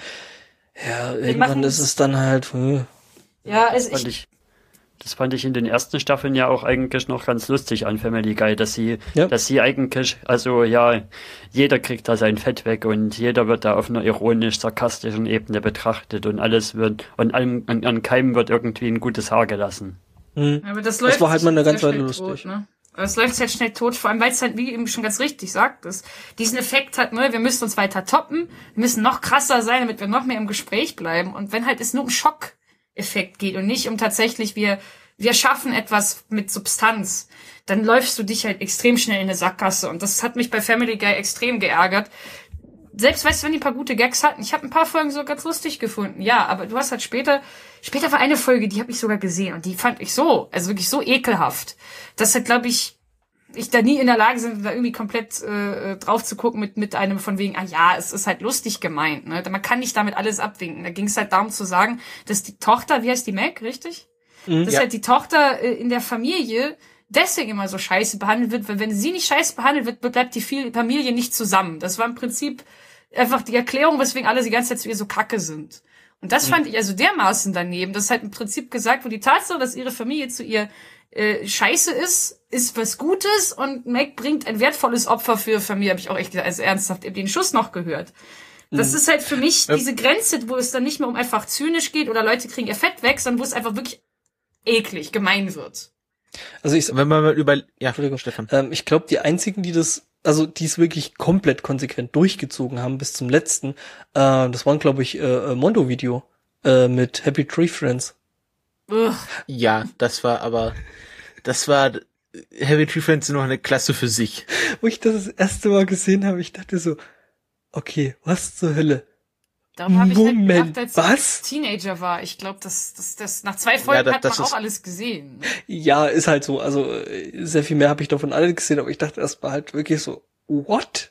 Ja, irgendwann ist es dann halt. Äh. Ja, also fand ich, ich, das fand ich in den ersten Staffeln ja auch eigentlich noch ganz lustig an Family Guy, dass sie, ja. dass sie eigentlich, also ja, jeder kriegt da sein Fett weg und jeder wird da auf einer ironisch-sarkastischen Ebene betrachtet und alles wird, und an, an, an keinem wird irgendwie ein gutes Haar gelassen. Mhm. Aber das, läuft das war halt mal eine ganze Weile lustig. lustig. Tot, ne? Aber es läuft halt schnell tot, vor allem weil es halt, wie eben schon ganz richtig sagt, ist, diesen Effekt hat, ne, wir müssen uns weiter toppen, wir müssen noch krasser sein, damit wir noch mehr im Gespräch bleiben. Und wenn halt es nur um Schockeffekt geht und nicht um tatsächlich, wir wir schaffen etwas mit Substanz, dann läufst du dich halt extrem schnell in eine Sackgasse. Und das hat mich bei Family Guy extrem geärgert. Selbst, weißt du, wenn die ein paar gute Gags hatten, ich habe ein paar Folgen so ganz lustig gefunden, ja, aber du hast halt später, später war eine Folge, die habe ich sogar gesehen und die fand ich so, also wirklich so ekelhaft, dass halt, glaube ich, ich da nie in der Lage bin, da irgendwie komplett äh, drauf zu gucken mit mit einem von wegen, ah ja, es ist halt lustig gemeint, ne? Man kann nicht damit alles abwinken. Da ging es halt darum zu sagen, dass die Tochter, wie heißt die, Meg, richtig? Dass ja. halt die Tochter äh, in der Familie deswegen immer so scheiße behandelt wird, weil wenn sie nicht scheiße behandelt wird, bleibt die Familie nicht zusammen. Das war im Prinzip einfach die Erklärung, weswegen alle die ganze Zeit zu ihr so kacke sind. Und das mhm. fand ich also dermaßen daneben, dass halt im Prinzip gesagt wurde, die Tatsache, dass ihre Familie zu ihr äh, scheiße ist, ist was Gutes und Meg bringt ein wertvolles Opfer für ihre Familie, habe ich auch echt gesagt, also ernsthaft den Schuss noch gehört. Das mhm. ist halt für mich diese Grenze, wo es dann nicht mehr um einfach zynisch geht oder Leute kriegen ihr Fett weg, sondern wo es einfach wirklich eklig, gemein wird. Also ich, wenn man mal über, ja, Entschuldigung, Stefan. Ähm, ich glaube, die einzigen, die das, also die es wirklich komplett konsequent durchgezogen haben bis zum letzten, äh, das waren, glaube ich, äh, Mondo-Video äh, mit Happy Tree Friends. Ugh. Ja, das war aber, das war Happy Tree Friends noch eine Klasse für sich. Wo ich das das erste Mal gesehen habe, ich dachte so, okay, was zur Hölle? Darum habe ich Moment, halt gedacht, als was? ich Teenager war. Ich glaube, das, das, das, nach zwei Folgen ja, das, hat man das auch ist, alles gesehen. Ja, ist halt so. Also sehr viel mehr habe ich davon alle gesehen, aber ich dachte erst mal halt wirklich so, what?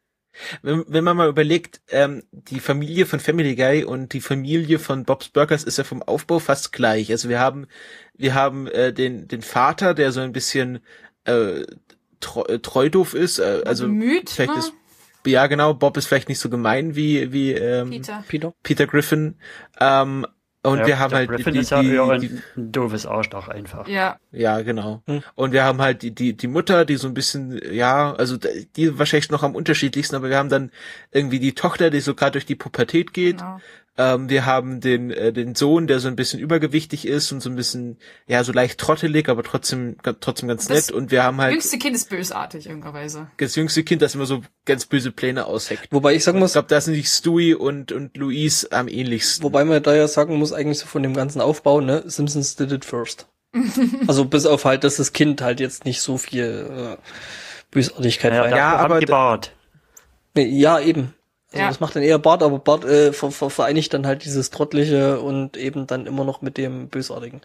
Wenn, wenn man mal überlegt, ähm, die Familie von Family Guy und die Familie von Bob's Burgers ist ja vom Aufbau fast gleich. Also wir haben, wir haben äh, den den Vater, der so ein bisschen äh, treu, treu doof ist. Äh, also bemüht, vielleicht ne? ist Ja, genau. Bob ist vielleicht nicht so gemein wie wie ähm, Peter. Peter. Peter Griffin. Ähm, und ja, wir haben Peter halt Griffin die, ist ja die, eher die, ein doofes Arschloch einfach. Ja. ja, genau. Hm. Und wir haben halt die die die Mutter, die so ein bisschen, ja, also die wahrscheinlich noch am unterschiedlichsten, aber wir haben dann irgendwie die Tochter, die so gerade durch die Pubertät geht. Genau. Ähm, wir haben den äh, den Sohn, der so ein bisschen übergewichtig ist und so ein bisschen, ja, so leicht trottelig, aber trotzdem trotzdem ganz Das nett. Und wir haben halt Das jüngste Kind ist bösartig, irgenderweise. das jüngste Kind, das immer so ganz böse Pläne ausheckt. Wobei ich sagen Ich muss, glaube, da sind sich Stewie und und Louise am ähnlichsten. wobei man da ja sagen muss, eigentlich so von dem ganzen Aufbau, ne, Simpsons did it first. Also bis auf halt, dass das Kind halt jetzt nicht so viel äh, Bösartigkeit Ja, rein. ja, Ja, aber aber Bart. Nee, ja, eben. Also Ja. das macht dann eher Bart, aber Bart äh, ver ver vereinigt dann halt dieses Trottliche und eben dann immer noch mit dem Bösartigen.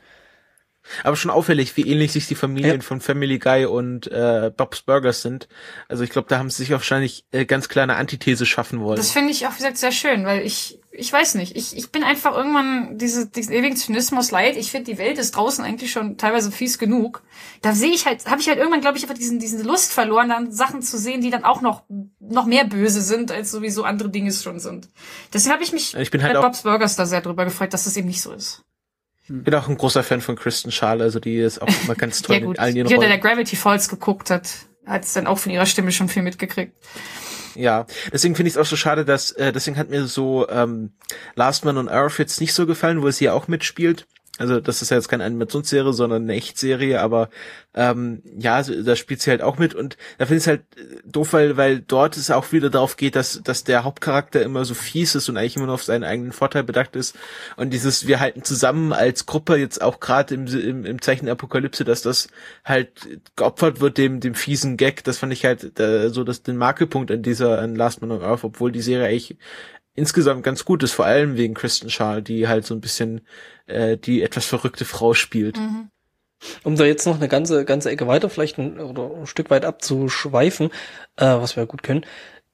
Aber schon auffällig, wie ähnlich sich die Familien Ja. von Family Guy und äh, Bob's Burgers sind. Also ich glaube, da haben sie sich wahrscheinlich äh, ganz klar eine Antithese schaffen wollen. Das finde ich auch, wie gesagt, sehr schön, weil ich, ich weiß nicht, ich, ich bin einfach irgendwann diese, diesen ewigen Zynismus leid. Ich finde, die Welt ist draußen eigentlich schon teilweise fies genug. Da sehe ich halt, habe ich halt irgendwann, glaube ich, einfach diesen, diesen Lust verloren, dann Sachen zu sehen, die dann auch noch, noch mehr böse sind, als sowieso andere Dinge schon sind. Deswegen habe ich mich Ich bin halt bei auch- Bob's Burgers da sehr drüber gefreut, dass das eben nicht so ist. Ich bin auch ein großer Fan von Kristen Schaal, also die ist auch immer ganz toll Ja gut, in allen ihren jeder, der Rollen. Gravity Falls geguckt hat, hat es dann auch von ihrer Stimme schon viel mitgekriegt. Ja, deswegen finde ich es auch so schade, dass, äh, deswegen hat mir so ähm, Last Man on Earth jetzt nicht so gefallen, wo sie ja auch mitspielt. Also das ist ja jetzt keine Animationsserie, sondern eine Echtserie, aber ähm, ja, da spielt sie halt auch mit und da finde ich es halt doof, weil, weil dort es auch wieder darauf geht, dass dass der Hauptcharakter immer so fies ist und eigentlich immer nur auf seinen eigenen Vorteil bedacht ist und dieses wir halten zusammen als Gruppe jetzt auch gerade im, im im Zeichen der Apokalypse, dass das halt geopfert wird dem dem fiesen Gag, das fand ich halt äh, so das den Makelpunkt an dieser an Last Man on Earth, obwohl die Serie eigentlich insgesamt ganz gut ist, vor allem wegen Kristen Schaal, die halt so ein bisschen äh, die etwas verrückte Frau spielt. Mhm. Um da jetzt noch eine ganze ganze Ecke weiter vielleicht ein, oder ein Stück weit abzuschweifen, äh, was wir gut können.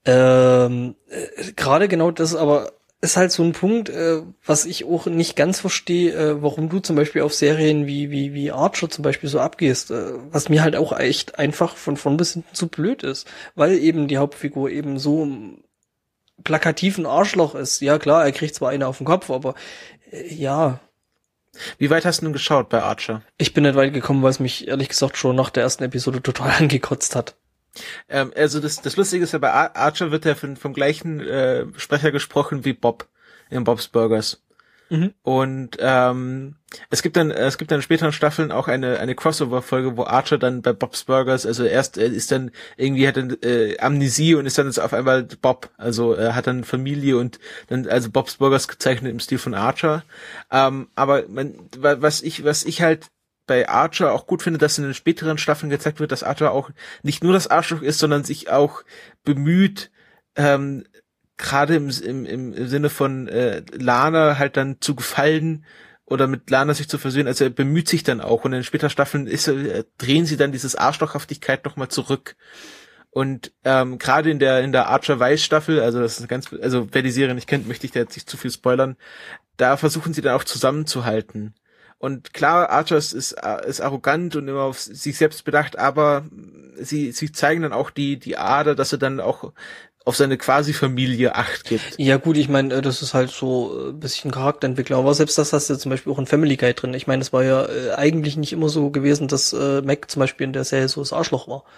Ähm, äh, gerade genau das aber ist halt so ein Punkt, äh, was ich auch nicht ganz verstehe, äh, warum du zum Beispiel auf Serien wie wie wie Archer zum Beispiel so abgehst, äh, was mir halt auch echt einfach von vorn bis hinten zu blöd ist, weil eben die Hauptfigur eben so plakativen Arschloch ist. Ja klar, er kriegt zwar eine auf den Kopf, aber äh, ja. Wie weit hast du denn geschaut bei Archer? Ich bin nicht weit gekommen, weil es mich ehrlich gesagt schon nach der ersten Episode total angekotzt hat. Ähm, also das, das Lustige ist ja, bei Ar- Archer wird ja von, vom gleichen äh, Sprecher gesprochen wie Bob in Bob's Burgers. Mhm. Und ähm, es gibt dann es gibt dann in späteren Staffeln auch eine eine Crossover-Folge, wo Archer dann bei Bob's Burgers, also erst äh, ist dann irgendwie hat dann äh, Amnesie und ist dann jetzt auf einmal Bob, also er äh, hat dann Familie und dann also Bob's Burgers gezeichnet im Stil von Archer. Ähm, aber man, was ich was ich halt bei Archer auch gut finde, dass in den späteren Staffeln gezeigt wird, dass Archer auch nicht nur das Arschloch ist, sondern sich auch bemüht, ähm, gerade im, im, im Sinne von äh, Lana halt dann zu gefallen oder mit Lana sich zu versöhnen. Also er bemüht sich dann auch und in den späteren Staffeln ist, äh, drehen sie dann dieses Arschlochhaftigkeit nochmal zurück. Und ähm, gerade in der in der Archer Weiss Staffel, also das ist ganz, also wer die Serie nicht kennt, möchte ich da jetzt nicht zu viel spoilern, da versuchen sie dann auch zusammenzuhalten. Und klar, Archer ist, ist, ist arrogant und immer auf sich selbst bedacht, aber sie sie zeigen dann auch die die Ader, dass er dann auch auf seine Quasi-Familie Acht gibt. Ja gut, ich meine, das ist halt so ein bisschen Charakterentwicklung, aber selbst das hast du zum Beispiel auch in Family Guy drin. Ich meine, es war ja äh, eigentlich nicht immer so gewesen, dass äh, Mac zum Beispiel in der Serie so das Arschloch war.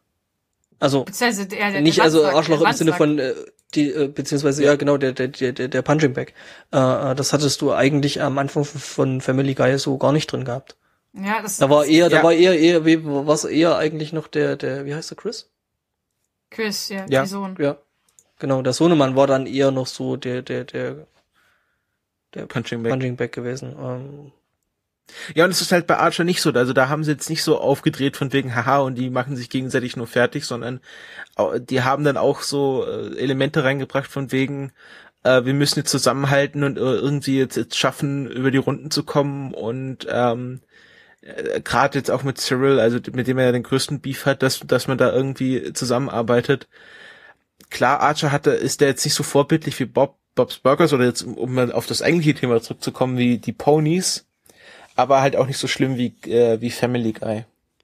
Also beziehungsweise der, der, nicht der also Wandsack, Arschloch der im Sinne Wandsack. von äh, die äh, beziehungsweise ja genau der der der der Punching Bag. Äh, das hattest du eigentlich am Anfang von Family Guy so gar nicht drin gehabt. Ja, das Da war eher, ja. da war eher eher wie was eher eigentlich noch der der wie heißt der Chris? Chris, ja, Ja. die Sohn. Ja. Genau, der Sohnemann war dann eher noch so der der der der Punching Bag. Punching Bag gewesen. Ähm, Ja, und es ist halt bei Archer nicht so. Also da haben sie jetzt nicht so aufgedreht von wegen, haha, und die machen sich gegenseitig nur fertig, sondern die haben dann auch so äh, Elemente reingebracht von wegen, äh, wir müssen jetzt zusammenhalten und äh, irgendwie jetzt, jetzt schaffen, über die Runden zu kommen und ähm, äh, gerade jetzt auch mit Cyril, also mit dem er ja den größten Beef hat, dass dass man da irgendwie zusammenarbeitet. Klar, Archer hatte, ist der jetzt nicht so vorbildlich wie Bob, Bob's Burgers oder jetzt, um mal auf das eigentliche Thema zurückzukommen, wie die Ponys, aber halt auch nicht so schlimm wie, äh, wie Family Guy.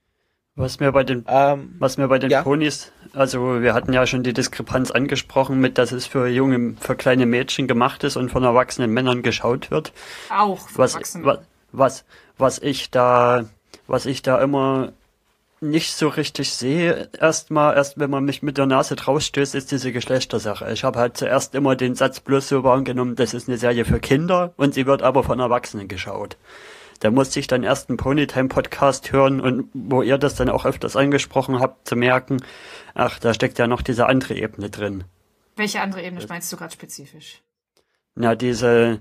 Was mir bei den, Ähm, was mir bei den ja. Ponys, also wir hatten ja schon die Diskrepanz angesprochen mit, dass es für junge, für kleine Mädchen gemacht ist und von erwachsenen Männern geschaut wird. Auch Was, Erwachsene. was, was, was ich da, was ich da immer nicht so richtig sehe, erstmal, erst wenn man mich mit der Nase draufstößt, ist diese Geschlechtersache. Ich habe halt zuerst immer den Satz bloß so wahrgenommen, das ist eine Serie für Kinder und sie wird aber von Erwachsenen geschaut. Da musste ich dann erst einen Ponytime-Podcast hören und wo ihr das dann auch öfters angesprochen habt, zu merken, ach, da steckt ja noch diese andere Ebene drin. Welche andere Ebene meinst du gerade spezifisch? Na, diese,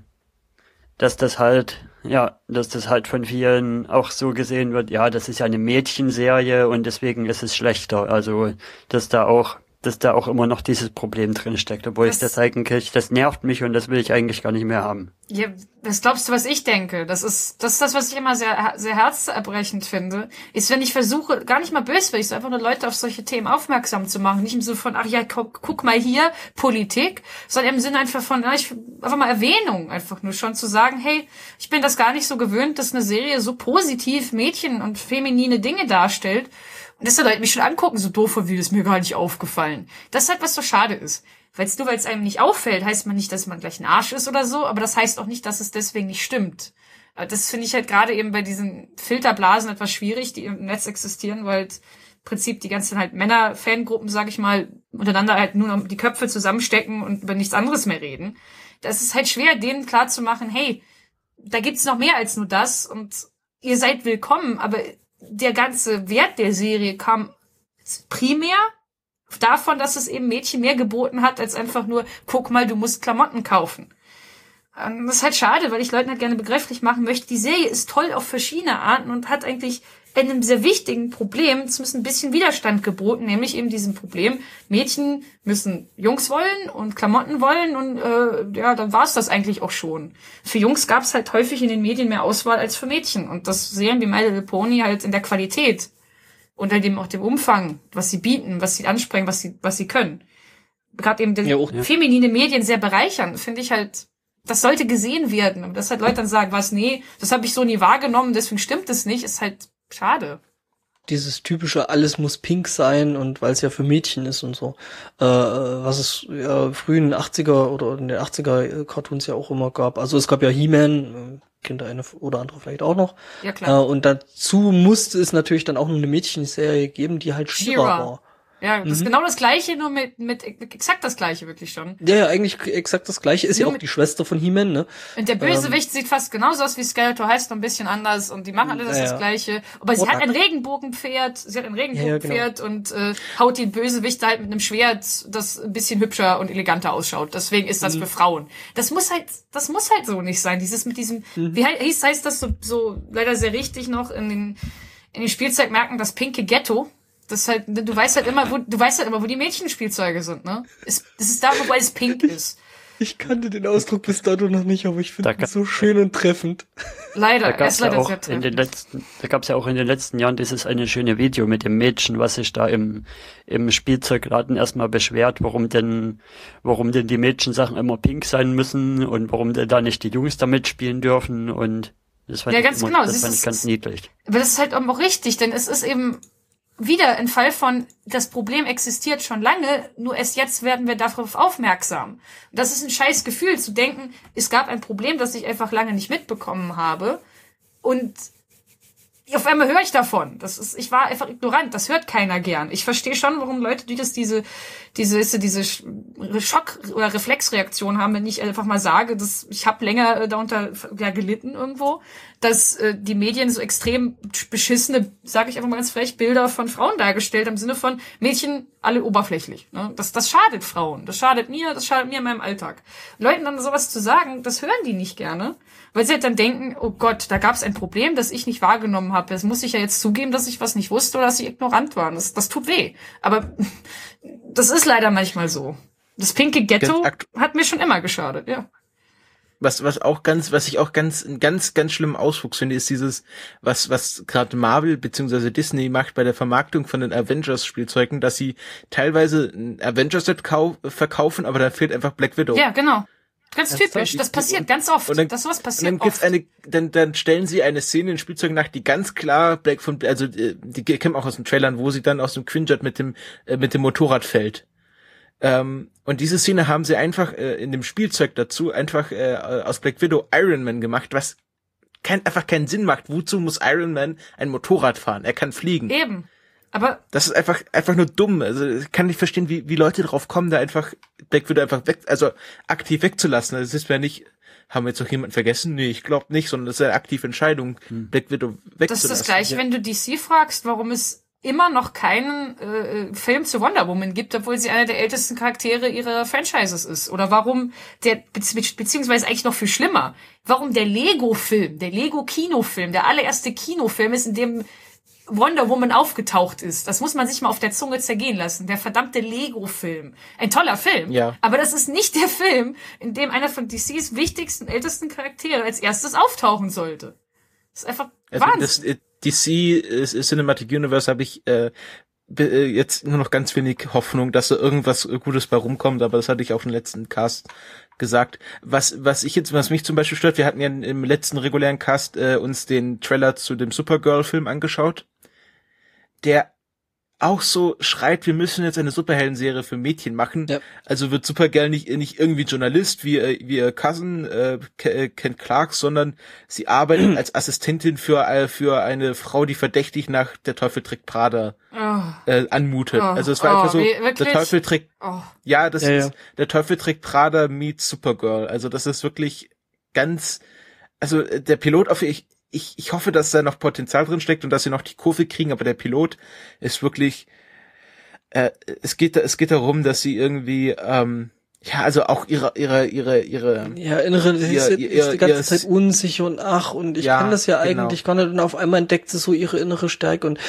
dass das halt, ja, dass das halt von vielen auch so gesehen wird, ja, das ist ja eine Mädchenserie und deswegen ist es schlechter. Also, dass da auch, dass da auch immer noch dieses Problem drin steckt, obwohl Das- ich das eigentlich, das nervt mich und das will ich eigentlich gar nicht mehr haben. Ja, was glaubst du, was ich denke? Das ist, das ist das, was ich immer sehr, sehr herzerbrechend finde, ist, wenn ich versuche, gar nicht mal böswillig, so einfach nur Leute auf solche Themen aufmerksam zu machen. Nicht im Sinne von, ach ja, guck, guck mal hier, Politik, sondern im Sinne einfach von, ja, ich, einfach mal Erwähnung, einfach nur schon zu sagen, hey, ich bin das gar nicht so gewöhnt, dass eine Serie so positiv Mädchen und feminine Dinge darstellt. Und dass da Leute mich schon angucken, so doof, wie das mir gar nicht aufgefallen. Das ist halt, was so schade ist. Weil es nur, weil es einem nicht auffällt, heißt man nicht, dass man gleich ein Arsch ist oder so, aber das heißt auch nicht, dass es deswegen nicht stimmt. Aber das finde ich halt gerade eben bei diesen Filterblasen etwas schwierig, die im Netz existieren, weil Prinzip die ganzen halt Männer-Fangruppen, sag ich mal, untereinander halt nur noch die Köpfe zusammenstecken und über nichts anderes mehr reden. Das ist halt schwer, denen klarzumachen, hey, da gibt's noch mehr als nur das und ihr seid willkommen, aber der ganze Wert der Serie kam primär davon, dass es eben Mädchen mehr geboten hat, als einfach nur, guck mal, du musst Klamotten kaufen. Das ist halt schade, weil ich Leuten halt gerne begreiflich machen möchte, die Serie ist toll auf verschiedene Arten und hat eigentlich einem sehr wichtigen Problem zumindest ein bisschen Widerstand geboten, nämlich eben diesem Problem, Mädchen müssen Jungs wollen und Klamotten wollen und äh, ja, dann war es das eigentlich auch schon. Für Jungs gab es halt häufig in den Medien mehr Auswahl als für Mädchen und das sehen wir My Little Pony halt in der Qualität und halt eben auch dem Umfang, was sie bieten, was sie ansprechen, was sie was sie können. Gerade eben Ja, auch, ja. feminine Medien sehr bereichern, finde ich halt, das sollte gesehen werden. Und dass halt Leute dann sagen, was, nee, das habe ich so nie wahrgenommen, deswegen stimmt es nicht, ist halt schade. Dieses typische, alles muss pink sein und weil es ja für Mädchen ist und so. Äh, was es ja früh in den achtziger oder in den achtziger Cartoons ja auch immer gab. Also es gab ja He-Man, kennt der eine oder andere vielleicht auch noch. Ja, klar. Äh, und dazu musste es natürlich dann auch noch eine Mädchenserie geben, die halt She-Ra war. Ja, das Mhm. ist genau das Gleiche, nur mit, mit exakt das Gleiche wirklich schon. Ja, ja, eigentlich exakt das Gleiche. Ist ja Nur auch mit- die Schwester von He-Man, ne? Und der Bösewicht ähm, sieht fast genauso aus wie Skeletor, heißt nur ein bisschen anders und die machen alle das, Ja, das ja. Gleiche. Aber sie Ordak. hat ein Regenbogenpferd, sie hat ein Regenbogenpferd Ja, ja, und äh, haut die Bösewichte halt mit einem Schwert, das ein bisschen hübscher und eleganter ausschaut. Deswegen ist das Mhm. für Frauen. Das muss halt, das muss halt so nicht sein. Dieses mit diesem, Mhm. wie heißt, heißt das so, so leider sehr richtig noch in den, in den Spielzeugmärkten, das pinke Ghetto. Das ist halt, du weißt halt immer, wo, du weißt halt immer, wo die Mädchenspielzeuge sind, ne? Es, das ist da, wo es pink ist. Ich kannte den Ausdruck bis dato noch nicht, aber ich finde Da ihn so schön und treffend. Leider, Da er gab's ist ja leider auch sehr in den treffend. letzten, da gab's ja auch in den letzten Jahren dieses eine schöne Video mit dem Mädchen, was sich da im, im Spielzeugladen erstmal beschwert, warum denn, warum denn die Mädchensachen immer pink sein müssen und warum denn da nicht die Jungs da mitspielen dürfen und das fand Ja, ich ganz immer, genau, das es fand ist- ich ganz niedlich. Aber das ist halt auch richtig, denn es ist eben wieder ein Fall von, das Problem existiert schon lange, nur erst jetzt werden wir darauf aufmerksam. Und das ist ein scheiß Gefühl, zu denken, es gab ein Problem, das ich einfach lange nicht mitbekommen habe. Und auf einmal höre ich davon. Das ist, ich war einfach ignorant, das hört keiner gern. Ich verstehe schon, warum Leute, die das diese, diese, diese Schock- oder Reflexreaktion haben, wenn ich einfach mal sage, dass ich habe länger äh, darunter ja, gelitten irgendwo, dass äh, die Medien so extrem beschissene, sage ich einfach mal ganz frech, Bilder von Frauen dargestellt haben, im Sinne von Mädchen alle oberflächlich. Ne? Das, das schadet Frauen, das schadet mir, das schadet mir in meinem Alltag. Leuten dann sowas zu sagen, das hören die nicht gerne, weil sie halt dann denken, oh Gott, da gab es ein Problem, das ich nicht wahrgenommen habe. Das muss ich ja jetzt zugeben, dass ich was nicht wusste oder dass ich ignorant war. Das, das tut weh. Aber das ist leider manchmal so. Das pinke Ghetto Ganz aktu- hat mir schon immer geschadet, ja. Was, was auch ganz, was ich auch ganz, einen ganz, ganz schlimmen Auswuchs finde, ist dieses, was, was gerade Marvel bzw. Disney macht bei der Vermarktung von den Avengers-Spielzeugen, dass sie teilweise ein Avengers-Set kau- verkaufen, aber da fehlt einfach Black Widow. Ja, genau. Ganz Ernsthaft? typisch. Das Und- passiert ganz oft. und dann- das sowas Und passiert dann gibt's oft. eine, dann, dann stellen sie eine Szene in Spielzeugen nach, die ganz klar Black von, also äh, die kennen auch aus den Trailern, wo sie dann aus dem Quinjet mit dem äh, mit dem Motorrad fällt. Ähm, und diese Szene haben sie einfach äh, in dem Spielzeug dazu einfach äh, aus Black Widow Iron Man gemacht, was kein, einfach keinen Sinn macht. Wozu muss Iron Man ein Motorrad fahren? Er kann fliegen. Eben. Aber Das ist einfach einfach nur dumm. Also ich kann nicht verstehen, wie wie Leute drauf kommen, da einfach Black Widow einfach weg, also aktiv wegzulassen. Das ist ja nicht, haben wir jetzt noch jemanden vergessen? Nee, ich glaube nicht, sondern das ist eine aktive Entscheidung, Black Widow wegzulassen. das ist das Gleiche, wenn du D C fragst, warum es immer noch keinen äh, Film zu Wonder Woman gibt, obwohl sie einer der ältesten Charaktere ihrer Franchises ist. Oder warum der, bezieh- beziehungsweise eigentlich noch viel schlimmer, warum der Lego-Film, der Lego-Kinofilm, der allererste Kinofilm ist, in dem Wonder Woman aufgetaucht ist. Das muss man sich mal auf der Zunge zergehen lassen. Der verdammte Lego-Film. Ein toller Film. Ja. Aber das ist nicht der Film, in dem einer von D Cs wichtigsten, ältesten Charaktere als erstes auftauchen sollte. Das ist einfach Also Wahnsinn. das äh, D C äh, Cinematic Universe habe ich äh, be- äh, jetzt nur noch ganz wenig Hoffnung, dass da irgendwas äh, Gutes bei rumkommt, aber das hatte ich auch im letzten Cast gesagt. Was was ich jetzt, was mich zum Beispiel stört, wir hatten ja im letzten regulären Cast äh, uns den Trailer zu dem Supergirl-Film angeschaut, der auch so schreit, wir müssen jetzt eine Superhelden-Serie für Mädchen machen. Ja. Also wird Supergirl nicht, nicht irgendwie Journalist wie, wie ihr Cousin äh, Ken Clark, sondern sie arbeitet als Assistentin für, äh, für eine Frau, die verdächtig nach Der Teufel trägt Prada Oh. äh, anmutet. Oh. Also es war Oh, einfach so, wie- wirklich? Der Teufel trägt, Oh. ja, das Ja, ist, ja. Der Teufel trägt Prada meets Supergirl. Also das ist wirklich ganz, also äh, der Pilot, auf ich, ich, ich hoffe, dass da noch Potenzial drin steckt und dass sie noch die Kurve kriegen, aber der Pilot ist wirklich, äh, es geht, es geht darum, dass sie irgendwie, ähm, ja, also auch ihre, ihre, ihre, ihre, Ja, innere, sie ist, Ihr- ist ihr- die ganze ihr- Zeit unsicher und ach, und ich Ja, kann das ja genau. eigentlich gar nicht, und auf einmal entdeckt sie so ihre innere Stärke und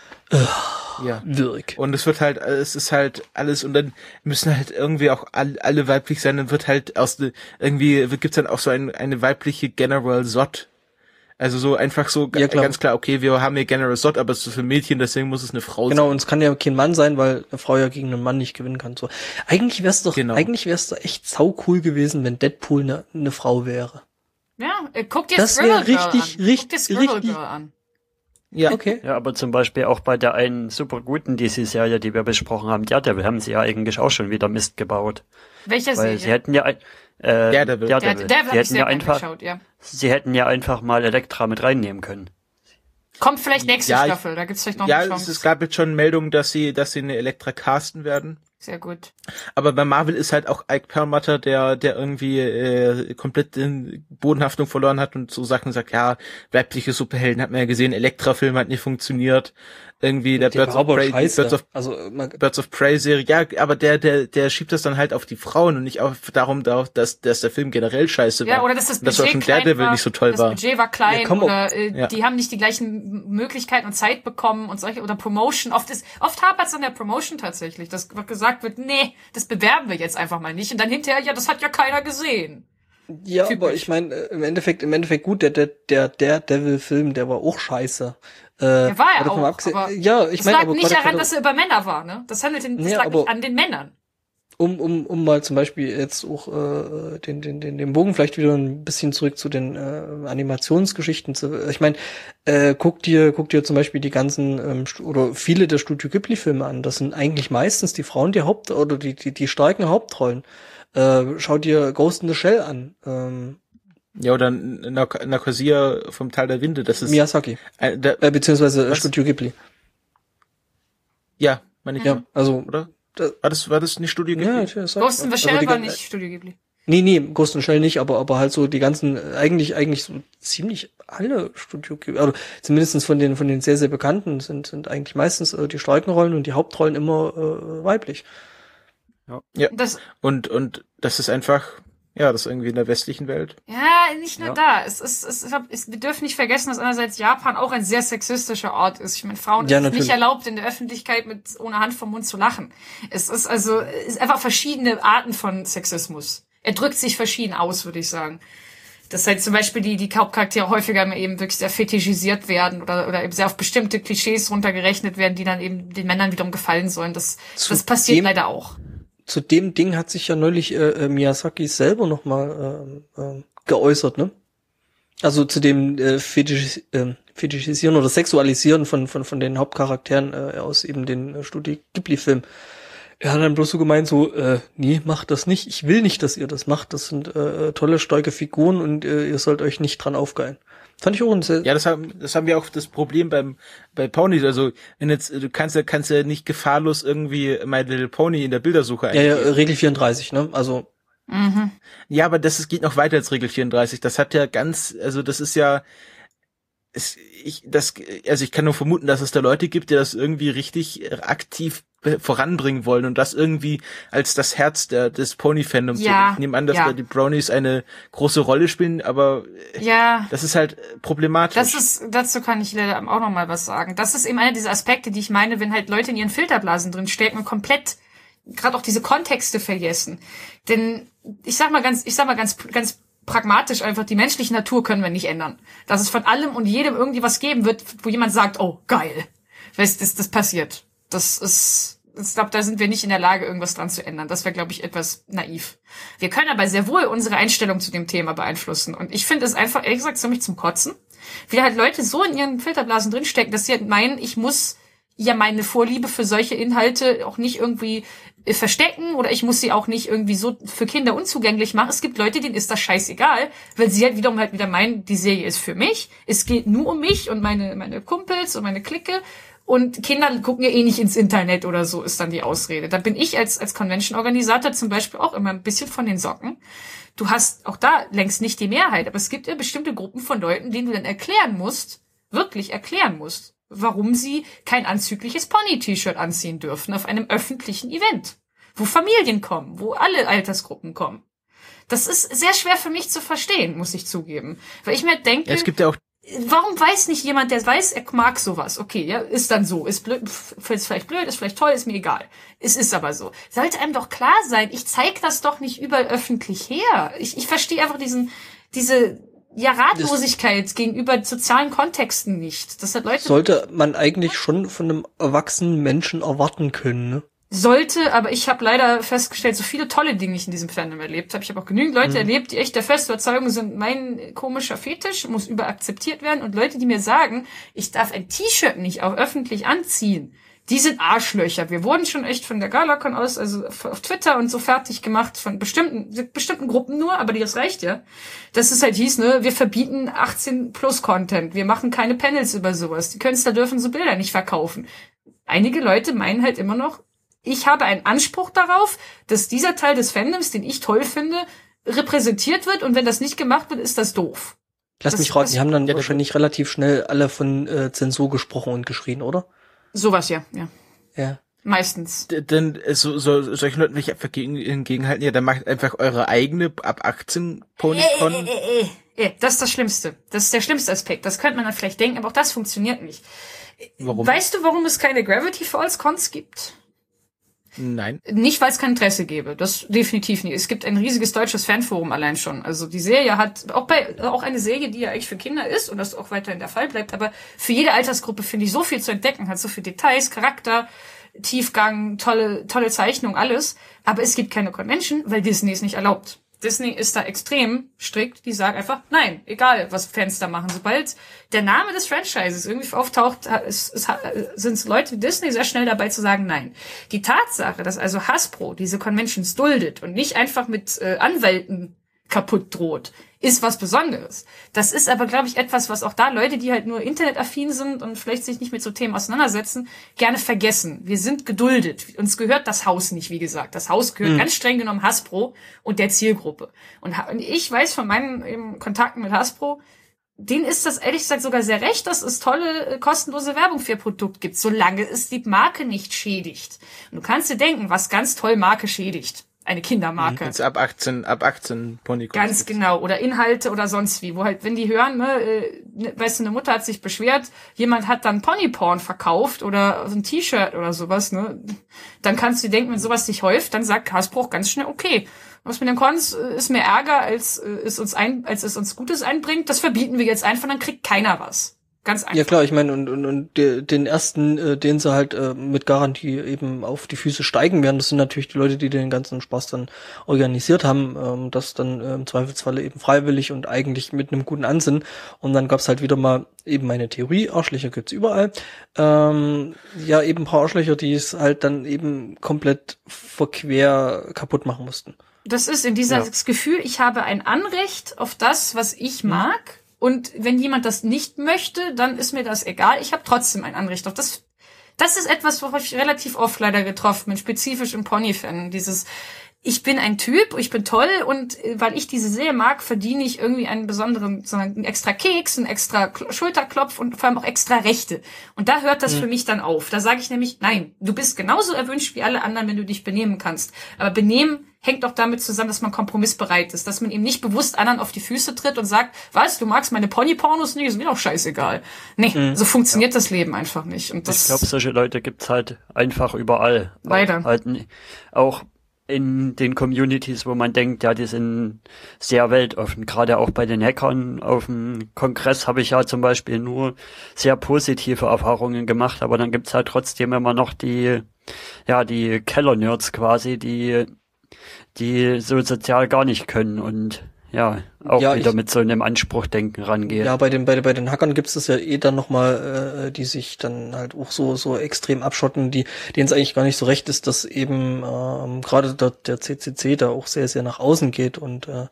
ja. wirk. Und es wird halt, es ist halt alles, und dann müssen halt irgendwie auch alle, alle weiblich sein, dann wird halt aus, de- irgendwie gibt's dann auch so ein, eine weibliche General Zod. Also so einfach so ga- Ja, klar. ganz klar, okay, wir haben hier General Zod, aber es ist für Mädchen, deswegen muss es eine Frau Genau, sein. und es kann ja kein Mann sein, weil eine Frau ja gegen einen Mann nicht gewinnen kann. So, eigentlich wär's doch, Genau. eigentlich wär's doch echt sau cool gewesen, wenn Deadpool eine eine Frau wäre. Ja, äh, guck dir Das Scribble wär Girl richtig, an. Guck dir richtig, Scribble richtig- Girl an. Ja, Okay. Ja, aber zum Beispiel auch bei der einen super guten D C-Serie, die wir besprochen haben, Daredevil, haben sie ja eigentlich auch schon wieder Mist gebaut. Welcher Weil sie Serie? hätten ja ein, äh, Daredevil. Der, Daredevil. der sie hab ich hätten sehr ja gerne einfach, geschaut, ja. sie hätten ja einfach mal Elektra mit reinnehmen können. Kommt vielleicht nächste Ja, ich- Staffel, da gibt's vielleicht noch ja, eine es, Chance. es gab jetzt schon Meldungen, dass sie, dass sie eine Elektra casten werden. Sehr gut. Aber bei Marvel ist halt auch Ike Perlmutter, der, der irgendwie äh, komplett in Bodenhaftung verloren hat und so Sachen sagt, ja, weibliche Superhelden hat man ja gesehen, Elektra-Film hat nicht funktioniert. Irgendwie der, Der Birds war of, aber Prey, scheiße. Birds of Also, man, Birds of Prey Serie, ja, aber der, der, der schiebt das dann halt auf die Frauen und nicht auf darum, dass, dass der Film generell scheiße war. Ja, oder dass das Und dass auch Budget schon klein Daredevil war, nicht so toll das war. Budget war klein Ja, komm, oder äh, ja. die haben nicht die gleichen Möglichkeiten und Zeit bekommen und solche oder Promotion. Oft ist, oft hapert es an der Promotion tatsächlich, dass gesagt wird, nee, das bewerben wir jetzt einfach mal nicht und dann hinterher, ja, das hat ja keiner gesehen. ja, Typisch. aber ich meine, äh, im Endeffekt, im Endeffekt gut, der, der, der, der Devil-Film, der war auch scheiße. Äh, Der war ja davon auch, abgesehen- aber ja, ich es meine, lag aber nicht gerade- daran, gerade- dass er über Männer war, ne? Das handelt den, das Nee, lag aber- nicht an den Männern. um, um, um mal zum Beispiel jetzt auch äh, den, den, den, den Bogen vielleicht wieder ein bisschen zurück zu den äh, Animationsgeschichten zu. Ich meine, äh, guck dir, guck dir zum Beispiel die ganzen ähm, Stu- oder viele der Studio Ghibli-Filme an. Das sind eigentlich meistens die Frauen, die Haupt oder die, die, die starken Hauptrollen. Äh, schau dir Ghost in the Shell an. Ähm, Ja, oder Nak- Nakosia vom Tal der Winde, das ist, Miyazaki. äh, der, Äh, beziehungsweise äh, Was? Studio Ghibli. ja, meine ich, Ja, also oder? Da- War das, war das nicht Studio Ghibli? ja, ich, ich sag- Ghost in the also Shell die war gan- nicht Studio Ghibli. Nee, nee, Ghost in the Shell nicht, aber aber halt so die ganzen äh, eigentlich eigentlich so ziemlich alle Studio Ghibli, also zumindestens von den von den sehr sehr bekannten sind sind eigentlich meistens äh, die starken Rollen und die Hauptrollen immer äh, weiblich. Ja. Das, Und, und das ist einfach, ja, das ist irgendwie in der westlichen Welt. ja, nicht nur Ja. da. Es ist, es ist, es, wir dürfen nicht vergessen, dass einerseits Japan auch ein sehr sexistischer Ort ist. Ich meine, Frauen Ja, ist es natürlich. nicht erlaubt, in der Öffentlichkeit mit ohne Hand vom Mund zu lachen. Es ist also, es ist einfach verschiedene Arten von Sexismus. Er drückt sich verschieden aus, würde ich sagen. Dass halt zum Beispiel die, die Hauptcharaktere häufiger eben wirklich sehr fetischisiert werden oder, oder eben sehr auf bestimmte Klischees runtergerechnet werden, die dann eben den Männern wiederum gefallen sollen. Das, Zu das passiert dem- leider auch. Zu dem Ding hat sich ja neulich äh, äh, Miyazaki selber noch mal ähm, ähm, geäußert, ne? Also zu dem äh, Fetischis äh, Fetischisieren oder Sexualisieren von von von den Hauptcharakteren äh, aus eben den äh, Studio Ghibli Film. Er hat dann bloß so gemeint, so, äh, nee, macht das nicht. Ich will nicht, dass ihr das macht. Das sind äh, tolle, starke Figuren und äh, ihr sollt euch nicht dran aufgeilen. Fand ich auch ein sehr, Ja, das haben, das haben wir auch das Problem beim, bei Ponys. Also, wenn jetzt, du kannst ja, kannst ja nicht gefahrlos irgendwie My Little Pony in der Bildersuche ja, ja, eingeben. Regel vierunddreißig, ne? Also, Mhm. Ja, aber das ist, geht noch weiter als Regel vierunddreißig. Das hat ja ganz, also das ist ja, es, ich, das, also ich kann nur vermuten, dass es da Leute gibt, die das irgendwie richtig aktiv be- voranbringen wollen und das irgendwie als das Herz der, des Pony-Fandoms. Ja, Ich nehme an, dass ja. da die Brownies eine große Rolle spielen, aber Ja. das ist halt problematisch. Das ist, dazu kann ich leider auch noch mal was sagen. Das ist eben einer dieser Aspekte, die ich meine, wenn halt Leute in ihren Filterblasen drin stecken und komplett gerade auch diese Kontexte vergessen. Denn ich sag mal ganz, ich sag mal ganz, ganz pragmatisch einfach, die menschliche Natur können wir nicht ändern. Dass es von allem und jedem irgendwie was geben wird, wo jemand sagt, oh, geil. Weißt, das, das passiert. Das ist, ich glaube, da sind wir nicht in der Lage, irgendwas dran zu ändern. Das wäre, glaube ich, etwas naiv. Wir können aber sehr wohl unsere Einstellung zu dem Thema beeinflussen. Und ich finde es einfach, ehrlich gesagt, ziemlich zum Kotzen, wie halt Leute so in ihren Filterblasen drinstecken, dass sie halt meinen, ich muss ja meine Vorliebe für solche Inhalte auch nicht irgendwie äh, verstecken oder ich muss sie auch nicht irgendwie so für Kinder unzugänglich machen. Es gibt Leute, denen ist das scheißegal, weil sie halt wiederum halt wieder meinen, die Serie ist für mich. Es geht nur um mich und meine meine Kumpels und meine Clique. Und Kinder gucken ja eh nicht ins Internet oder so, ist dann die Ausrede. Da bin ich als als Convention-Organisator zum Beispiel auch immer ein bisschen von den Socken. Du hast auch da längst nicht die Mehrheit, aber es gibt ja bestimmte Gruppen von Leuten, denen du dann erklären musst, wirklich erklären musst, warum sie kein anzügliches Pony-T-Shirt anziehen dürfen auf einem öffentlichen Event, wo Familien kommen, wo alle Altersgruppen kommen. Das ist sehr schwer für mich zu verstehen, muss ich zugeben. Weil ich mir denke, ja, es gibt ja auch warum weiß nicht jemand, der weiß, er mag sowas? Okay, ja, ist dann so. Ist blöd, ist vielleicht blöd, ist vielleicht toll, ist mir egal. Es ist aber so. Sollte einem doch klar sein, ich zeig das doch nicht überall öffentlich her. Ich, ich verstehe einfach diesen, diese, ja, Ratlosigkeit das gegenüber sozialen Kontexten nicht. Das hat Leute. Sollte man eigentlich schon von einem erwachsenen Menschen erwarten können, ne? Sollte, aber ich habe leider festgestellt, so viele tolle Dinge ich in diesem Fandom erlebt habe. Ich habe auch genügend Leute mhm. erlebt, die echt der festen Überzeugung sind, mein komischer Fetisch muss überakzeptiert werden. Und Leute, die mir sagen, ich darf ein T-Shirt nicht auch öffentlich anziehen, die sind Arschlöcher. Wir wurden schon echt von der Galacon aus, also auf Twitter und so fertig gemacht, von bestimmten bestimmten Gruppen nur, aber das reicht ja. Dass es halt hieß, ne, wir verbieten achtzehn plus Content, wir machen keine Panels über sowas. Die Künstler dürfen so Bilder nicht verkaufen. Einige Leute meinen halt immer noch, ich habe einen Anspruch darauf, dass dieser Teil des Fandoms, den ich toll finde, repräsentiert wird und wenn das nicht gemacht wird, ist das doof. Lass das, mich raten, die haben dann ja, wahrscheinlich relativ schnell alle von äh, Zensur gesprochen und geschrien, oder? Sowas, ja, ja. Ja. Meistens. D- Denn so, so solchen Leuten will ich einfach gegen, entgegenhalten, ja, dann macht einfach eure eigene ab achtzehn Ponycon. Äh, äh, äh, äh, das ist das Schlimmste. Das ist der schlimmste Aspekt. Das könnte man dann vielleicht denken, aber auch das funktioniert nicht. Warum? Weißt du, warum es keine Gravity Falls Cons gibt? Nein. Nicht, weil es kein Interesse gäbe. Das definitiv nicht. Es gibt ein riesiges deutsches Fanforum allein schon. Also die Serie hat, auch bei, auch eine Serie, die ja eigentlich für Kinder ist und das auch weiterhin der Fall bleibt, aber für jede Altersgruppe finde ich so viel zu entdecken, hat so viele Details, Charakter, Tiefgang, tolle, tolle Zeichnung, alles. Aber es gibt keine Convention, weil Disney es nicht erlaubt. Disney ist da extrem strikt. Die sagen einfach, nein, egal, was Fans da machen. Sobald der Name des Franchises irgendwie auftaucht, es, es, sind Leute wie Disney sehr schnell dabei zu sagen, nein. Die Tatsache, dass also Hasbro diese Conventions duldet und nicht einfach mit äh, Anwälten kaputt droht, ist was Besonderes. Das ist aber, glaube ich, etwas, was auch da Leute, die halt nur internetaffin sind und vielleicht sich nicht mit so Themen auseinandersetzen, gerne vergessen. Wir sind geduldet. Uns gehört das Haus nicht, wie gesagt. Das Haus gehört mhm. ganz streng genommen Hasbro und der Zielgruppe. Und ich weiß von meinen eben, Kontakten mit Hasbro, denen ist das ehrlich gesagt sogar sehr recht, dass es tolle, kostenlose Werbung für ihr Produkt gibt, solange es die Marke nicht schädigt. Und du kannst dir denken, was ganz toll Marke schädigt. Eine Kindermarke. Jetzt ab achtzehn, ab achtzehn Ponycons. Ganz genau. Oder Inhalte oder sonst wie. Wo halt, wenn die hören, ne, äh, weißt du, eine Mutter hat sich beschwert, jemand hat dann Ponyporn verkauft oder so ein T-Shirt oder sowas, ne, dann kannst du dir denken, wenn sowas sich häuft, dann sagt Hasbro ganz schnell, okay, was mit den Cons ist mehr Ärger, als äh, es uns ein, als es uns Gutes einbringt, das verbieten wir jetzt einfach, dann kriegt keiner was. Ganz einfach. Ja klar, ich meine, und, und, und den ersten, äh, den sie halt äh, mit Garantie eben auf die Füße steigen werden, das sind natürlich die Leute, die den ganzen Spaß dann organisiert haben, ähm, das dann äh, im Zweifelsfalle eben freiwillig und eigentlich mit einem guten Ansinnen. Und dann gab's halt wieder mal eben meine Theorie, Arschlöcher gibt's überall. Ähm, ja, eben ein paar Arschlöcher, die es halt dann eben komplett verquer kaputt machen mussten. Das ist in dieses ja. Gefühl, ich habe ein Anrecht auf das, was ich mag. Und wenn jemand das nicht möchte, dann ist mir das egal. Ich habe trotzdem ein Anrecht auf das. Das ist etwas, worauf ich relativ oft leider getroffen bin, spezifisch im Pony-Fan. Dieses, ich bin ein Typ, ich bin toll und weil ich diese Serie mag, verdiene ich irgendwie einen besonderen, so einen extra Keks, einen extra Schulterklopf und vor allem auch extra Rechte. Und da hört das mhm. für mich dann auf. Da sage ich nämlich, nein, du bist genauso erwünscht wie alle anderen, wenn du dich benehmen kannst. Aber benehmen hängt doch damit zusammen, dass man kompromissbereit ist, dass man eben nicht bewusst anderen auf die Füße tritt und sagt, was, du magst meine Pony-Pornos nicht, ist mir doch scheißegal. Nee, mhm. so funktioniert ja. das Leben einfach nicht. Und das ich glaube, solche Leute gibt's halt einfach überall. Leider. Auch, halt, auch in den Communities, wo man denkt, ja, die sind sehr weltoffen. Gerade auch bei den Hackern auf dem Kongress habe ich ja zum Beispiel nur sehr positive Erfahrungen gemacht, aber dann gibt's halt trotzdem immer noch die, ja, die Keller-Nerds quasi, die die so sozial gar nicht können und ja auch ja, wieder ich, mit so einem Anspruchdenken rangehe. Ja, bei den bei, bei den Hackern gibt es das ja eh dann nochmal, äh, die sich dann halt auch so so extrem abschotten, die denen es eigentlich gar nicht so recht ist, dass eben ähm, gerade der, der C C C da auch sehr sehr nach außen geht und äh,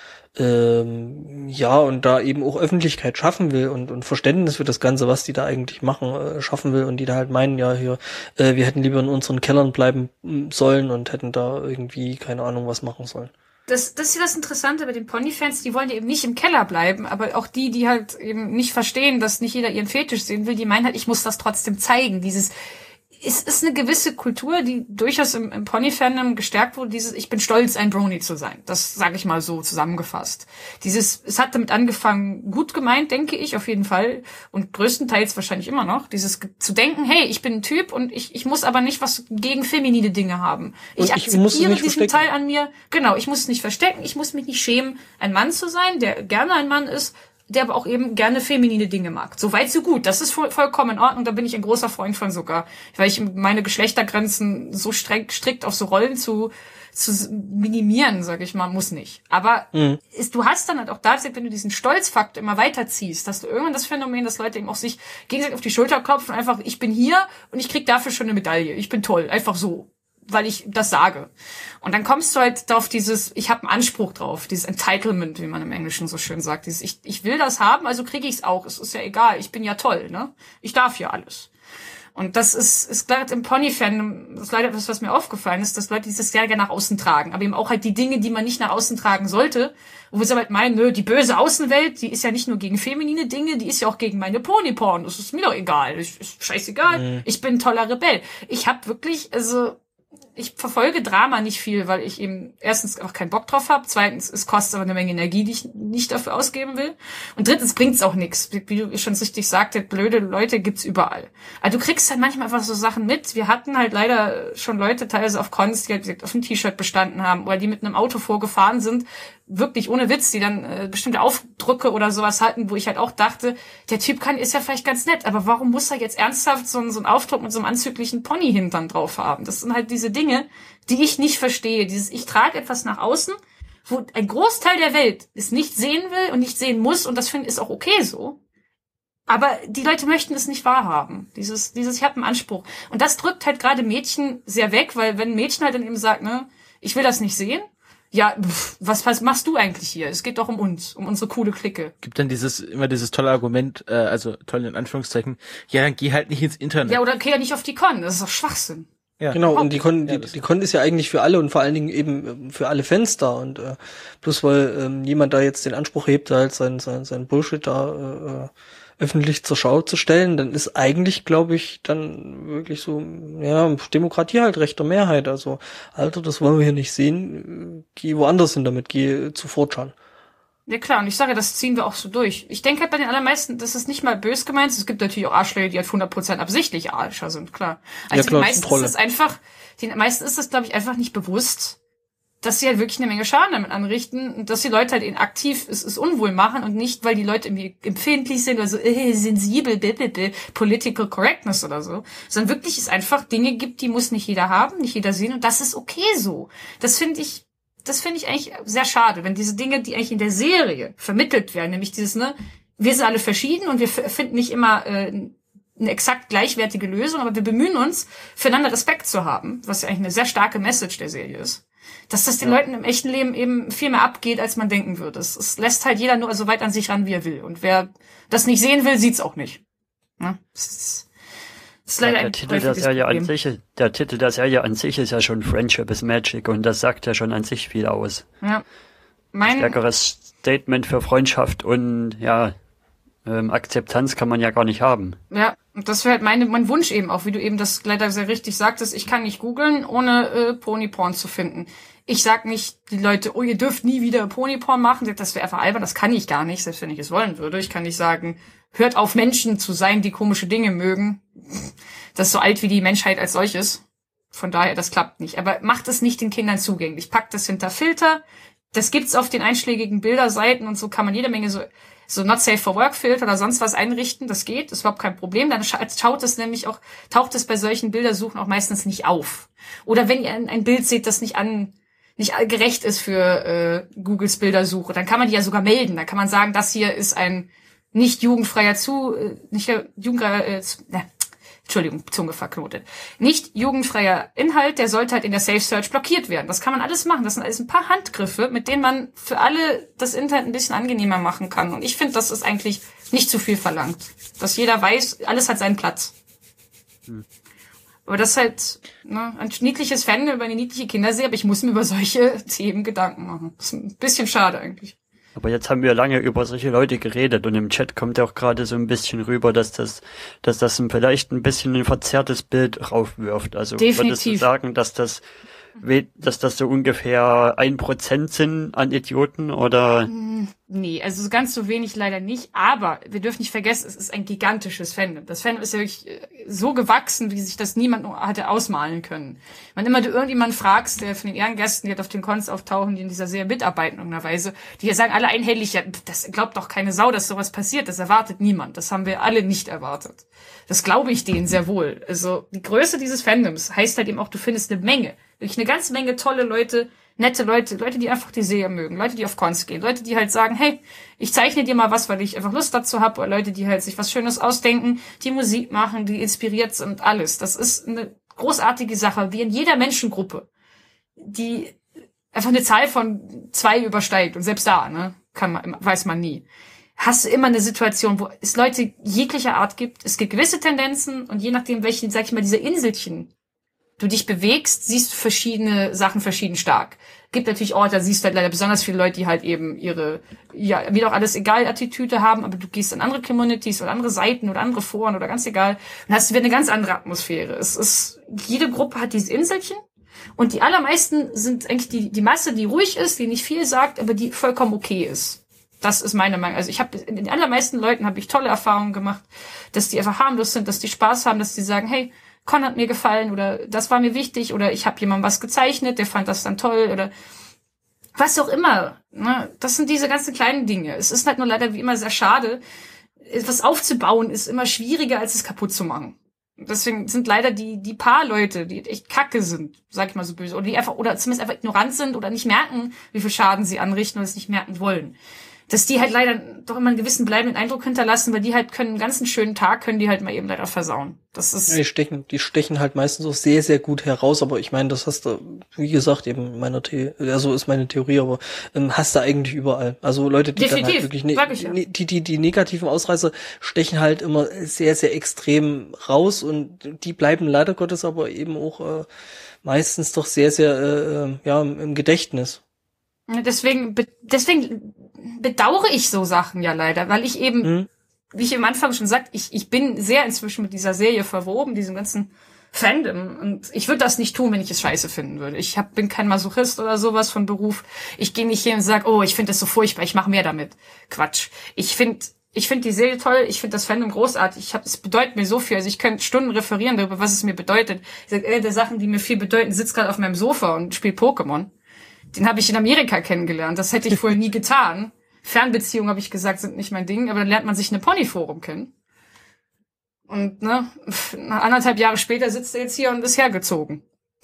ähm, ja und da eben auch Öffentlichkeit schaffen will und und Verständnis für das Ganze, was die da eigentlich machen, äh, schaffen will und die da halt meinen, ja hier, äh, wir hätten lieber in unseren Kellern bleiben sollen und hätten da irgendwie keine Ahnung was machen sollen. Das, das ist ja das Interessante bei den Pony-Fans, die wollen ja eben nicht im Keller bleiben, aber auch die, die halt eben nicht verstehen, dass nicht jeder ihren Fetisch sehen will, die meinen halt, ich muss das trotzdem zeigen. Dieses, es ist eine gewisse Kultur, die durchaus im, im Pony-Fandom gestärkt wurde, dieses, ich bin stolz, ein Brony zu sein. Das sage ich mal so zusammengefasst. Dieses, es hat damit angefangen, gut gemeint, denke ich, auf jeden Fall, und größtenteils wahrscheinlich immer noch, dieses zu denken, hey, ich bin ein Typ und ich, ich muss aber nicht was gegen feminine Dinge haben. Ich, ich akzeptiere muss es nicht diesen verstecken. Teil an mir. Genau, ich muss es nicht verstecken, ich muss mich nicht schämen, ein Mann zu sein, der gerne ein Mann ist, der aber auch eben gerne feminine Dinge mag. So weit, so gut. Das ist voll, vollkommen in Ordnung. Da bin ich ein großer Freund von sogar. Weil ich meine Geschlechtergrenzen so streng, strikt auf so Rollen zu, zu minimieren, sag ich mal, muss nicht. Aber Mhm. ist, du hast dann halt auch tatsächlich, wenn du diesen Stolzfaktor immer weiterziehst, dass du irgendwann das Phänomen, dass Leute eben auch sich gegenseitig auf die Schulter klopfen, einfach, ich bin hier und ich krieg dafür schon eine Medaille. Ich bin toll. Einfach so. Weil ich das sage. Und dann kommst du halt auf dieses, ich habe einen Anspruch drauf, dieses Entitlement, wie man im Englischen so schön sagt. Dieses, ich, ich will das haben, also kriege ich es auch. Es ist ja egal, ich bin ja toll, ne? Ich darf ja alles. Und das ist, ist leider im Pony-Fan, das ist leider etwas, was mir aufgefallen ist, dass Leute dieses sehr gerne nach außen tragen. Aber eben auch halt die Dinge, die man nicht nach außen tragen sollte. Wo sie halt meinen, nö, die böse Außenwelt, die ist ja nicht nur gegen feminine Dinge, die ist ja auch gegen meine Pony-Porn. Das ist mir doch egal. Ich, ist scheißegal. Mhm. Ich bin ein toller Rebell. Ich habe wirklich, also, ich verfolge Drama nicht viel, weil ich eben erstens auch keinen Bock drauf habe, zweitens, es kostet aber eine Menge Energie, die ich nicht dafür ausgeben will, und drittens bringt's auch nichts. Wie du schon richtig sagtest, blöde Leute gibt's überall. Also du kriegst halt manchmal einfach so Sachen mit. Wir hatten halt leider schon Leute teilweise auf Cons, die halt auf ein T-Shirt bestanden haben oder die mit einem Auto vorgefahren sind, wirklich ohne Witz, die dann äh, bestimmte Aufdrücke oder sowas hatten, wo ich halt auch dachte, der Typ kann ist ja vielleicht ganz nett, aber warum muss er jetzt ernsthaft so, so einen Aufdruck mit so einem anzüglichen Pony-Hintern drauf haben? Das sind halt diese Dinge, die ich nicht verstehe. Dieses, ich trage etwas nach außen, wo ein Großteil der Welt es nicht sehen will und nicht sehen muss, und das finde ich ist auch okay so. Aber die Leute möchten es nicht wahrhaben. Dieses, dieses, ich habe einen Anspruch. Und das drückt halt gerade Mädchen sehr weg, weil wenn ein Mädchen halt dann eben sagt, ne, ich will das nicht sehen, ja, pff, was, was machst du eigentlich hier? Es geht doch um uns, um unsere coole Clique. Gibt dann dieses, immer dieses tolle Argument, äh, also toll in Anführungszeichen, ja, dann geh halt nicht ins Internet. Ja, oder geh ja nicht auf die Con, das ist doch Schwachsinn. Ja. Genau, und die Con, die, Ja, die Con ist ja eigentlich für alle und vor allen Dingen eben für alle Fans da, und äh, bloß weil ähm, jemand da jetzt den Anspruch hebt, halt sein, sein, sein Bullshit da äh, öffentlich zur Schau zu stellen, dann ist eigentlich, glaube ich, dann wirklich so, ja, Demokratie halt Recht der Mehrheit. Also, Alter, das wollen wir hier nicht sehen, geh woanders hin damit, geh zu vier chan. Ja klar, und ich sage, das ziehen wir auch so durch. Ich denke halt bei den allermeisten, das ist nicht mal bös gemeint. Es gibt natürlich auch Arschlöcher, die halt hundert Prozent absichtlich Arscher sind, klar. Also ja, klar, den meisten ist es einfach, den meisten ist es, glaube ich, einfach nicht bewusst, dass sie halt wirklich eine Menge Schaden damit anrichten und dass die Leute halt eben aktiv es, es unwohl machen und nicht, weil die Leute irgendwie empfindlich sind oder so äh, sensibel, blablabla, political correctness oder so, sondern wirklich es einfach Dinge gibt, die muss nicht jeder haben, nicht jeder sehen, und das ist okay so. Das finde ich, das finde ich eigentlich sehr schade, wenn diese Dinge, die eigentlich in der Serie vermittelt werden, nämlich dieses, ne, wir sind alle verschieden und wir finden nicht immer äh, eine exakt gleichwertige Lösung, aber wir bemühen uns, füreinander Respekt zu haben, was ja eigentlich eine sehr starke Message der Serie ist. Dass das den ja. Leuten im echten Leben eben viel mehr abgeht, als man denken würde. Es, es lässt halt jeder nur so weit an sich ran, wie er will. Und wer das nicht sehen will, sieht's auch nicht. Ja, das ist, das ist leider ja, der ein Titel der Serie an sich, der Titel der Serie an sich ist ja schon Friendship is Magic, und das sagt ja schon an sich viel aus. Ja. Mein Stärkeres Statement für Freundschaft und ja, ähm, Akzeptanz kann man ja gar nicht haben. Ja, und das wäre halt meine, mein Wunsch eben auch, wie du eben das leider sehr richtig sagtest, ich kann nicht googeln, ohne äh, Ponyporn zu finden. Ich sag nicht, die Leute, oh, ihr dürft nie wieder Ponyporn machen, das wäre einfach albern, das kann ich gar nicht, selbst wenn ich es wollen würde. Ich kann nicht sagen, hört auf, Menschen zu sein, die komische Dinge mögen. Das ist so alt wie die Menschheit als solches. Von daher, das klappt nicht. Aber macht es nicht den Kindern zugänglich. Packt es hinter Filter. Das gibt's auf den einschlägigen Bilderseiten und so kann man jede Menge so so Not Safe for Work Filter oder sonst was einrichten. Das geht, ist überhaupt kein Problem. Dann schaut es nämlich auch, taucht es bei solchen Bildersuchen auch meistens nicht auf. Oder wenn ihr ein, ein Bild seht, das nicht an nicht gerecht ist für äh, Googles Bildersuche, dann kann man die ja sogar melden. Dann kann man sagen, das hier ist ein nicht jugendfreier zu, äh, nicht jugendfreier, äh, ne, Entschuldigung, Zunge verknotet. Nicht jugendfreier Inhalt, der sollte halt in der Safe Search blockiert werden. Das kann man alles machen. Das sind alles ein paar Handgriffe, mit denen man für alle das Internet ein bisschen angenehmer machen kann. Und ich finde, das ist eigentlich nicht zu viel verlangt. Dass jeder weiß, alles hat seinen Platz. Hm. Aber das ist halt ne, ein niedliches Fan über eine niedliche Kinderserie, aber ich muss mir über solche Themen Gedanken machen. Das ist ein bisschen schade eigentlich. Aber jetzt haben wir lange über solche Leute geredet und im Chat kommt ja auch gerade so ein bisschen rüber, dass das, dass das ein, vielleicht ein bisschen ein verzerrtes Bild raufwirft. Also definitiv. Würdest du sagen, dass das, dass das so ungefähr ein Prozent sind an Idioten oder? Nee, also ganz so wenig leider nicht. Aber wir dürfen nicht vergessen, es ist ein gigantisches Fandom. Das Fandom ist ja wirklich so gewachsen, wie sich das niemand nur hatte ausmalen können. Wenn immer du irgendjemanden fragst, der von den Ehrengästen, die halt auf den Cons auftauchen, die in dieser Serie mitarbeiten in irgendeiner Weise, die sagen alle einhellig, ja, das glaubt doch keine Sau, dass sowas passiert. Das erwartet niemand. Das haben wir alle nicht erwartet. Das glaube ich denen sehr wohl. Also die Größe dieses Fandoms heißt halt eben auch, du findest eine Menge, wirklich eine ganze Menge tolle Leute, nette Leute, Leute, die einfach die Serie mögen, Leute, die auf Cons gehen, Leute, die halt sagen, hey, ich zeichne dir mal was, weil ich einfach Lust dazu habe, oder Leute, die halt sich was Schönes ausdenken, die Musik machen, die inspiriert sind und alles. Das ist eine großartige Sache, wie in jeder Menschengruppe, die einfach eine Zahl von zwei übersteigt. Und selbst da, ne, kann man, weiß man nie. Hast du immer eine Situation, wo es Leute jeglicher Art gibt. Es gibt gewisse Tendenzen und je nachdem, welchen, sag ich mal, diese Inselchen du dich bewegst, siehst du verschiedene Sachen verschieden stark. Gibt natürlich Orte, da siehst du halt leider besonders viele Leute, die halt eben ihre, ja, mir doch alles egal Attitüde haben, aber du gehst in andere Communities oder andere Seiten oder andere Foren oder ganz egal und hast wieder eine ganz andere Atmosphäre. Es ist, jede Gruppe hat dieses Inselchen und die allermeisten sind eigentlich die, die Masse, die ruhig ist, die nicht viel sagt, aber die vollkommen okay ist. Das ist meine Meinung. Also ich habe in den allermeisten Leuten habe ich tolle Erfahrungen gemacht, dass die einfach harmlos sind, dass die Spaß haben, dass die sagen, hey, Con hat mir gefallen oder das war mir wichtig oder ich habe jemandem was gezeichnet, der fand das dann toll oder was auch immer. Ne? Das sind diese ganzen kleinen Dinge. Es ist halt nur leider wie immer sehr schade. Etwas aufzubauen ist immer schwieriger, als es kaputt zu machen. Deswegen sind leider die die paar Leute, die echt kacke sind, sag ich mal so böse, oder die einfach oder zumindest einfach ignorant sind oder nicht merken, wie viel Schaden sie anrichten oder es nicht merken wollen. Dass die halt leider doch immer einen gewissen bleibenden Eindruck hinterlassen, weil die halt können einen ganzen schönen Tag, können die halt mal eben leider versauen. Das ist ja, die stechen, die stechen halt meistens auch sehr, sehr gut heraus, aber ich meine, das hast du, wie gesagt, eben in meiner The ja, so ist meine Theorie, aber ähm, hast du eigentlich überall. Also Leute, die definitiv, dann halt wirklich, ne ich, ja. ne die, die, die negativen Ausreißer stechen halt immer sehr, sehr extrem raus und die bleiben leider Gottes aber eben auch äh, meistens doch sehr, sehr, äh, ja, im Gedächtnis. Deswegen, deswegen bedauere ich so Sachen ja leider, weil ich eben, mhm. wie ich am Anfang schon sagte, ich, ich bin sehr inzwischen mit dieser Serie verwoben, diesem ganzen Fandom. Und ich würde das nicht tun, wenn ich es scheiße finden würde. Ich hab, bin kein Masochist oder sowas von Beruf. Ich gehe nicht hier und sage, oh, ich finde das so furchtbar, ich mache mehr damit. Quatsch. Ich finde ich finde die Serie toll, ich finde das Fandom großartig. Ich hab, es bedeutet mir so viel. Also ich könnte Stunden referieren darüber, was es mir bedeutet. Ich sage, eine der Sachen, die mir viel bedeuten, sitzt gerade auf meinem Sofa und spielt Pokémon. Den habe ich in Amerika kennengelernt. Das hätte ich vorher nie getan. Fernbeziehungen, habe ich gesagt, sind nicht mein Ding. Aber dann lernt man sich in einem Ponyforum kennen. Und ne, anderthalb Jahre später sitzt er jetzt hier und ist hergezogen.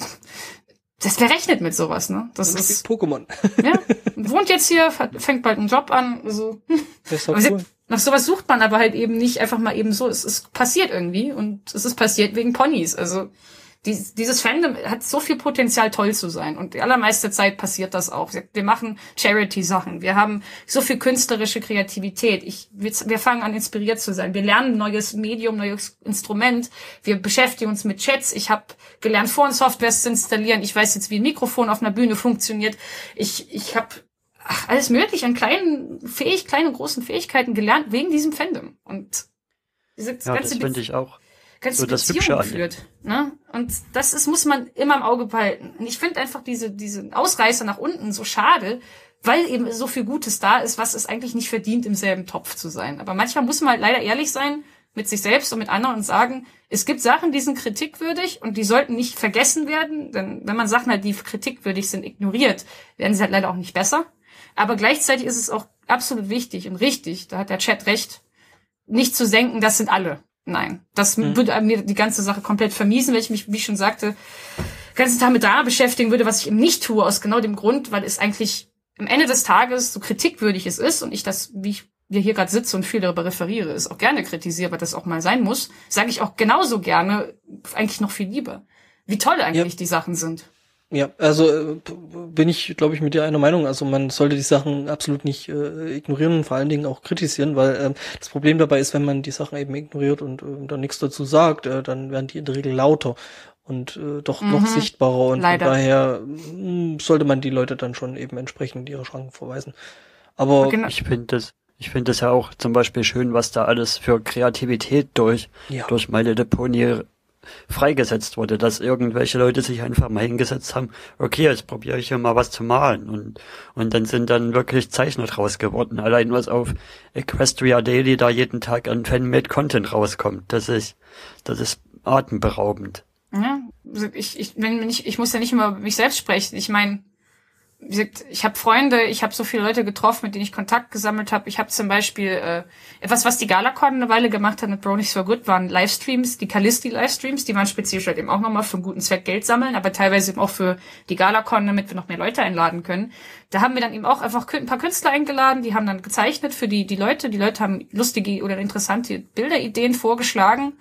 Das wer rechnet mit sowas, ne? Das und ist Pokémon. Ja, wohnt jetzt hier, fängt bald einen Job an. Also, das ist doch cool. Nach sowas sucht man aber halt eben nicht einfach mal eben so. Es ist passiert irgendwie und es ist passiert wegen Ponys. Also Dies, dieses Fandom hat so viel Potenzial, toll zu sein. Und die allermeiste Zeit passiert das auch. Wir machen Charity-Sachen. Wir haben so viel künstlerische Kreativität. Ich, wir, wir fangen an, inspiriert zu sein. Wir lernen ein neues Medium, neues Instrument. Wir beschäftigen uns mit Chats. Ich habe gelernt, Foren-Softwares zu installieren. Ich weiß jetzt, wie ein Mikrofon auf einer Bühne funktioniert. Ich, ich habe alles mögliche an kleinen, fähig, kleinen und großen Fähigkeiten gelernt wegen diesem Fandom. Und diese ja, ganze das finde ich auch. ganze so das Beziehung führt, ne? Und das ist, muss man immer im Auge behalten. Und ich finde einfach diese, diese Ausreißer nach unten so schade, weil eben so viel Gutes da ist, was es eigentlich nicht verdient, im selben Topf zu sein. Aber manchmal muss man halt leider ehrlich sein mit sich selbst und mit anderen und sagen, es gibt Sachen, die sind kritikwürdig und die sollten nicht vergessen werden, denn wenn man Sachen halt, die kritikwürdig sind, ignoriert, werden sie halt leider auch nicht besser. Aber gleichzeitig ist es auch absolut wichtig und richtig, da hat der Chat recht, nicht zu senken, das sind alle. Nein, das mhm. würde mir die ganze Sache komplett vermiesen, weil ich mich, wie ich schon sagte, ganzen Tag mit Drama beschäftigen würde, was ich eben nicht tue, aus genau dem Grund, weil es eigentlich am Ende des Tages so kritikwürdig es ist und ich das, wie ich wir hier gerade sitze und viel darüber referiere, es auch gerne kritisiere, weil das auch mal sein muss, sage ich auch genauso gerne, eigentlich noch viel lieber. Wie toll eigentlich ja. die Sachen sind. Ja, also äh, bin ich, glaube ich, mit dir einer Meinung. Also man sollte die Sachen absolut nicht äh, ignorieren und vor allen Dingen auch kritisieren, weil äh, das Problem dabei ist, wenn man die Sachen eben ignoriert und äh, dann nichts dazu sagt, äh, dann werden die in der Regel lauter und äh, doch mhm. noch sichtbarer und von daher mh, sollte man die Leute dann schon eben entsprechend ihre Schranken verweisen. Aber genau. ich finde das Ich finde es ja auch zum Beispiel schön, was da alles für Kreativität durch, ja. durch My Little Pony freigesetzt wurde, dass irgendwelche Leute sich einfach mal hingesetzt haben, okay, jetzt probiere ich hier mal was zu malen und und dann sind dann wirklich Zeichner draus geworden. Allein was auf Equestria Daily da jeden Tag an Fan-Made Content rauskommt, das ist das ist atemberaubend. Ja, ich ich wenn ich ich muss ja nicht immer über mich selbst sprechen. Ich meine, wie gesagt, ich habe Freunde, ich habe so viele Leute getroffen, mit denen ich Kontakt gesammelt habe. Ich habe zum Beispiel äh, etwas, was die Galacon eine Weile gemacht hat mit Bronies for Good, waren Livestreams, die Callisti-Livestreams, die waren spezifisch halt eben auch nochmal für einen guten Zweck Geld sammeln, aber teilweise eben auch für die Galacon, damit wir noch mehr Leute einladen können. Da haben wir dann eben auch einfach ein paar Künstler eingeladen, die haben dann gezeichnet für die die Leute. Die Leute haben lustige oder interessante Bilderideen vorgeschlagen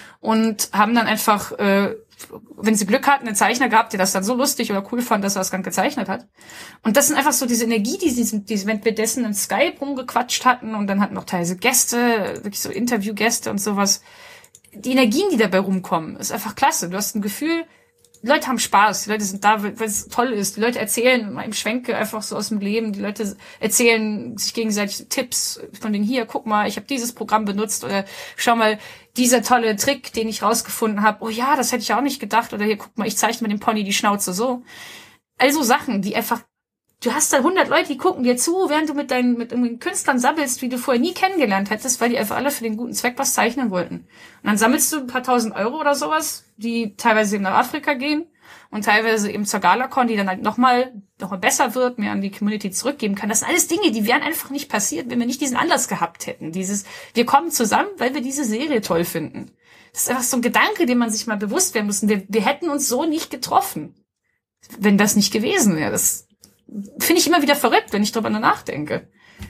und haben dann einfach äh, wenn sie Glück hatten, einen Zeichner gehabt, der das dann so lustig oder cool fand, dass er das dann gezeichnet hat. Und das sind einfach so diese Energie, die sie, die, wenn wir dessen in Skype rumgequatscht hatten und dann hatten noch teilweise Gäste, wirklich so Interviewgäste und sowas. Die Energien, die dabei rumkommen, ist einfach klasse. Du hast ein Gefühl, die Leute haben Spaß, die Leute sind da, weil es toll ist. Die Leute erzählen mal im Schwenke einfach so aus dem Leben. Die Leute erzählen sich gegenseitig Tipps von denen, hier, guck mal, ich habe dieses Programm benutzt oder schau mal, dieser tolle Trick, den ich rausgefunden habe. Oh ja, das hätte ich auch nicht gedacht. Oder hier, guck mal, ich zeichne mit dem Pony die Schnauze so. Also Sachen, die einfach, du hast da hundert Leute, die gucken dir zu, während du mit deinen mit irgendwelchen Künstlern sabbelst, wie du vorher nie kennengelernt hättest, weil die einfach alle für den guten Zweck was zeichnen wollten. Und dann sammelst du ein paar tausend Euro oder sowas, die teilweise eben nach Afrika gehen und teilweise eben zur Galacon, die dann halt nochmal noch mal besser wird, mehr an die Community zurückgeben kann. Das sind alles Dinge, die wären einfach nicht passiert, wenn wir nicht diesen Anlass gehabt hätten. Dieses, wir kommen zusammen, weil wir diese Serie toll finden. Das ist einfach so ein Gedanke, den man sich mal bewusst werden muss. Wir, wir hätten uns so nicht getroffen, wenn das nicht gewesen wäre. Das finde ich immer wieder verrückt, wenn ich darüber nachdenke.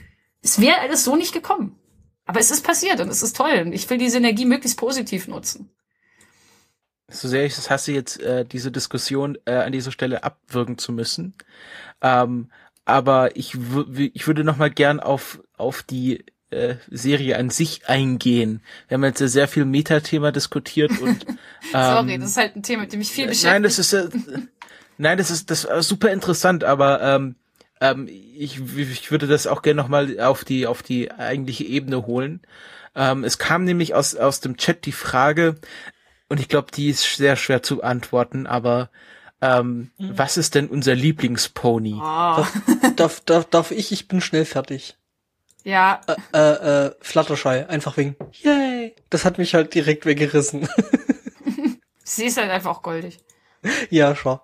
Es wäre alles so nicht gekommen. Aber es ist passiert und es ist toll. Und ich will diese Energie möglichst positiv nutzen. So sehr ich es hasse, jetzt äh, diese Diskussion äh, an dieser Stelle abwürgen zu müssen. Ähm, aber ich, w- ich würde noch mal gern auf auf die äh, Serie an sich eingehen. Wir haben jetzt sehr viel Metathema diskutiert und ähm, sorry, das ist halt ein Thema, mit dem ich viel beschäftige. Nein, das ist äh, nein, das ist das ist super interessant, aber ähm, ähm, ich, ich würde das auch gerne noch mal auf die auf die eigentliche Ebene holen. Ähm, es kam nämlich aus aus dem Chat die Frage. Und ich glaube, die ist sehr schwer zu antworten, aber ähm, mhm. was ist denn unser Lieblingspony? Oh. Darf, darf, darf, darf ich? Ich bin schnell fertig. Ja. Äh, äh, äh, Fluttershy, einfach wegen Yay. Das hat mich halt direkt weggerissen. Sie ist halt einfach auch goldig. Ja, schon.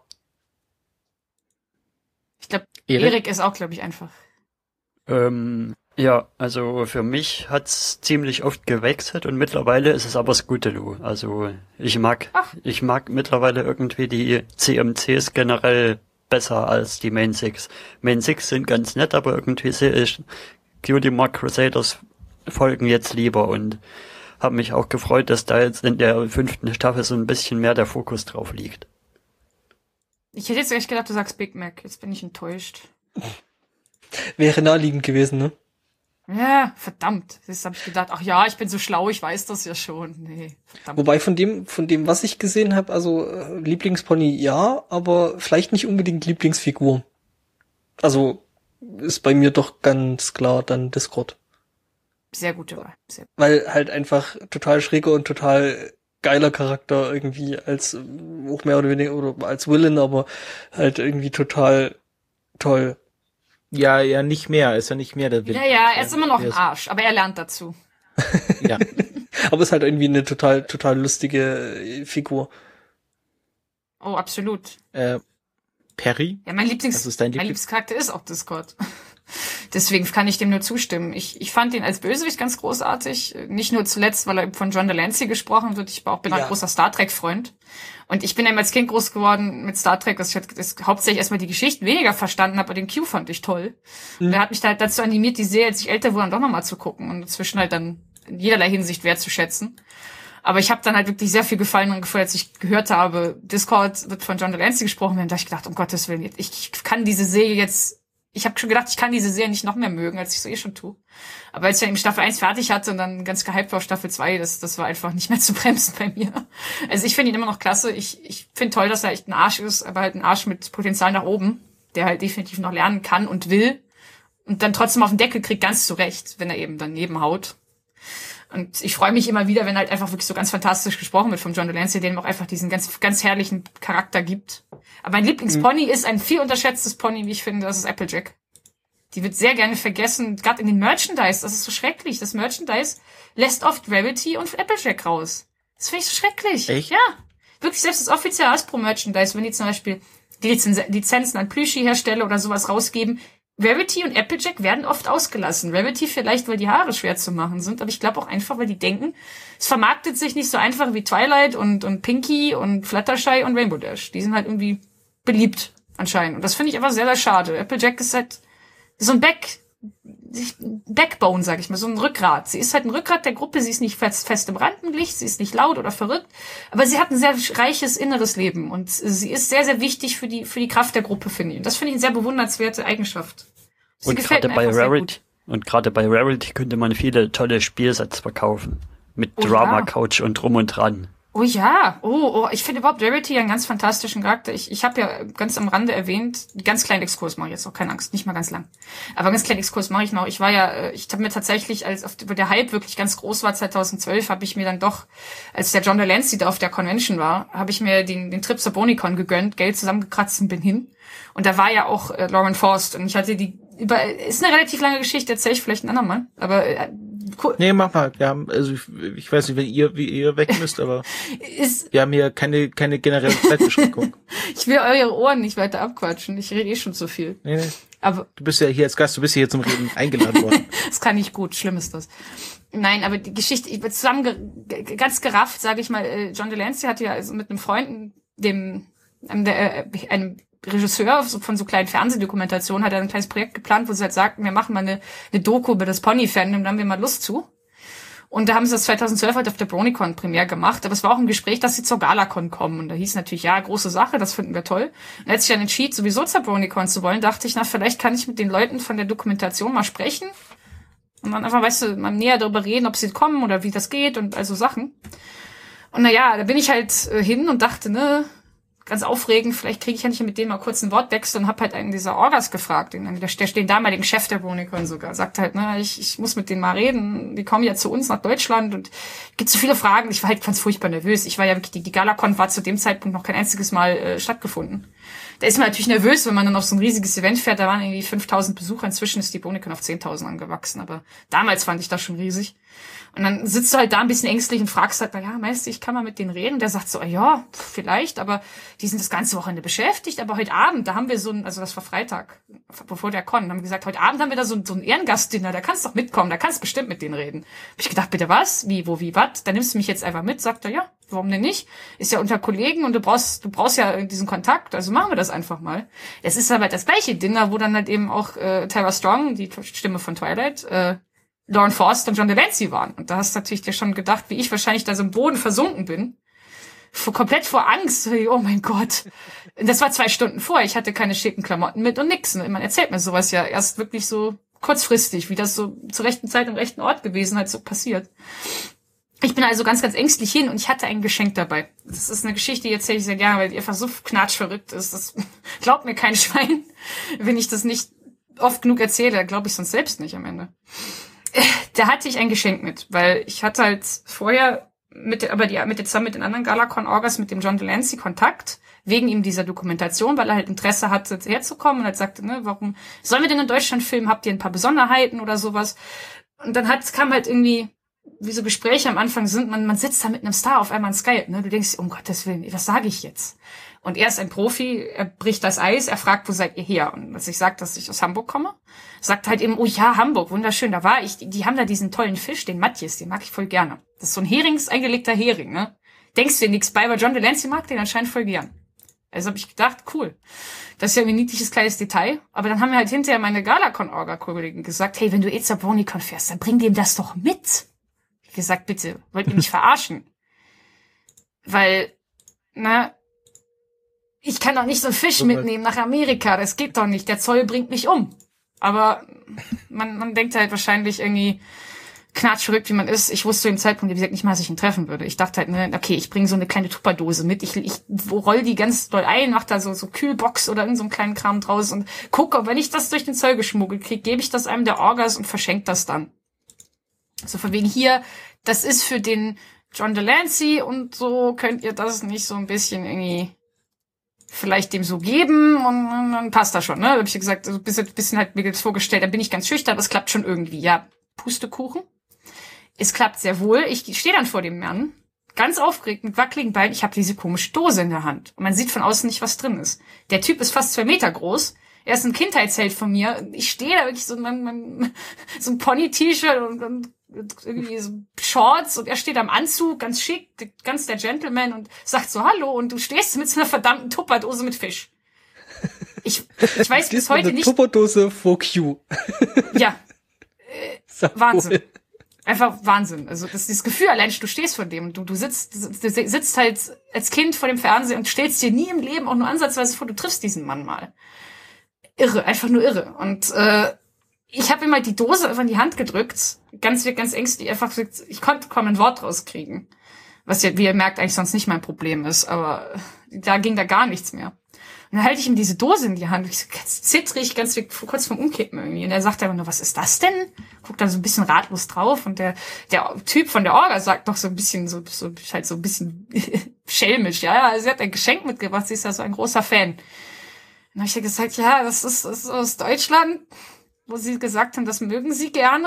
Ich glaube, Erik ist auch, glaube ich, einfach. Ähm, ja, also für mich hat's ziemlich oft gewechselt und mittlerweile ist es aber Scootaloo. Also ich mag, Ach. ich mag mittlerweile irgendwie die C M Cs generell besser als die Main Six. Main Six sind ganz nett, aber irgendwie sehe ich Cutie Mark Crusaders Folgen jetzt lieber und habe mich auch gefreut, dass da jetzt in der fünften Staffel so ein bisschen mehr der Fokus drauf liegt. Ich hätte jetzt echt gedacht, du sagst Big Mac. Jetzt bin ich enttäuscht. Wäre naheliegend gewesen, ne? Ja, verdammt. Jetzt habe ich gedacht, ach ja, ich bin so schlau, ich weiß das ja schon. Nee, verdammt. Wobei von dem, von dem, was ich gesehen habe, also äh, Lieblingspony ja, aber vielleicht nicht unbedingt Lieblingsfigur. Also ist bei mir doch ganz klar dann Discord. Sehr gute Wahl. Sehr gut. Weil halt einfach total schräger und total geiler Charakter irgendwie als auch mehr oder weniger oder als Villain, aber halt irgendwie total toll. Ja, ja, nicht mehr, ist ja nicht mehr der Villain. Ja, ja, er ist immer noch ein Arsch, aber er lernt dazu. Ja. Aber ist halt irgendwie eine total, total lustige Figur. Oh, absolut. Äh, Perry? Ja, mein Lieblings, Was ist dein mein Lieblings- Lieblingscharakter ist auch Discord. Deswegen kann ich dem nur zustimmen. Ich, ich fand ihn als Bösewicht ganz großartig. Nicht nur zuletzt, weil er von John Delancey gesprochen wird. Ich auch bin ja. ein großer Star Trek-Freund. Und ich bin eben als Kind groß geworden mit Star Trek, dass ich halt das hauptsächlich erstmal die Geschichten weniger verstanden habe, aber den Q fand ich toll. Mhm. Und er hat mich da halt dazu animiert, die Serie, als ich älter wurde, dann doch nochmal zu gucken und inzwischen halt dann in jederlei Hinsicht wertzuschätzen. Aber ich habe dann halt wirklich sehr viel Gefallen dran gefühlt, als ich gehört habe, Discord wird von John Delancey gesprochen werden. Da habe ich gedacht, um Gottes Willen, ich, ich kann diese Serie jetzt, ich habe schon gedacht, ich kann diese Serie nicht noch mehr mögen, als ich so eh schon tue. Aber als ich dann eben Staffel eins fertig hatte und dann ganz gehypt war auf Staffel zwei, das, das war einfach nicht mehr zu bremsen bei mir. Also ich finde ihn immer noch klasse. Ich, ich finde toll, dass er echt ein Arsch ist, aber halt ein Arsch mit Potenzial nach oben, der halt definitiv noch lernen kann und will und dann trotzdem auf den Deckel kriegt, ganz zu Recht, wenn er eben daneben haut. Und ich freue mich immer wieder, wenn halt einfach wirklich so ganz fantastisch gesprochen wird von John Delancey, der ihm auch einfach diesen ganz ganz herrlichen Charakter gibt. Aber mein Lieblingspony mhm. ist ein viel unterschätztes Pony, wie ich finde, das ist Applejack. Die wird sehr gerne vergessen, gerade in den Merchandise, das ist so schrecklich. Das Merchandise lässt oft Rarity und Applejack raus. Das finde ich so schrecklich. Echt? Ja. Wirklich, selbst das offizielle Hasbro-Merchandise, wenn die zum Beispiel die Lizenz- Lizenzen an Plüschi-Hersteller oder sowas rausgeben, Rarity und Applejack werden oft ausgelassen. Rarity vielleicht, weil die Haare schwer zu machen sind, aber ich glaube auch einfach, weil die denken, es vermarktet sich nicht so einfach wie Twilight und, und Pinky und Fluttershy und Rainbow Dash. Die sind halt irgendwie beliebt anscheinend. Und das finde ich einfach sehr, sehr schade. Applejack ist halt so ein Back, Backbone, sag ich mal, so ein Rückgrat. Sie ist halt ein Rückgrat der Gruppe, sie ist nicht fest, fest im Rampenlicht, sie ist nicht laut oder verrückt, aber sie hat ein sehr reiches inneres Leben und sie ist sehr, sehr wichtig für die, für die Kraft der Gruppe, finde ich. Und das finde ich eine sehr bewundernswerte Eigenschaft. Sie und gerade bei Rarity, und gerade bei Rarity könnte man viele tolle Spielsets verkaufen. Mit oh, Drama ja. Couch und drum und dran. Oh ja, oh, oh, ich finde überhaupt Rarity einen ganz fantastischen Charakter. Ich, ich habe ja ganz am Rande erwähnt, ganz kleinen Exkurs mache ich jetzt noch, keine Angst, nicht mal ganz lang. Aber ganz kleinen Exkurs mache ich noch. Ich war ja, ich habe mir tatsächlich, als auf der Hype wirklich ganz groß war, zweitausendzwölf, habe ich mir dann doch, als der John Delancey da auf der Convention war, habe ich mir den, den Trip zur BoniCon gegönnt, Geld zusammengekratzt und bin hin. Und da war ja auch äh, Lauren Forst und ich hatte die, über, ist eine relativ lange Geschichte, erzähle ich vielleicht ein andermal, aber äh, cool. Nee, mach mal. Wir haben, also ich, ich weiß nicht, wenn ihr, wie ihr weg müsst, aber ist, wir haben hier keine, keine generelle Zeitbeschränkung. Ich will eure Ohren nicht weiter abquatschen. Ich rede eh schon zu viel. Nee, nee. Aber du bist ja hier als Gast, du bist hier zum Reden eingeladen worden. Das kann nicht gut, schlimm ist das. Nein, aber die Geschichte, ich bin zusammen ge- ganz gerafft, sage ich mal, John Delancey hatte ja also mit einem Freund, dem, einem, der, einem Regisseur von so kleinen Fernsehdokumentationen, hat er ein kleines Projekt geplant, wo sie halt sagten, wir machen mal eine, eine Doku über das Pony-Fandom, da haben wir mal Lust zu. Und da haben sie das zweitausendzwölf halt auf der BronyCon Premiere gemacht, aber es war auch ein Gespräch, dass sie zur GalaCon kommen. Und da hieß natürlich, ja, große Sache, das finden wir toll. Und als ich dann entschied, sowieso zur BronyCon zu wollen, dachte ich, na, vielleicht kann ich mit den Leuten von der Dokumentation mal sprechen. Und dann einfach, weißt du, mal näher darüber reden, ob sie kommen oder wie das geht und also Sachen. Und naja, da bin ich halt äh, hin und dachte, ne, ganz aufregend, vielleicht kriege ich ja nicht mit denen mal kurz ein Wortwechsel und hab halt einen dieser Orgas gefragt, den, der, der den damaligen Chef der BronyCon sogar, sagt halt, ne, ich, ich muss mit denen mal reden, die kommen ja zu uns nach Deutschland und gibt so viele Fragen, ich war halt ganz furchtbar nervös, ich war ja wirklich, die, die GalaCon war zu dem Zeitpunkt noch kein einziges Mal äh, stattgefunden. Da ist man natürlich nervös, wenn man dann auf so ein riesiges Event fährt, da waren irgendwie fünftausend Besucher, inzwischen ist die BronyCon auf zehntausend angewachsen, aber damals fand ich das schon riesig. Und dann sitzt du halt da ein bisschen ängstlich und fragst halt, na ja, Meister, ich kann mal mit denen reden. Der sagt so, ja, vielleicht, aber die sind das ganze Wochenende beschäftigt. Aber heute Abend, da haben wir so ein, also das war Freitag, bevor der Con, haben wir gesagt, heute Abend haben wir da so, so ein Ehrengastdinner, da kannst du doch mitkommen, da kannst du bestimmt mit denen reden. Hab ich gedacht, bitte was? Wie, wo, wie, was? Dann nimmst du mich jetzt einfach mit. Sagt er, ja, warum denn nicht? Ist ja unter Kollegen und du brauchst, du brauchst ja diesen Kontakt, also machen wir das einfach mal. Es ist aber das gleiche Dinner, wo dann halt eben auch äh, Tara Strong, die Stimme von Twilight, äh, Lauren Forst und John Delancey waren. Und da hast du natürlich dir schon gedacht, wie ich wahrscheinlich da so im Boden versunken bin. Vor, komplett vor Angst. Oh mein Gott. Das war zwei Stunden vorher. Ich hatte keine schicken Klamotten mit und nix. Man erzählt mir sowas ja erst wirklich so kurzfristig, wie das so zur rechten Zeit am rechten Ort gewesen halt so passiert. Ich bin also ganz, ganz ängstlich hin und ich hatte ein Geschenk dabei. Das ist eine Geschichte, die erzähle ich sehr gerne, weil die einfach so knatschverrückt ist. Das glaubt mir kein Schwein. Wenn ich das nicht oft genug erzähle, glaube ich sonst selbst nicht am Ende. Da hatte ich ein Geschenk mit, weil ich hatte halt vorher mit, aber die, mit, zusammen mit den anderen GalaCon-Orgas mit dem John Delancey Kontakt, wegen ihm dieser Dokumentation, weil er halt Interesse hatte, herzukommen und halt sagte, ne, warum sollen wir denn in Deutschland filmen? Habt ihr ein paar Besonderheiten oder sowas? Und dann hat, kam halt irgendwie wie so Gespräche am Anfang sind, man, man sitzt da mit einem Star auf einmal in Skype, ne? Du denkst, um Gottes Willen, was sage ich jetzt? Und er ist ein Profi, er bricht das Eis, er fragt, wo seid ihr her? Und als ich sage, dass ich aus Hamburg komme, sagt halt eben, oh ja, Hamburg, wunderschön, da war ich. Die, die haben da diesen tollen Fisch, den Matjes, den mag ich voll gerne. Das ist so ein Herings, eingelegter Hering, ne? Denkst du dir nichts bei, aber John Delancey mag den anscheinend voll gern. Also habe ich gedacht, cool. Das ist ja ein niedliches kleines Detail. Aber dann haben mir halt hinterher meine Galacon-Orga-Kollegen gesagt, hey, wenn du eh zur BronyCon fährst, dann bring dem das doch mit. Ich hab gesagt, bitte, wollt ihr mich verarschen? Weil, na, ich kann doch nicht so einen Fisch mitnehmen nach Amerika. Das geht doch nicht. Der Zoll bringt mich um. Aber man, man denkt halt wahrscheinlich irgendwie knatschverrückt, wie man ist. Ich wusste zu dem Zeitpunkt, wie gesagt, nicht mal, dass ich ihn treffen würde. Ich dachte halt, ne, okay, ich bringe so eine kleine Tupperdose mit. Ich, ich roll die ganz doll ein, mach da so, so Kühlbox oder irgend so einen kleinen Kram draus und gucke, wenn ich das durch den Zoll geschmuggelt kriege, gebe ich das einem der Orgas und verschenke das dann. So von wegen hier, das ist für den John Delancey und so könnt ihr das nicht so ein bisschen irgendwie vielleicht dem so geben und, und dann passt das schon, ne? Da hab ich gesagt, so ein bisschen, bisschen halt mir das vorgestellt, da bin ich ganz schüchtern, das klappt schon irgendwie. Ja, Pustekuchen. Es klappt sehr wohl. Ich stehe dann vor dem Mann, ganz aufgeregt, mit wackeligen Beinen. Ich habe diese komische Dose in der Hand. Und man sieht von außen nicht, was drin ist. Der Typ ist fast zwei Meter groß. Er ist ein Kindheitsheld von mir. Ich stehe da wirklich so, mein, mein, so ein Pony-T-Shirt und, und irgendwie so Shorts und er steht am Anzug, ganz schick, ganz der Gentleman und sagt so Hallo und du stehst mit so einer verdammten Tupperdose mit Fisch. Ich, ich weiß bis heute eine nicht. Tupperdose for Q. Ja. Äh, Wahnsinn. Cool. Einfach Wahnsinn. Also das, dieses Gefühl allein, du stehst vor dem, du, du sitzt, du sitzt halt als Kind vor dem Fernseher und stellst dir nie im Leben auch nur ansatzweise vor, du triffst diesen Mann mal. Irre, einfach nur irre. Und äh, ich habe ihm halt die Dose einfach in die Hand gedrückt, ganz ganz ängstlich, einfach ich konnte kaum ein Wort rauskriegen. Was ja, wie ihr merkt, eigentlich sonst nicht mein Problem ist, aber da ging da gar nichts mehr. Und dann halte ich ihm diese Dose in die Hand, ich so ganz zittrig, ganz kurz vorm Umkippen irgendwie. Und er sagt einfach nur, was ist das denn? Guckt dann so ein bisschen ratlos drauf und der der Typ von der Orga sagt doch so ein bisschen, so, so halt so ein bisschen schelmisch, ja, ja, sie hat ein Geschenk mitgebracht, sie ist ja so ein großer Fan. Und dann habe ich ja gesagt, ja, das ist, das ist aus Deutschland, wo sie gesagt haben, das mögen sie gerne.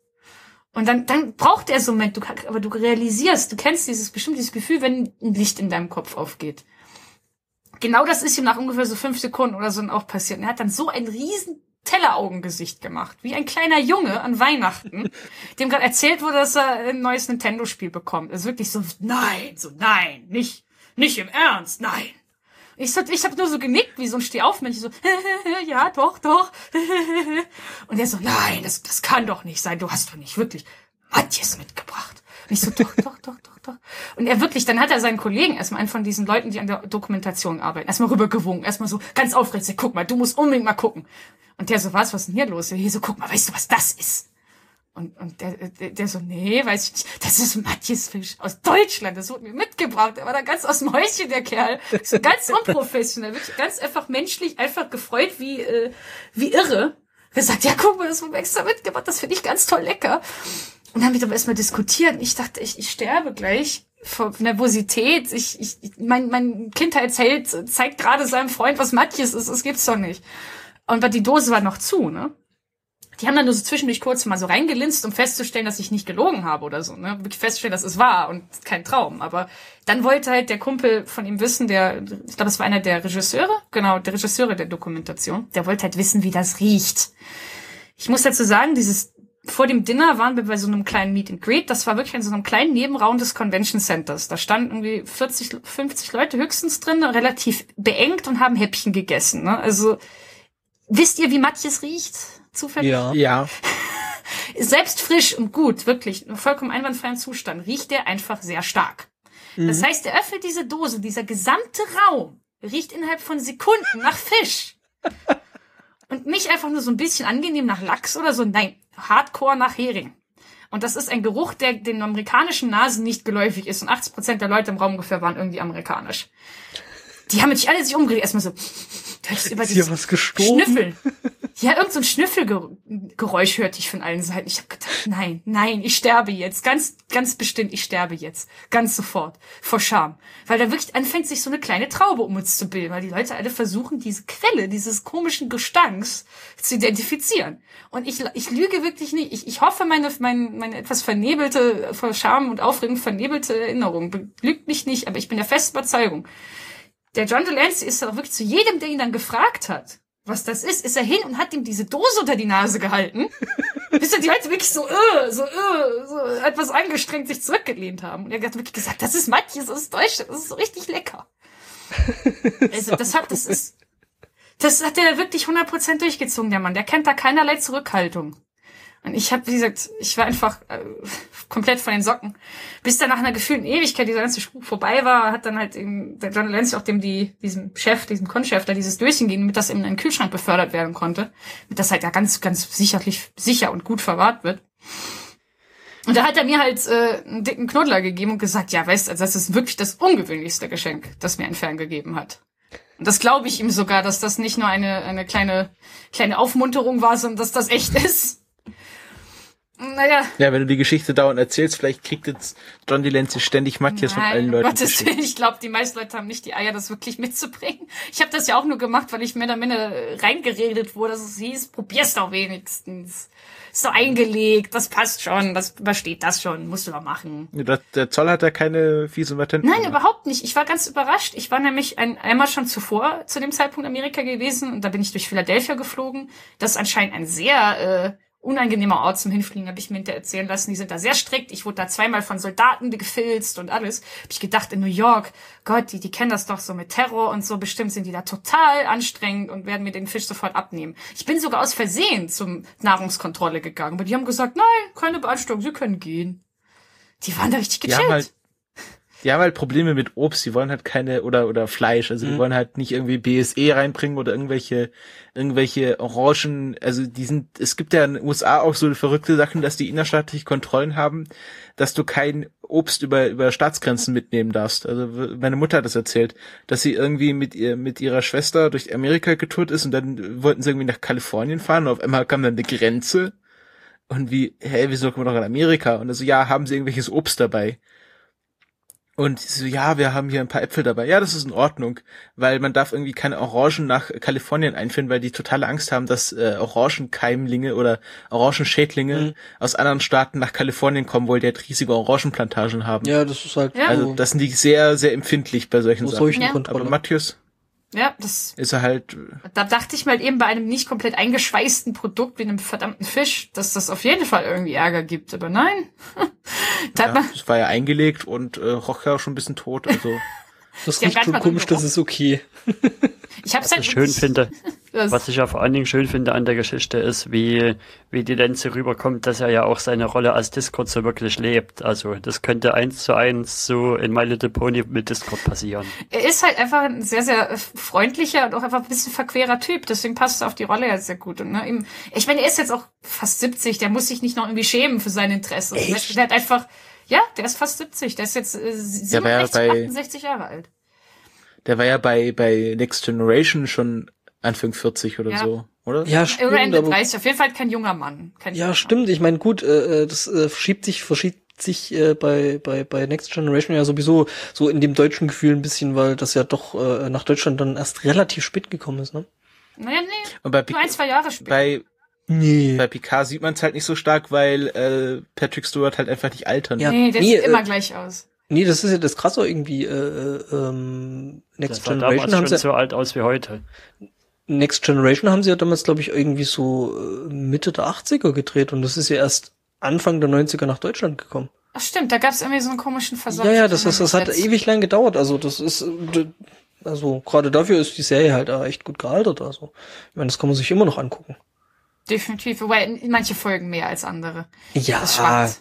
Und dann, dann braucht er so einen Moment, du, aber du realisierst, du kennst dieses, bestimmt dieses Gefühl, wenn ein Licht in deinem Kopf aufgeht. Genau das ist ihm nach ungefähr so fünf Sekunden oder so auch passiert. Und er hat dann so ein riesen Telleraugengesicht gemacht, wie ein kleiner Junge an Weihnachten, dem gerade erzählt wurde, dass er ein neues Nintendo-Spiel bekommt. Also wirklich so, nein, so nein, nicht, nicht im Ernst, nein. Ich, so, ich habe nur so genickt, wie so ein Stehaufmännchen, so, ja, doch, doch. Und er so, nein, das, das kann doch nicht sein, du hast doch nicht wirklich Matjes mitgebracht. Und ich so, doch, doch, doch, doch, doch. Und er wirklich, dann hat er seinen Kollegen erstmal, einen von diesen Leuten, die an der Dokumentation arbeiten, erstmal rübergewunken, erstmal so ganz aufgeregt, so, guck mal, du musst unbedingt mal gucken. Und der so, was, was ist denn hier los? Und hier so, guck mal, weißt du, was das ist? Und, und der, der, der so, nee, weiß ich nicht, das ist Matjes Fisch aus Deutschland, das wurde mir mitgebracht, der war da ganz aus dem Häuschen, der Kerl, so ganz unprofessionell, wirklich ganz einfach menschlich, einfach gefreut wie, äh, wie irre. Er sagt, ja, guck mal, das wurde mir extra mitgebracht, das finde ich ganz toll lecker. Und dann haben wir aber erstmal diskutiert, ich dachte, ich, ich sterbe gleich vor Nervosität, ich, ich, mein, mein Kindheitsheld zeigt gerade seinem Freund, was Matjes ist, das gibt's doch nicht. Und die Dose war noch zu, ne? Die haben dann nur so zwischendurch kurz mal so reingelinst, um festzustellen, dass ich nicht gelogen habe oder so, ne? Wirklich feststellen, dass es wahr und kein Traum. Aber dann wollte halt der Kumpel von ihm wissen, der, ich glaube, es war einer der Regisseure, genau, der Regisseure der Dokumentation, der wollte halt wissen, wie das riecht. Ich muss dazu sagen, dieses, vor dem Dinner waren wir bei so einem kleinen Meet and Greet, das war wirklich in so einem kleinen Nebenraum des Convention Centers. Da standen irgendwie vierzig, fünfzig Leute höchstens drin, relativ beengt und haben Häppchen gegessen, ne? Also, wisst ihr, wie Matjes riecht? Zufällig? Ja. ja. Selbst frisch und gut, wirklich, in vollkommen einwandfreien Zustand, riecht der einfach sehr stark. Mhm. Das heißt, er öffnet diese Dose, dieser gesamte Raum riecht innerhalb von Sekunden nach Fisch. Und nicht einfach nur so ein bisschen angenehm nach Lachs oder so, nein, hardcore nach Hering. Und das ist ein Geruch, der den amerikanischen Nasen nicht geläufig ist. Und achtzig Prozent der Leute im Raum ungefähr waren irgendwie amerikanisch. Die haben sich alle sich umgedreht, erstmal so, du hättest über ist hier was gestorben? Schnüffeln. Ja, irgend so ein Schnüffelgeräusch hörte ich von allen Seiten. Ich habe gedacht, nein, nein, ich sterbe jetzt. Ganz, ganz bestimmt, ich sterbe jetzt. Ganz sofort. Vor Scham. Weil da wirklich anfängt, sich so eine kleine Traube um uns zu bilden. Weil die Leute alle versuchen, diese Quelle dieses komischen Gestanks zu identifizieren. Und ich, ich lüge wirklich nicht. Ich, ich hoffe, meine, meine, meine etwas vernebelte, vor Scham und Aufregung vernebelte Erinnerung lügt mich nicht. Aber ich bin der festen Überzeugung. Der John Delancey ist doch wirklich zu jedem, der ihn dann gefragt hat, was das ist, ist er hin und hat ihm diese Dose unter die Nase gehalten, bis er die Leute wirklich so, äh, so, äh, so etwas angestrengt sich zurückgelehnt haben. Und er hat wirklich gesagt, das ist Matthias, das ist Deutsch, das ist so richtig lecker. Also das hat, das ist, das hat er wirklich hundert Prozent durchgezogen, der Mann. Der kennt da keinerlei Zurückhaltung. Und ich habe, wie gesagt, ich war einfach äh, komplett von den Socken. Bis dann nach einer gefühlten Ewigkeit dieser ganze Spuk vorbei war, hat dann halt eben der John Delancey auch dem die diesem Chef, diesem Con-Chef da dieses Döschen gegeben, damit das in einen Kühlschrank befördert werden konnte, damit das halt ja ganz, ganz sicherlich sicher und gut verwahrt wird. Und da hat er mir halt äh, einen dicken Knuddler gegeben und gesagt, ja, weißt du, also das ist wirklich das ungewöhnlichste Geschenk, das mir ein Fan gegeben hat. Und das glaube ich ihm sogar, dass das nicht nur eine eine kleine kleine Aufmunterung war, sondern dass das echt ist. Naja. Ja, wenn du die Geschichte dauernd erzählst, vielleicht kriegt jetzt John Delancey ständig Matthias von allen Leuten. Gottes Willen, ich glaube, die meisten Leute haben nicht die Eier, das wirklich mitzubringen. Ich habe das ja auch nur gemacht, weil ich mehr oder minder reingeredet wurde, dass es hieß, probier's doch wenigstens. Ist doch eingelegt, das passt schon, das übersteht das schon, musst du doch machen. Ja, der Zoll hat da keine fiesen Patente. Nein, überhaupt nicht. Ich war ganz überrascht. Ich war nämlich ein, einmal schon zuvor zu dem Zeitpunkt in Amerika gewesen und da bin ich durch Philadelphia geflogen. Das ist anscheinend ein sehr äh, unangenehmer Ort zum Hinfliegen, habe ich mir hinterher erzählen lassen. Die sind da sehr strikt. Ich wurde da zweimal von Soldaten gefilzt und alles. Hab ich gedacht, in New York, Gott, die, die kennen das doch so mit Terror und so. Bestimmt sind die da total anstrengend und werden mir den Fisch sofort abnehmen. Ich bin sogar aus Versehen zum Nahrungskontrolle gegangen. Aber die haben gesagt, nein, keine Beanstandung, Sie können gehen. Die waren da richtig gechillt. Die haben halt, die haben halt Probleme mit Obst. Die wollen halt keine, oder, oder Fleisch. Also, die mhm. wollen halt nicht irgendwie B S E reinbringen oder irgendwelche, irgendwelche Orangen. Also, die sind, es gibt ja in den U S A auch so verrückte Sachen, dass die innerstaatliche Kontrollen haben, dass du kein Obst über, über Staatsgrenzen mitnehmen darfst. Also, meine Mutter hat das erzählt, dass sie irgendwie mit ihr, mit ihrer Schwester durch Amerika getourt ist und dann wollten sie irgendwie nach Kalifornien fahren und auf einmal kam dann eine Grenze. Und wie, hey, wieso kommen wir doch in Amerika? Und also, ja, haben sie irgendwelches Obst dabei? Und so, ja, wir haben hier ein paar Äpfel dabei. Ja, das ist in Ordnung, weil man darf irgendwie keine Orangen nach Kalifornien einführen, weil die totale Angst haben, dass äh, Orangenkeimlinge oder Orangenschädlinge mhm. aus anderen Staaten nach Kalifornien kommen, weil die halt riesige Orangenplantagen haben. Ja, das ist halt... Ja. Also das sind die sehr, sehr empfindlich bei solchen Sachen. Solchen ja. Aber Matthias ja, das ist er halt... Da dachte ich mal eben bei einem nicht komplett eingeschweißten Produkt wie einem verdammten Fisch, dass das auf jeden Fall irgendwie Ärger gibt. Aber nein. da ja, das war ja eingelegt und äh, roch ja auch schon ein bisschen tot. Also das riecht schon komisch, das ist okay. Ich hab's was halt ich schön finde, was ich ja vor allen Dingen schön finde an der Geschichte ist, wie wie die Delancey rüberkommt, dass er ja auch seine Rolle als Discord so wirklich lebt. Also das könnte eins zu eins so in My Little Pony mit Discord passieren. Er ist halt einfach ein sehr, sehr freundlicher und auch einfach ein bisschen verquerer Typ. Deswegen passt er auf die Rolle ja sehr gut. Und, ne, ihm, ich meine, er ist jetzt auch fast siebzig. Der muss sich nicht noch irgendwie schämen für sein Interesse. Echt? Der hat einfach, ja, der ist fast siebzig. Der ist jetzt äh, siebenundsechzig, ja bei, achtundsechzig Jahre alt. Der war ja bei bei Next Generation schon Anfang vierzig oder ja. so, oder? Ja, stimmt. Oder Ende dreißig. Auf jeden Fall kein junger Mann. Kein ja, junger stimmt. Mann. Ich meine, gut, äh, das äh, verschiebt sich, verschiebt sich äh, bei bei bei Next Generation ja sowieso so in dem deutschen Gefühl ein bisschen, weil das ja doch äh, nach Deutschland dann erst relativ spät gekommen ist, ne? Naja, nee. Und bei nur ein, zwei Jahre später. Bei Nee. Bei Picard sieht man es halt nicht so stark, weil äh, Patrick Stewart halt einfach nicht altern. Ja, nee, der nee, sieht äh, immer gleich aus. Nee, das ist ja das Krasse irgendwie. Äh, ähm, Next das Generation damals haben schon sie so alt aus wie heute. Next Generation haben sie ja damals, glaube ich, irgendwie so äh, Mitte der achtziger gedreht und das ist ja erst Anfang der neunziger nach Deutschland gekommen. Ach stimmt, da gab's irgendwie so einen komischen Versatz. Ja, ja, das, das, das hat ewig lang gedauert. Also das ist, also gerade dafür ist die Serie halt echt gut gealtert. Also ich meine, das kann man sich immer noch angucken. Definitiv, wobei manche Folgen mehr als andere. Ja. Das schwankt.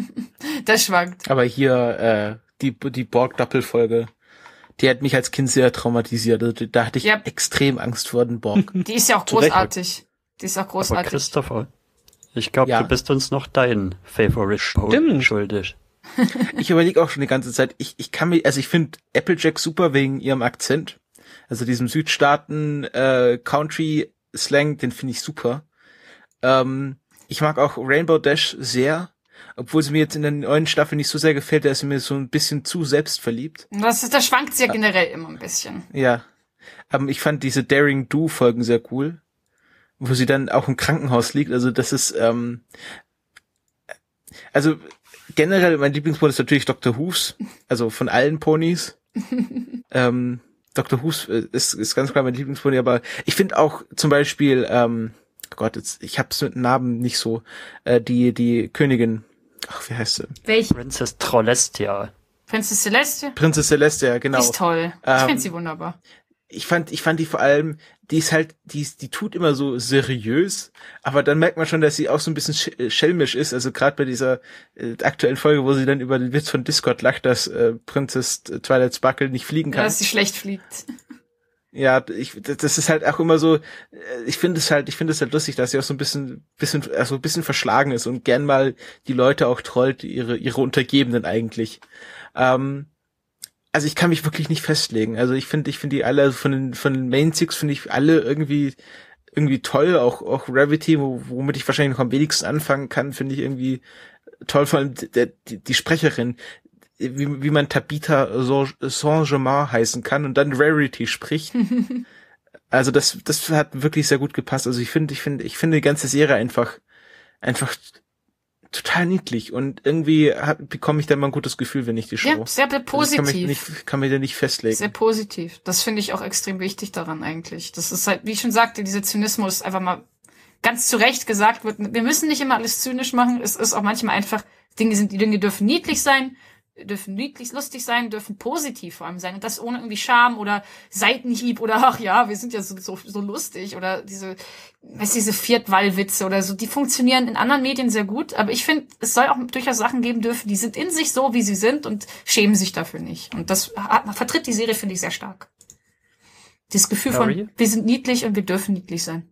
Das schwankt. Aber hier, äh, die, die Borg-Doppelfolge, die hat mich als Kind sehr traumatisiert. Also, da hatte ich ja. extrem Angst vor den Borg. Die ist ja auch großartig. Die ist auch großartig. Aber Christopher, ich glaube, ja. du bist uns noch dein Favorite Pony schuldig. Ich überlege auch schon die ganze Zeit, ich, ich kann mir, also ich finde Applejack super wegen ihrem Akzent. Also diesem Südstaaten, äh, Country Slang, den finde ich super. Ähm, ich mag auch Rainbow Dash sehr, obwohl sie mir jetzt in der neuen Staffel nicht so sehr gefällt, da ist sie mir so ein bisschen zu selbstverliebt. Das ist, das schwankt sie ja generell immer ein bisschen. Ja, aber ich fand diese Daring Do Folgen sehr cool, wo sie dann auch im Krankenhaus liegt. Also das ist, ähm, also generell mein Lieblingspony ist natürlich Doktor Who's, also von allen Ponys. ähm, Doktor Who's ist, ist ganz klar mein Lieblingspony, aber ich finde auch zum Beispiel, ähm, oh Gott, jetzt, ich hab's mit Namen nicht so, äh, die die Königin, ach, wie heißt sie? Welche? Princess Trollestia. Princess Celeste? Princess Celestia, genau. Die ist toll. Ich Ähm, finde sie wunderbar. Ich fand, ich fand die vor allem, die ist halt, die, ist, die tut immer so seriös, aber dann merkt man schon, dass sie auch so ein bisschen sch- schelmisch ist. Also gerade bei dieser äh, aktuellen Folge, wo sie dann über den Witz von Discord lacht, dass äh, Princess Twilight Sparkle nicht fliegen kann. Ja, dass sie schlecht fliegt. Ja, ich, das ist halt auch immer so, ich finde es halt, ich finde es halt lustig, dass sie auch so ein bisschen, bisschen, also ein bisschen verschlagen ist und gern mal die Leute auch trollt, ihre, ihre Untergebenen eigentlich. Ähm, also ich kann mich wirklich nicht festlegen. Also ich finde, ich finde die alle, also von den, von den Main Six finde ich alle irgendwie, irgendwie toll. Auch, auch Rarity, wo, womit ich wahrscheinlich noch am wenigsten anfangen kann, finde ich irgendwie toll. Vor allem der, die, die Sprecherin, wie, wie man Tabitha Saint-Germain heißen kann und dann Rarity spricht. Also das, das hat wirklich sehr gut gepasst. Also ich finde, ich finde, ich finde die ganze Serie einfach, einfach total niedlich und irgendwie hab, bekomme ich da mal ein gutes Gefühl, wenn ich die schaue. Ja, sehr positiv. Also ich kann, mich nicht, kann mich da nicht festlegen. Sehr positiv. Das finde ich auch extrem wichtig daran eigentlich. Das ist halt, wie ich schon sagte, dieser Zynismus einfach mal ganz zu Recht gesagt wird. Wir müssen nicht immer alles zynisch machen. Es ist auch manchmal einfach, Dinge sind, die Dinge dürfen niedlich sein, dürfen niedlich, lustig sein, dürfen positiv vor allem sein. Und das ohne irgendwie Scham oder Seitenhieb oder ach ja, wir sind ja so, so, so lustig oder diese, weißt du, diese Viertwallwitze oder so, die funktionieren in anderen Medien sehr gut. Aber ich finde, es soll auch durchaus Sachen geben dürfen, die sind in sich so, wie sie sind und schämen sich dafür nicht. Und das hat, vertritt die Serie, finde ich, sehr stark. Dieses Gefühl Harry? von, wir sind niedlich und wir dürfen niedlich sein.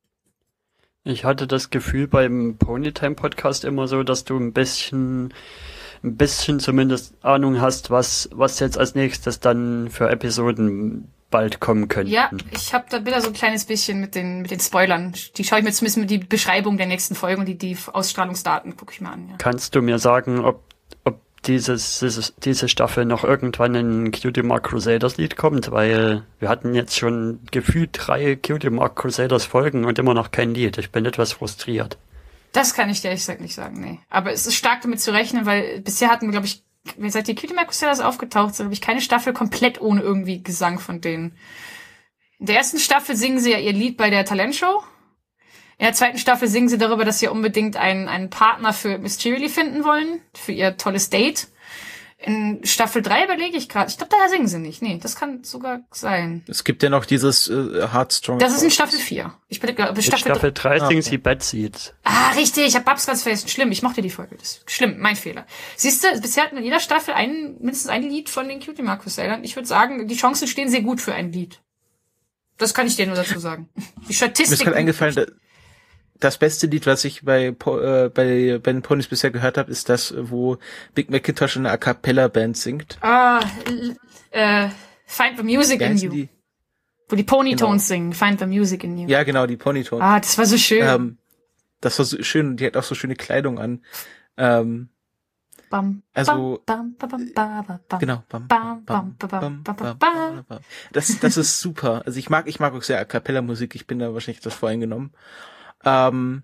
Ich hatte das Gefühl beim Ponytime-Podcast immer so, dass du ein bisschen ein bisschen zumindest Ahnung hast, was was jetzt als nächstes dann für Episoden bald kommen könnten. Ja, ich habe da wieder so ein kleines bisschen mit den mit den Spoilern. Die schaue ich mir zumindest mit die Beschreibung der nächsten Folgen und die, die Ausstrahlungsdaten gucke ich mir an. Ja. Kannst du mir sagen, ob ob dieses, dieses diese Staffel noch irgendwann ein Cutie Mark Crusaders Lied kommt? Weil wir hatten jetzt schon gefühlt drei Cutie Mark Crusaders Folgen und immer noch kein Lied. Ich bin etwas frustriert. Das kann ich dir ehrlich gesagt nicht sagen, nee. Aber es ist stark damit zu rechnen, weil bisher hatten wir, glaube ich, seit die Cutie Mark Crusaders aufgetaucht sind, glaube ich, keine Staffel komplett ohne irgendwie Gesang von denen. In der ersten Staffel singen sie ja ihr Lied bei der Talentshow. In der zweiten Staffel singen sie darüber, dass sie unbedingt einen, einen Partner für Mystery finden wollen, für ihr tolles Date. In Staffel drei überlege ich gerade. Ich glaube, da singen sie nicht. Nee, das kann sogar sein. Es gibt ja noch dieses äh, Heartstrong. Das ist in Staffel vier. Ich bin glaube in Staffel, Staffel drei Ah, singen okay. sie Bad Seeds. Ah, richtig, ich hab Babs ganz vergessen. Schlimm, ich mochte die Folge. Das ist schlimm, mein Fehler. Siehst du, bisher hatten wir in jeder Staffel ein, mindestens ein Lied von den Cutie Mark Crusaders. Ich würde sagen, die Chancen stehen sehr gut für ein Lied. Das kann ich dir nur dazu sagen. Die Mir ist Statistik. gerade eingefallen, da- das beste Lied, was ich bei Po- äh, bei bei den Ponys bisher gehört habe, ist das, wo Big Macintosh in einer A-Cappella-Band singt. Ah, l- äh, Find the Music Wie in heißen You. die? Wo die Ponytones Genau. singen. Find the Music in You. Ja, genau, die Ponytones. Ah, das war so schön. Ähm, das war so schön und die hat auch so schöne Kleidung an. Ähm, Bam, also, bam, bam, bam, bam, bam, bam. genau. Bam, Bam, bam, bam, bam, bam, bam, bam, bam, bam. bam. Das, das ist super. Also ich mag, ich mag auch sehr A Cappella Musik. Ich bin da wahrscheinlich das voreingenommen. Ähm,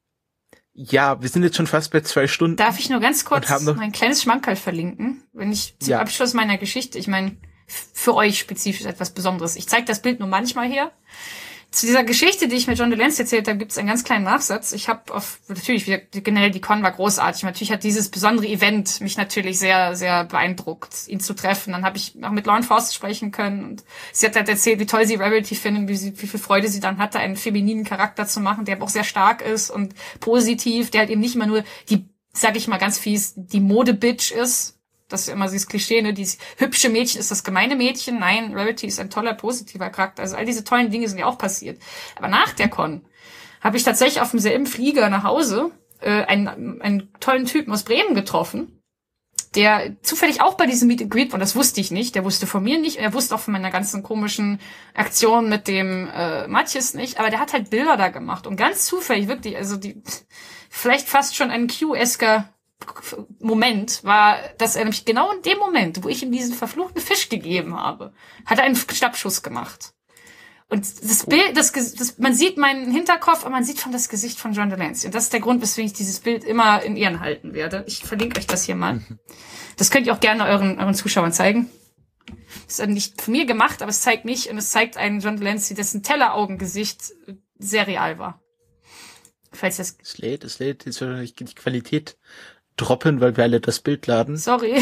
ja, wir sind jetzt schon fast bei zwei Stunden. Darf ich nur ganz kurz Und haben noch- mein kleines Schmankerl verlinken, wenn ich zum Ja. Abschluss meiner Geschichte, ich meine, f- für euch spezifisch etwas Besonderes. Ich zeige das Bild nur manchmal her. Zu dieser Geschichte, die ich mit John DeLance erzählt habe, gibt es einen ganz kleinen Nachsatz. Ich habe auf, natürlich, wieder, generell die Con war großartig. Natürlich hat dieses besondere Event mich natürlich sehr, sehr beeindruckt, ihn zu treffen. Dann habe ich auch mit Lauren Faust sprechen können. Und sie hat halt erzählt, wie toll sie Rarity findet, wie, sie, wie viel Freude sie dann hatte, einen femininen Charakter zu machen, der auch sehr stark ist und positiv, der halt eben nicht immer nur die, sag ich mal ganz fies, die Mode-Bitch ist. Das ist immer dieses Klischee, ne? Dieses hübsche Mädchen ist das gemeine Mädchen. Nein, Rarity ist ein toller, positiver Charakter. Also all diese tollen Dinge sind ja auch passiert. Aber nach der Con habe ich tatsächlich auf demselben Flieger nach Hause äh, einen, einen tollen Typen aus Bremen getroffen, der zufällig auch bei diesem Meet and Greet war, und das wusste ich nicht, der wusste von mir nicht, er wusste auch von meiner ganzen komischen Aktion mit dem äh, Matthias nicht, aber der hat halt Bilder da gemacht und ganz zufällig, wirklich, also die, vielleicht fast schon ein Q-esker Moment war, dass er nämlich genau in dem Moment, wo ich ihm diesen verfluchten Fisch gegeben habe, hat er einen Schnappschuss gemacht. Und das Bild, das, das, man sieht meinen Hinterkopf, aber man sieht schon das Gesicht von John Delancey. Und das ist der Grund, weswegen ich dieses Bild immer in Ehren halten werde. Ich verlinke euch das hier mal. Das könnt ihr auch gerne euren, euren Zuschauern zeigen. Das ist nicht von mir gemacht, aber es zeigt mich und es zeigt einen John Delancey, dessen Telleraugengesicht sehr real war. Falls das... Es lädt, es lädt, jetzt soll die Qualität droppen, weil wir alle das Bild laden. Sorry.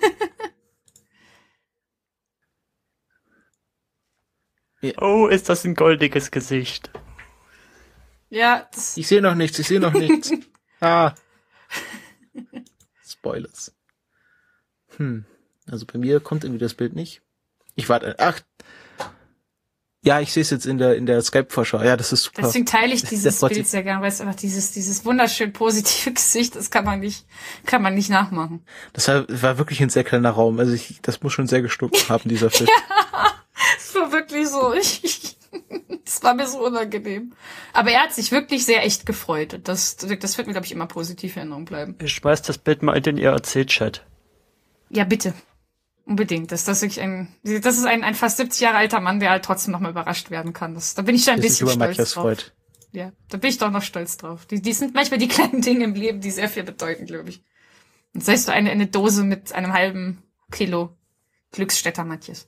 Ja. Oh, ist das ein goldiges Gesicht. Ja, das ich sehe noch nichts, ich sehe noch nichts. Ah. Spoilers. Hm. Also bei mir kommt irgendwie das Bild nicht. Ich warte. Ach. Ja, ich sehe es jetzt in der in der Skype-Vorschau. Ja, das ist super. Deswegen teile ich dieses Bild sehr gerne, weil es einfach dieses dieses wunderschön positive Gesicht, das kann man nicht kann man nicht nachmachen. Das war, war wirklich ein sehr kleiner Raum. Also ich, das muss schon sehr gestunken haben, dieser Fisch. Ja, es war wirklich so. Ich, das war mir so unangenehm. Aber er hat sich wirklich sehr echt gefreut. Und das, das wird mir, glaube ich, immer positiv in Erinnerung bleiben. Ich schmeiß das Bild mal in den I R C-Chat. Ja, bitte. Unbedingt. Das, das, wirklich ein, das ist ein, ein fast siebzig Jahre alter Mann, der halt trotzdem noch mal überrascht werden kann. Das, da bin ich da ein das bisschen über stolz Matthias drauf. Freud. Ja, da bin ich doch noch stolz drauf. Die, die sind manchmal die kleinen Dinge im Leben, die sehr viel bedeuten, glaube ich. Und sei es so eine, eine Dose mit einem halben Kilo Glücksstädter Matthias.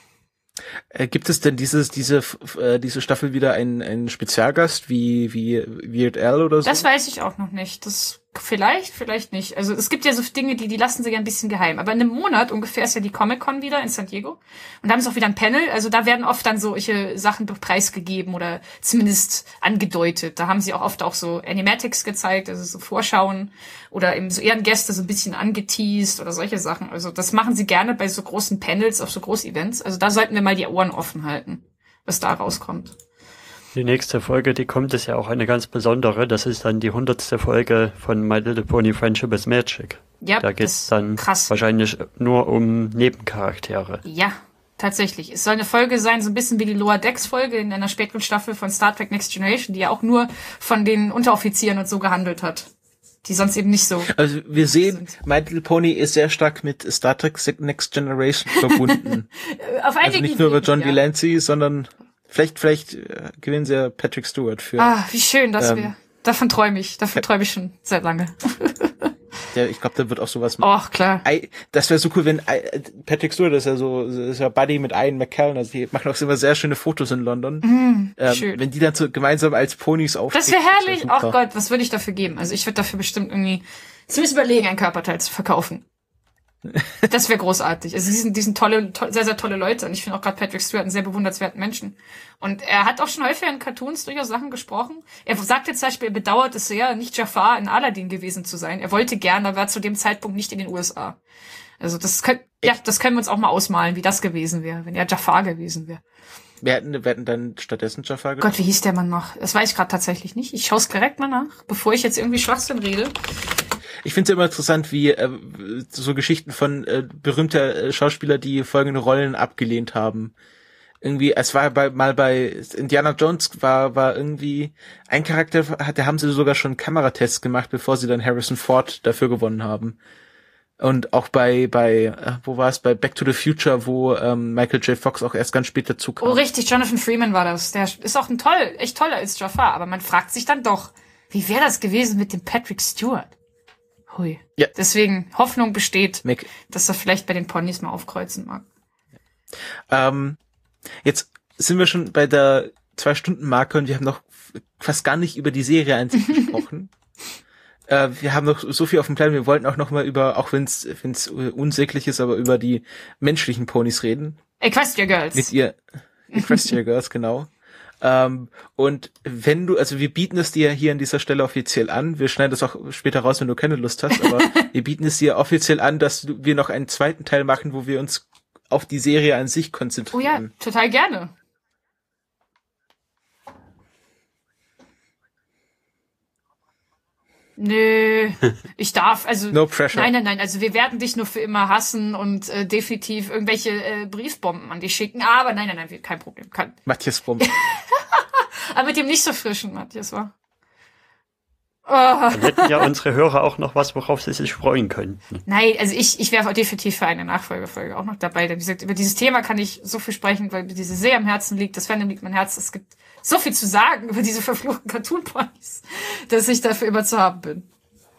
Äh, gibt es denn dieses, diese, äh, diese Staffel wieder einen, einen Spezialgast wie, wie Weird Al oder so? Das weiß ich auch noch nicht. Das vielleicht, vielleicht nicht. Also es gibt ja so Dinge, die, die lassen sich ein bisschen geheim. Aber in einem Monat ungefähr ist ja die Comic-Con wieder in San Diego. Und da haben sie auch wieder ein Panel. Also da werden oft dann solche Sachen preisgegeben oder zumindest angedeutet. Da haben sie auch oft auch so Animatics gezeigt, also so Vorschauen oder eben so Ehrengäste so ein bisschen angeteased oder solche Sachen. Also das machen sie gerne bei so großen Panels auf so Groß-Events. Also da sollten wir mal die Ohren offen halten, was da rauskommt. Die nächste Folge, die kommt, ist ja auch eine ganz besondere. Das ist dann die hundertste Folge von My Little Pony Friendship is Magic. Ja, da geht's das dann krass. wahrscheinlich nur um Nebencharaktere. Ja, tatsächlich. Es soll eine Folge sein, so ein bisschen wie die Lower Decks Folge in einer späteren Staffel von Star Trek Next Generation, die ja auch nur von den Unteroffizieren und so gehandelt hat. Die sonst eben nicht so. Also wir sehen, My Little Pony ist sehr stark mit Star Trek Next Generation verbunden. Auf Also nicht nur über John ja. Delancey, sondern vielleicht vielleicht äh, gewinnen sie ja Patrick Stewart für. Ah, wie schön das ähm, wäre. Davon träume ich. Davon träume ich schon seit lange. Der, ich glaube, da wird auch sowas. Och, klar. I, das wäre so cool, wenn I, Patrick Stewart ist ja so, ist ja Buddy mit Ian McKellen, also die machen auch immer sehr schöne Fotos in London. Mm, ähm, schön. Wenn die dann so gemeinsam als Ponys auftreten. Das wäre herrlich. wär Ach super. Gott, was würde ich dafür geben? Also ich würde dafür bestimmt irgendwie zumindest überlegen, ein Körperteil zu verkaufen. Das wäre großartig. Also die sind, die sind tolle, to- sehr, sehr tolle Leute. Und ich finde auch gerade Patrick Stewart einen sehr bewundernswerten Menschen. Und er hat auch schon häufiger in Cartoons durchaus Sachen gesprochen. Er sagte zum Beispiel, er bedauert es sehr, nicht Jafar in Aladdin gewesen zu sein. Er wollte gerne, aber war zu dem Zeitpunkt nicht in den U S A. Also das können, ja, das können wir uns auch mal ausmalen, wie das gewesen wäre, wenn er Jafar gewesen wäre. Wir hätten, wir hätten dann stattdessen Jafar genommen. Gott, wie hieß der Mann noch? Das weiß ich gerade tatsächlich nicht. Ich schaue es direkt mal nach, bevor ich jetzt irgendwie Schwachsinn rede. Ich finde es immer interessant, wie äh, so Geschichten von äh, berühmter äh, Schauspieler, die folgende Rollen abgelehnt haben. Irgendwie, es war bei, mal bei Indiana Jones war war irgendwie ein Charakter, da haben sie sogar schon Kameratests gemacht, bevor sie dann Harrison Ford dafür gewonnen haben. Und auch bei bei äh, wo war es bei Back to the Future, wo ähm, Michael J. Fox auch erst ganz spät dazu kam. Oh, richtig, Jonathan Freeman war das. Der ist auch ein toll, echt toller als Jafar, aber man fragt sich dann doch, wie wäre das gewesen mit dem Patrick Stewart? Hui. Ja. Deswegen Hoffnung besteht, Mac- dass er vielleicht bei den Ponys mal aufkreuzen mag. Ähm, jetzt sind wir schon bei der Zwei-Stunden-Marke und wir haben noch fast gar nicht über die Serie an sich gesprochen. Äh, wir haben noch so viel auf dem Plan, wir wollten auch noch mal über, auch wenn es wenn es unsäglich ist, aber über die menschlichen Ponys reden. Equestria Girls. Mit ihr, Equestria Girls, genau. Ähm, und wenn du, also wir bieten es dir hier an dieser Stelle offiziell an, wir schneiden das auch später raus, wenn du keine Lust hast, aber wir bieten es dir offiziell an, dass du, wir noch einen zweiten Teil machen, wo wir uns auf die Serie an sich Oh ja, konzentrieren. total gerne. Nö, ich darf, also No pressure. Nein, nein, nein, also wir werden dich nur für immer hassen und äh, definitiv irgendwelche äh, Briefbomben an dich schicken, aber nein, nein, nein, kein Problem. Kann. Matthias Bombe. Aber mit dem nicht so frischen Matthias war. Oh. Dann hätten ja unsere Hörer auch noch was, worauf sie sich freuen könnten. Nein, also ich, ich wäre definitiv für eine Nachfolgefolge auch noch dabei, denn wie gesagt, über dieses Thema kann ich so viel sprechen, weil mir diese sehr am Herzen liegt, das Fandom liegt mein Herz, es gibt so viel zu sagen über diese verfluchten Cartoon-Ponys, dass ich dafür immer zu haben bin.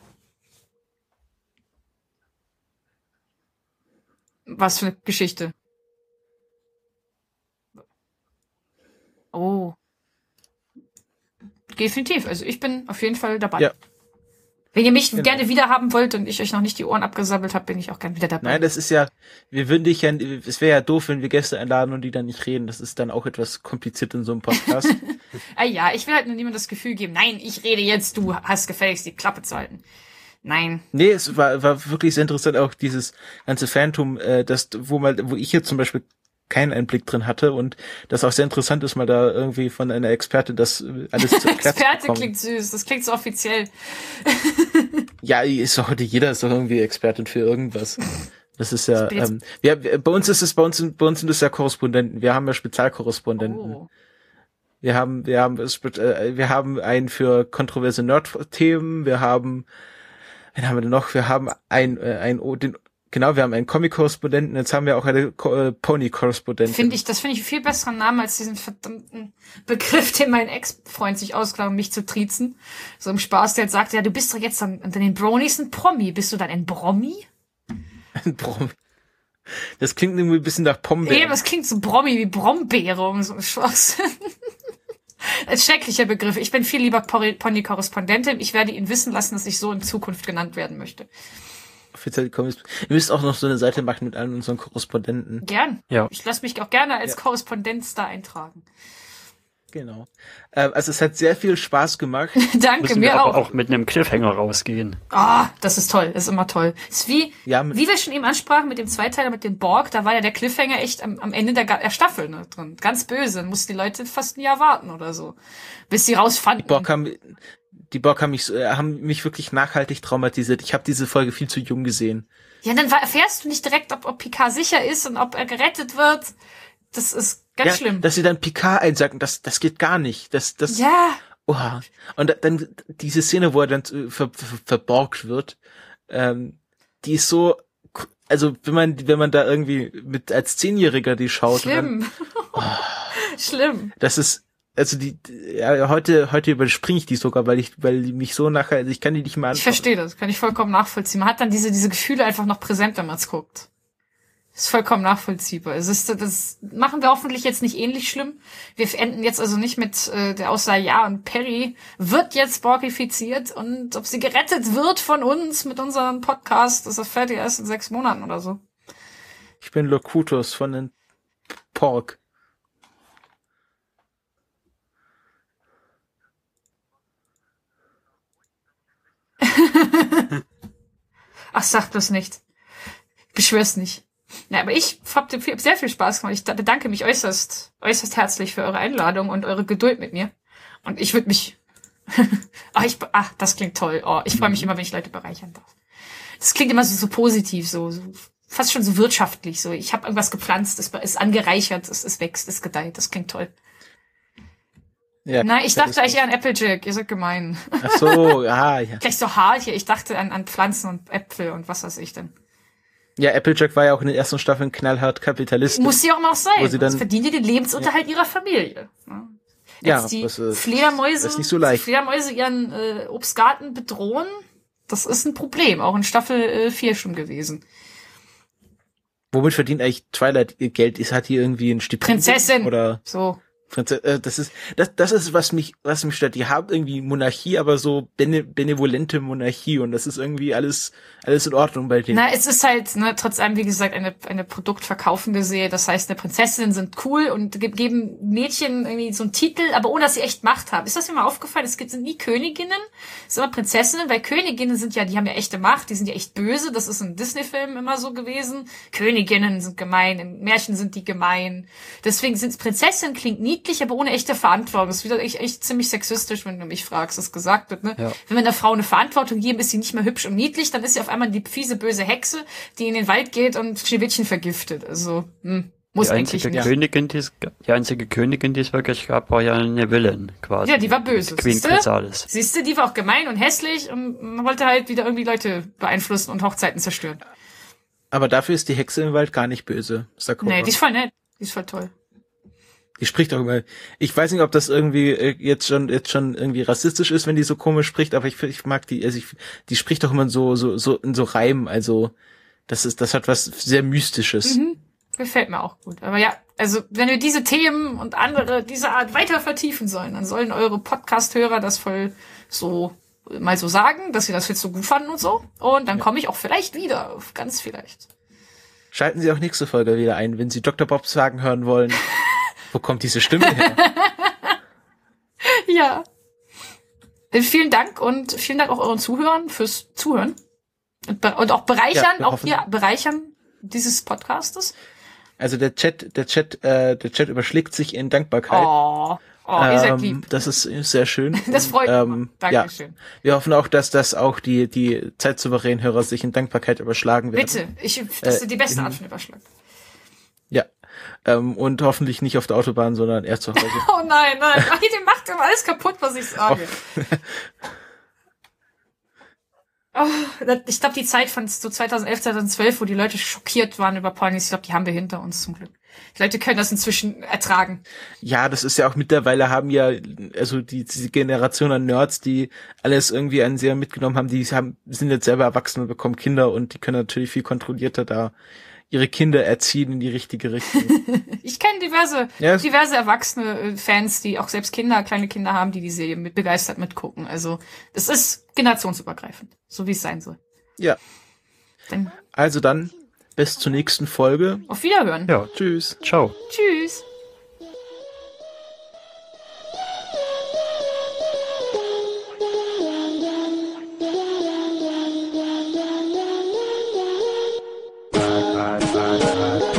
Was für eine Geschichte. Oh. Definitiv, also ich bin auf jeden Fall dabei. Ja. Wenn ihr mich Genau. gerne wieder haben wollt und ich euch noch nicht die Ohren abgesabbelt habe, bin ich auch gerne wieder dabei. Nein, das ist ja, wir würden dich ja, es wäre ja doof, wenn wir Gäste einladen und die dann nicht reden. Das ist dann auch etwas kompliziert in so einem Podcast. Ah ja, ich will halt nur niemandem das Gefühl geben, nein, ich rede jetzt, du hast gefälligst die Klappe zu halten. Nein. Nee, es war, war wirklich sehr interessant, auch dieses ganze Phantom, äh, das, wo mal, wo ich hier zum Beispiel keinen Einblick drin hatte und das auch sehr interessant ist, mal da irgendwie von einer Expertin das äh, alles zu erklären zu Experte bekommen. klingt süß, das klingt so offiziell. Ja, ist doch heute jeder ist doch irgendwie Expertin für irgendwas. Das ist ja, Ich bin jetzt- ähm, wir, wir- bei uns ist es, bei uns, sind- bei uns sind es ja Korrespondenten. Wir haben ja Spezialkorrespondenten. Oh. Wir haben, wir haben, es wird, äh, wir haben einen für kontroverse Nerd-Themen. Wir haben, wen haben wir denn noch? Wir haben ein, äh, ein, oh, den, genau, wir haben einen Comic-Korrespondenten. Jetzt haben wir auch eine Ko- äh, Pony-Korrespondentin. Finde ich, das finde ich einen viel besseren Namen als diesen verdammten Begriff, den mein Ex-Freund sich ausklaut, um mich zu triezen. So im Spaß, der jetzt sagt, ja, du bist doch jetzt an, an den Bronies ein Promi. Bist du dann ein Bromi? Ein Brom. Das klingt irgendwie ein bisschen nach Pombeeren. Nee, das klingt so Bromi wie Brombeere und so ein Schwachsinn. Ein schrecklicher Begriff. Ich bin viel lieber Pony- Pony-Korrespondentin. Ich werde ihn wissen lassen, dass ich so in Zukunft genannt werden möchte. Offiziell Comics. Ihr müsst auch noch so eine Seite machen mit allen unseren Korrespondenten. Gern. Ja. Ich lasse mich auch gerne als Ja. Korrespondenz da eintragen. Genau. Ähm, also es hat sehr viel Spaß gemacht. Danke, Müssen wir mir aber auch. auch mit einem Cliffhanger rausgehen. Ah, das ist toll, ist immer toll. Ist wie, Ja, mit- wie wir schon eben ansprachen mit dem Zweiteiler mit dem Borg, da war ja der Cliffhanger echt am, am Ende der, Ga- der Staffel ne, drin. Ganz böse. Dann mussten die Leute fast ein Jahr warten oder so, bis sie rausfanden. Borg haben, die Borg haben mich, so- äh, haben mich wirklich nachhaltig traumatisiert. Ich habe diese Folge viel zu jung gesehen. Ja, dann war- erfährst du nicht direkt, ob, ob Picard sicher ist und ob er gerettet wird. Das ist ganz ja, schlimm. dass sie dann Picard einsacken, das, das geht gar nicht. Das, das, Ja, oha. Und dann diese Szene, wo er dann äh, ver, ver, verborgt wird, ähm, die ist so, also wenn man, wenn man da irgendwie mit als Zehnjähriger die schaut, und dann, schlimm. Schlimm. das ist, also die, ja, heute, heute überspringe ich die sogar, weil ich, weil die mich so nachher, also ich kann die nicht mehr Ich anschauen. verstehe das, kann ich vollkommen nachvollziehen. Man hat dann diese, diese Gefühle einfach noch präsent, wenn man es guckt. Ist vollkommen nachvollziehbar. Es ist, das machen wir hoffentlich jetzt nicht ähnlich schlimm. Wir enden jetzt also nicht mit äh, der Aussage, ja, und Perry wird jetzt borgifiziert und ob sie gerettet wird von uns mit unserem Podcast, das erfährt ihr erst in sechs Monaten oder so. Ich bin Locutus von den Pork. Ach, sag das nicht. Beschwör's nicht. Na, aber ich hab hab sehr viel Spaß gemacht. Ich bedanke mich äußerst, äußerst herzlich für eure Einladung und eure Geduld mit mir. Und ich würde mich, ach, ich, ach, das klingt toll. Oh, ich freue mich immer, wenn ich Leute bereichern darf. Das klingt immer so, so positiv, so, so fast schon so wirtschaftlich. So, ich habe irgendwas gepflanzt, es ist angereichert, es, es wächst, es gedeiht. Das klingt toll. Ja, Nein, ich das dachte ist- eigentlich eher an Applejack. Ihr seid gemein. Ach so, ja, ja. Gleich so hart hier. Ich dachte an, an Pflanzen und Äpfel und was weiß ich denn. Ja, Applejack war ja auch in den ersten Staffeln knallhart Kapitalist. Muss sie auch noch sein. Wo sie dann- Sonst verdienen die den Lebensunterhalt ihrer Familie. Ne? Ja, Als die das ist- Fledermäuse, das ist nicht so leicht. Fledermäuse ihren äh, Obstgarten bedrohen, das ist ein Problem. Auch in Staffel äh, vier schon gewesen. Womit verdient eigentlich Twilight ihr Geld? Ist hat hier irgendwie ein Stipendium? Prinzessin. Oder So. Prinze äh, das ist das das ist was mich was mich stört. Die haben irgendwie Monarchie, aber so bene benevolente Monarchie und das ist irgendwie alles alles in Ordnung bei denen. Na, es ist halt, ne, trotz allem, wie gesagt, eine, eine produktverkaufende Serie. Das heißt, eine Prinzessin sind cool und ge geben Mädchen irgendwie so einen Titel, aber ohne, dass sie echt Macht haben. Ist das mir mal aufgefallen? Es gibt, sind nie Königinnen, es sind immer Prinzessinnen, weil Königinnen sind ja, die haben ja echte Macht, die sind ja echt böse. Das ist in Disney-Filmen immer so gewesen. Königinnen sind gemein, in Märchen sind die gemein. Deswegen sind Prinzessin klingt nie niedlich, aber ohne echte Verantwortung. Das ist wieder echt, echt ziemlich sexistisch, wenn du mich fragst, was gesagt wird, ne? Ja. Wenn wir einer Frau eine Verantwortung geben, ist sie nicht mehr hübsch und niedlich, dann ist sie auf einmal die fiese, böse Hexe, die in den Wald geht und Schneewittchen vergiftet. Also, hm, muss Die eigentlich einzige nicht. Königin, die es, die einzige Königin, die es wirklich gab, war ja eine Villain, quasi. Ja, die war böse. Queen Siehste? Chrysalis. Siehst du, die war auch gemein und hässlich und man wollte halt wieder irgendwie Leute beeinflussen und Hochzeiten zerstören. Aber dafür ist die Hexe im Wald gar nicht böse, Sakura. Nee, die ist voll nett. Die ist voll toll. Die spricht auch immer. Ich weiß nicht, ob das irgendwie äh, jetzt schon jetzt schon irgendwie rassistisch ist, wenn die so komisch spricht, aber ich, ich mag die, also ich, die spricht doch immer so so so in so Reimen, also das ist das hat was sehr Mystisches. Mhm. Gefällt mir auch gut. Aber ja, also wenn wir diese Themen und andere dieser Art weiter vertiefen sollen, dann sollen eure Podcast-Hörer das voll so mal so sagen, dass sie das jetzt so gut fanden und so. Und dann komme ich auch vielleicht wieder, ganz vielleicht. Schalten Sie auch nächste Folge wieder ein, wenn Sie Doktor Bobs sagen hören wollen. Wo kommt diese Stimme her? Ja. Äh, Vielen Dank und vielen Dank auch euren Zuhörern fürs Zuhören. Und, be und auch bereichern, Ja, wir auch hoffen- hier bereichern dieses Podcastes. Also der Chat, der Chat, äh, der Chat überschlägt sich in Dankbarkeit. Oh, oh ihr seid lieb. Ähm, das ist sehr schön. Das freut ähm, mich. Ja, Dankeschön. wir hoffen auch, dass das auch die die zeitsouveränen Hörer sich in Dankbarkeit überschlagen werden. Bitte, ich, das Äh, ist die beste in- Art von Überschlag. Ja. Ähm, und hoffentlich nicht auf der Autobahn, sondern erst zu Hause. Oh nein, nein. Ach, ihr macht immer alles kaputt, was ich sage. Oh, das- ich glaube, die Zeit von so zweitausendelf, zweitausendzwölf, wo die Leute schockiert waren über Ponys, ich glaube, die haben wir hinter uns zum Glück. Die Leute können das inzwischen ertragen. Ja, das ist ja auch mittlerweile haben ja, also die diese Generation an Nerds, die alles irgendwie an sehr mitgenommen haben, die haben sind jetzt selber erwachsen und bekommen Kinder und die können natürlich viel kontrollierter da ihre Kinder erziehen in die richtige Richtung. Ich kenne diverse, Ja, es- diverse erwachsene äh, Fans, die auch selbst Kinder, kleine Kinder haben, die die Serie mit begeistert mitgucken. Also, das ist generationsübergreifend, so wie es sein soll. Ja, Dann also dann bis zur nächsten Folge. auf Wiederhören. Ja, Tschüss. ciao. Tschüss. Bye, bye, bye, bye.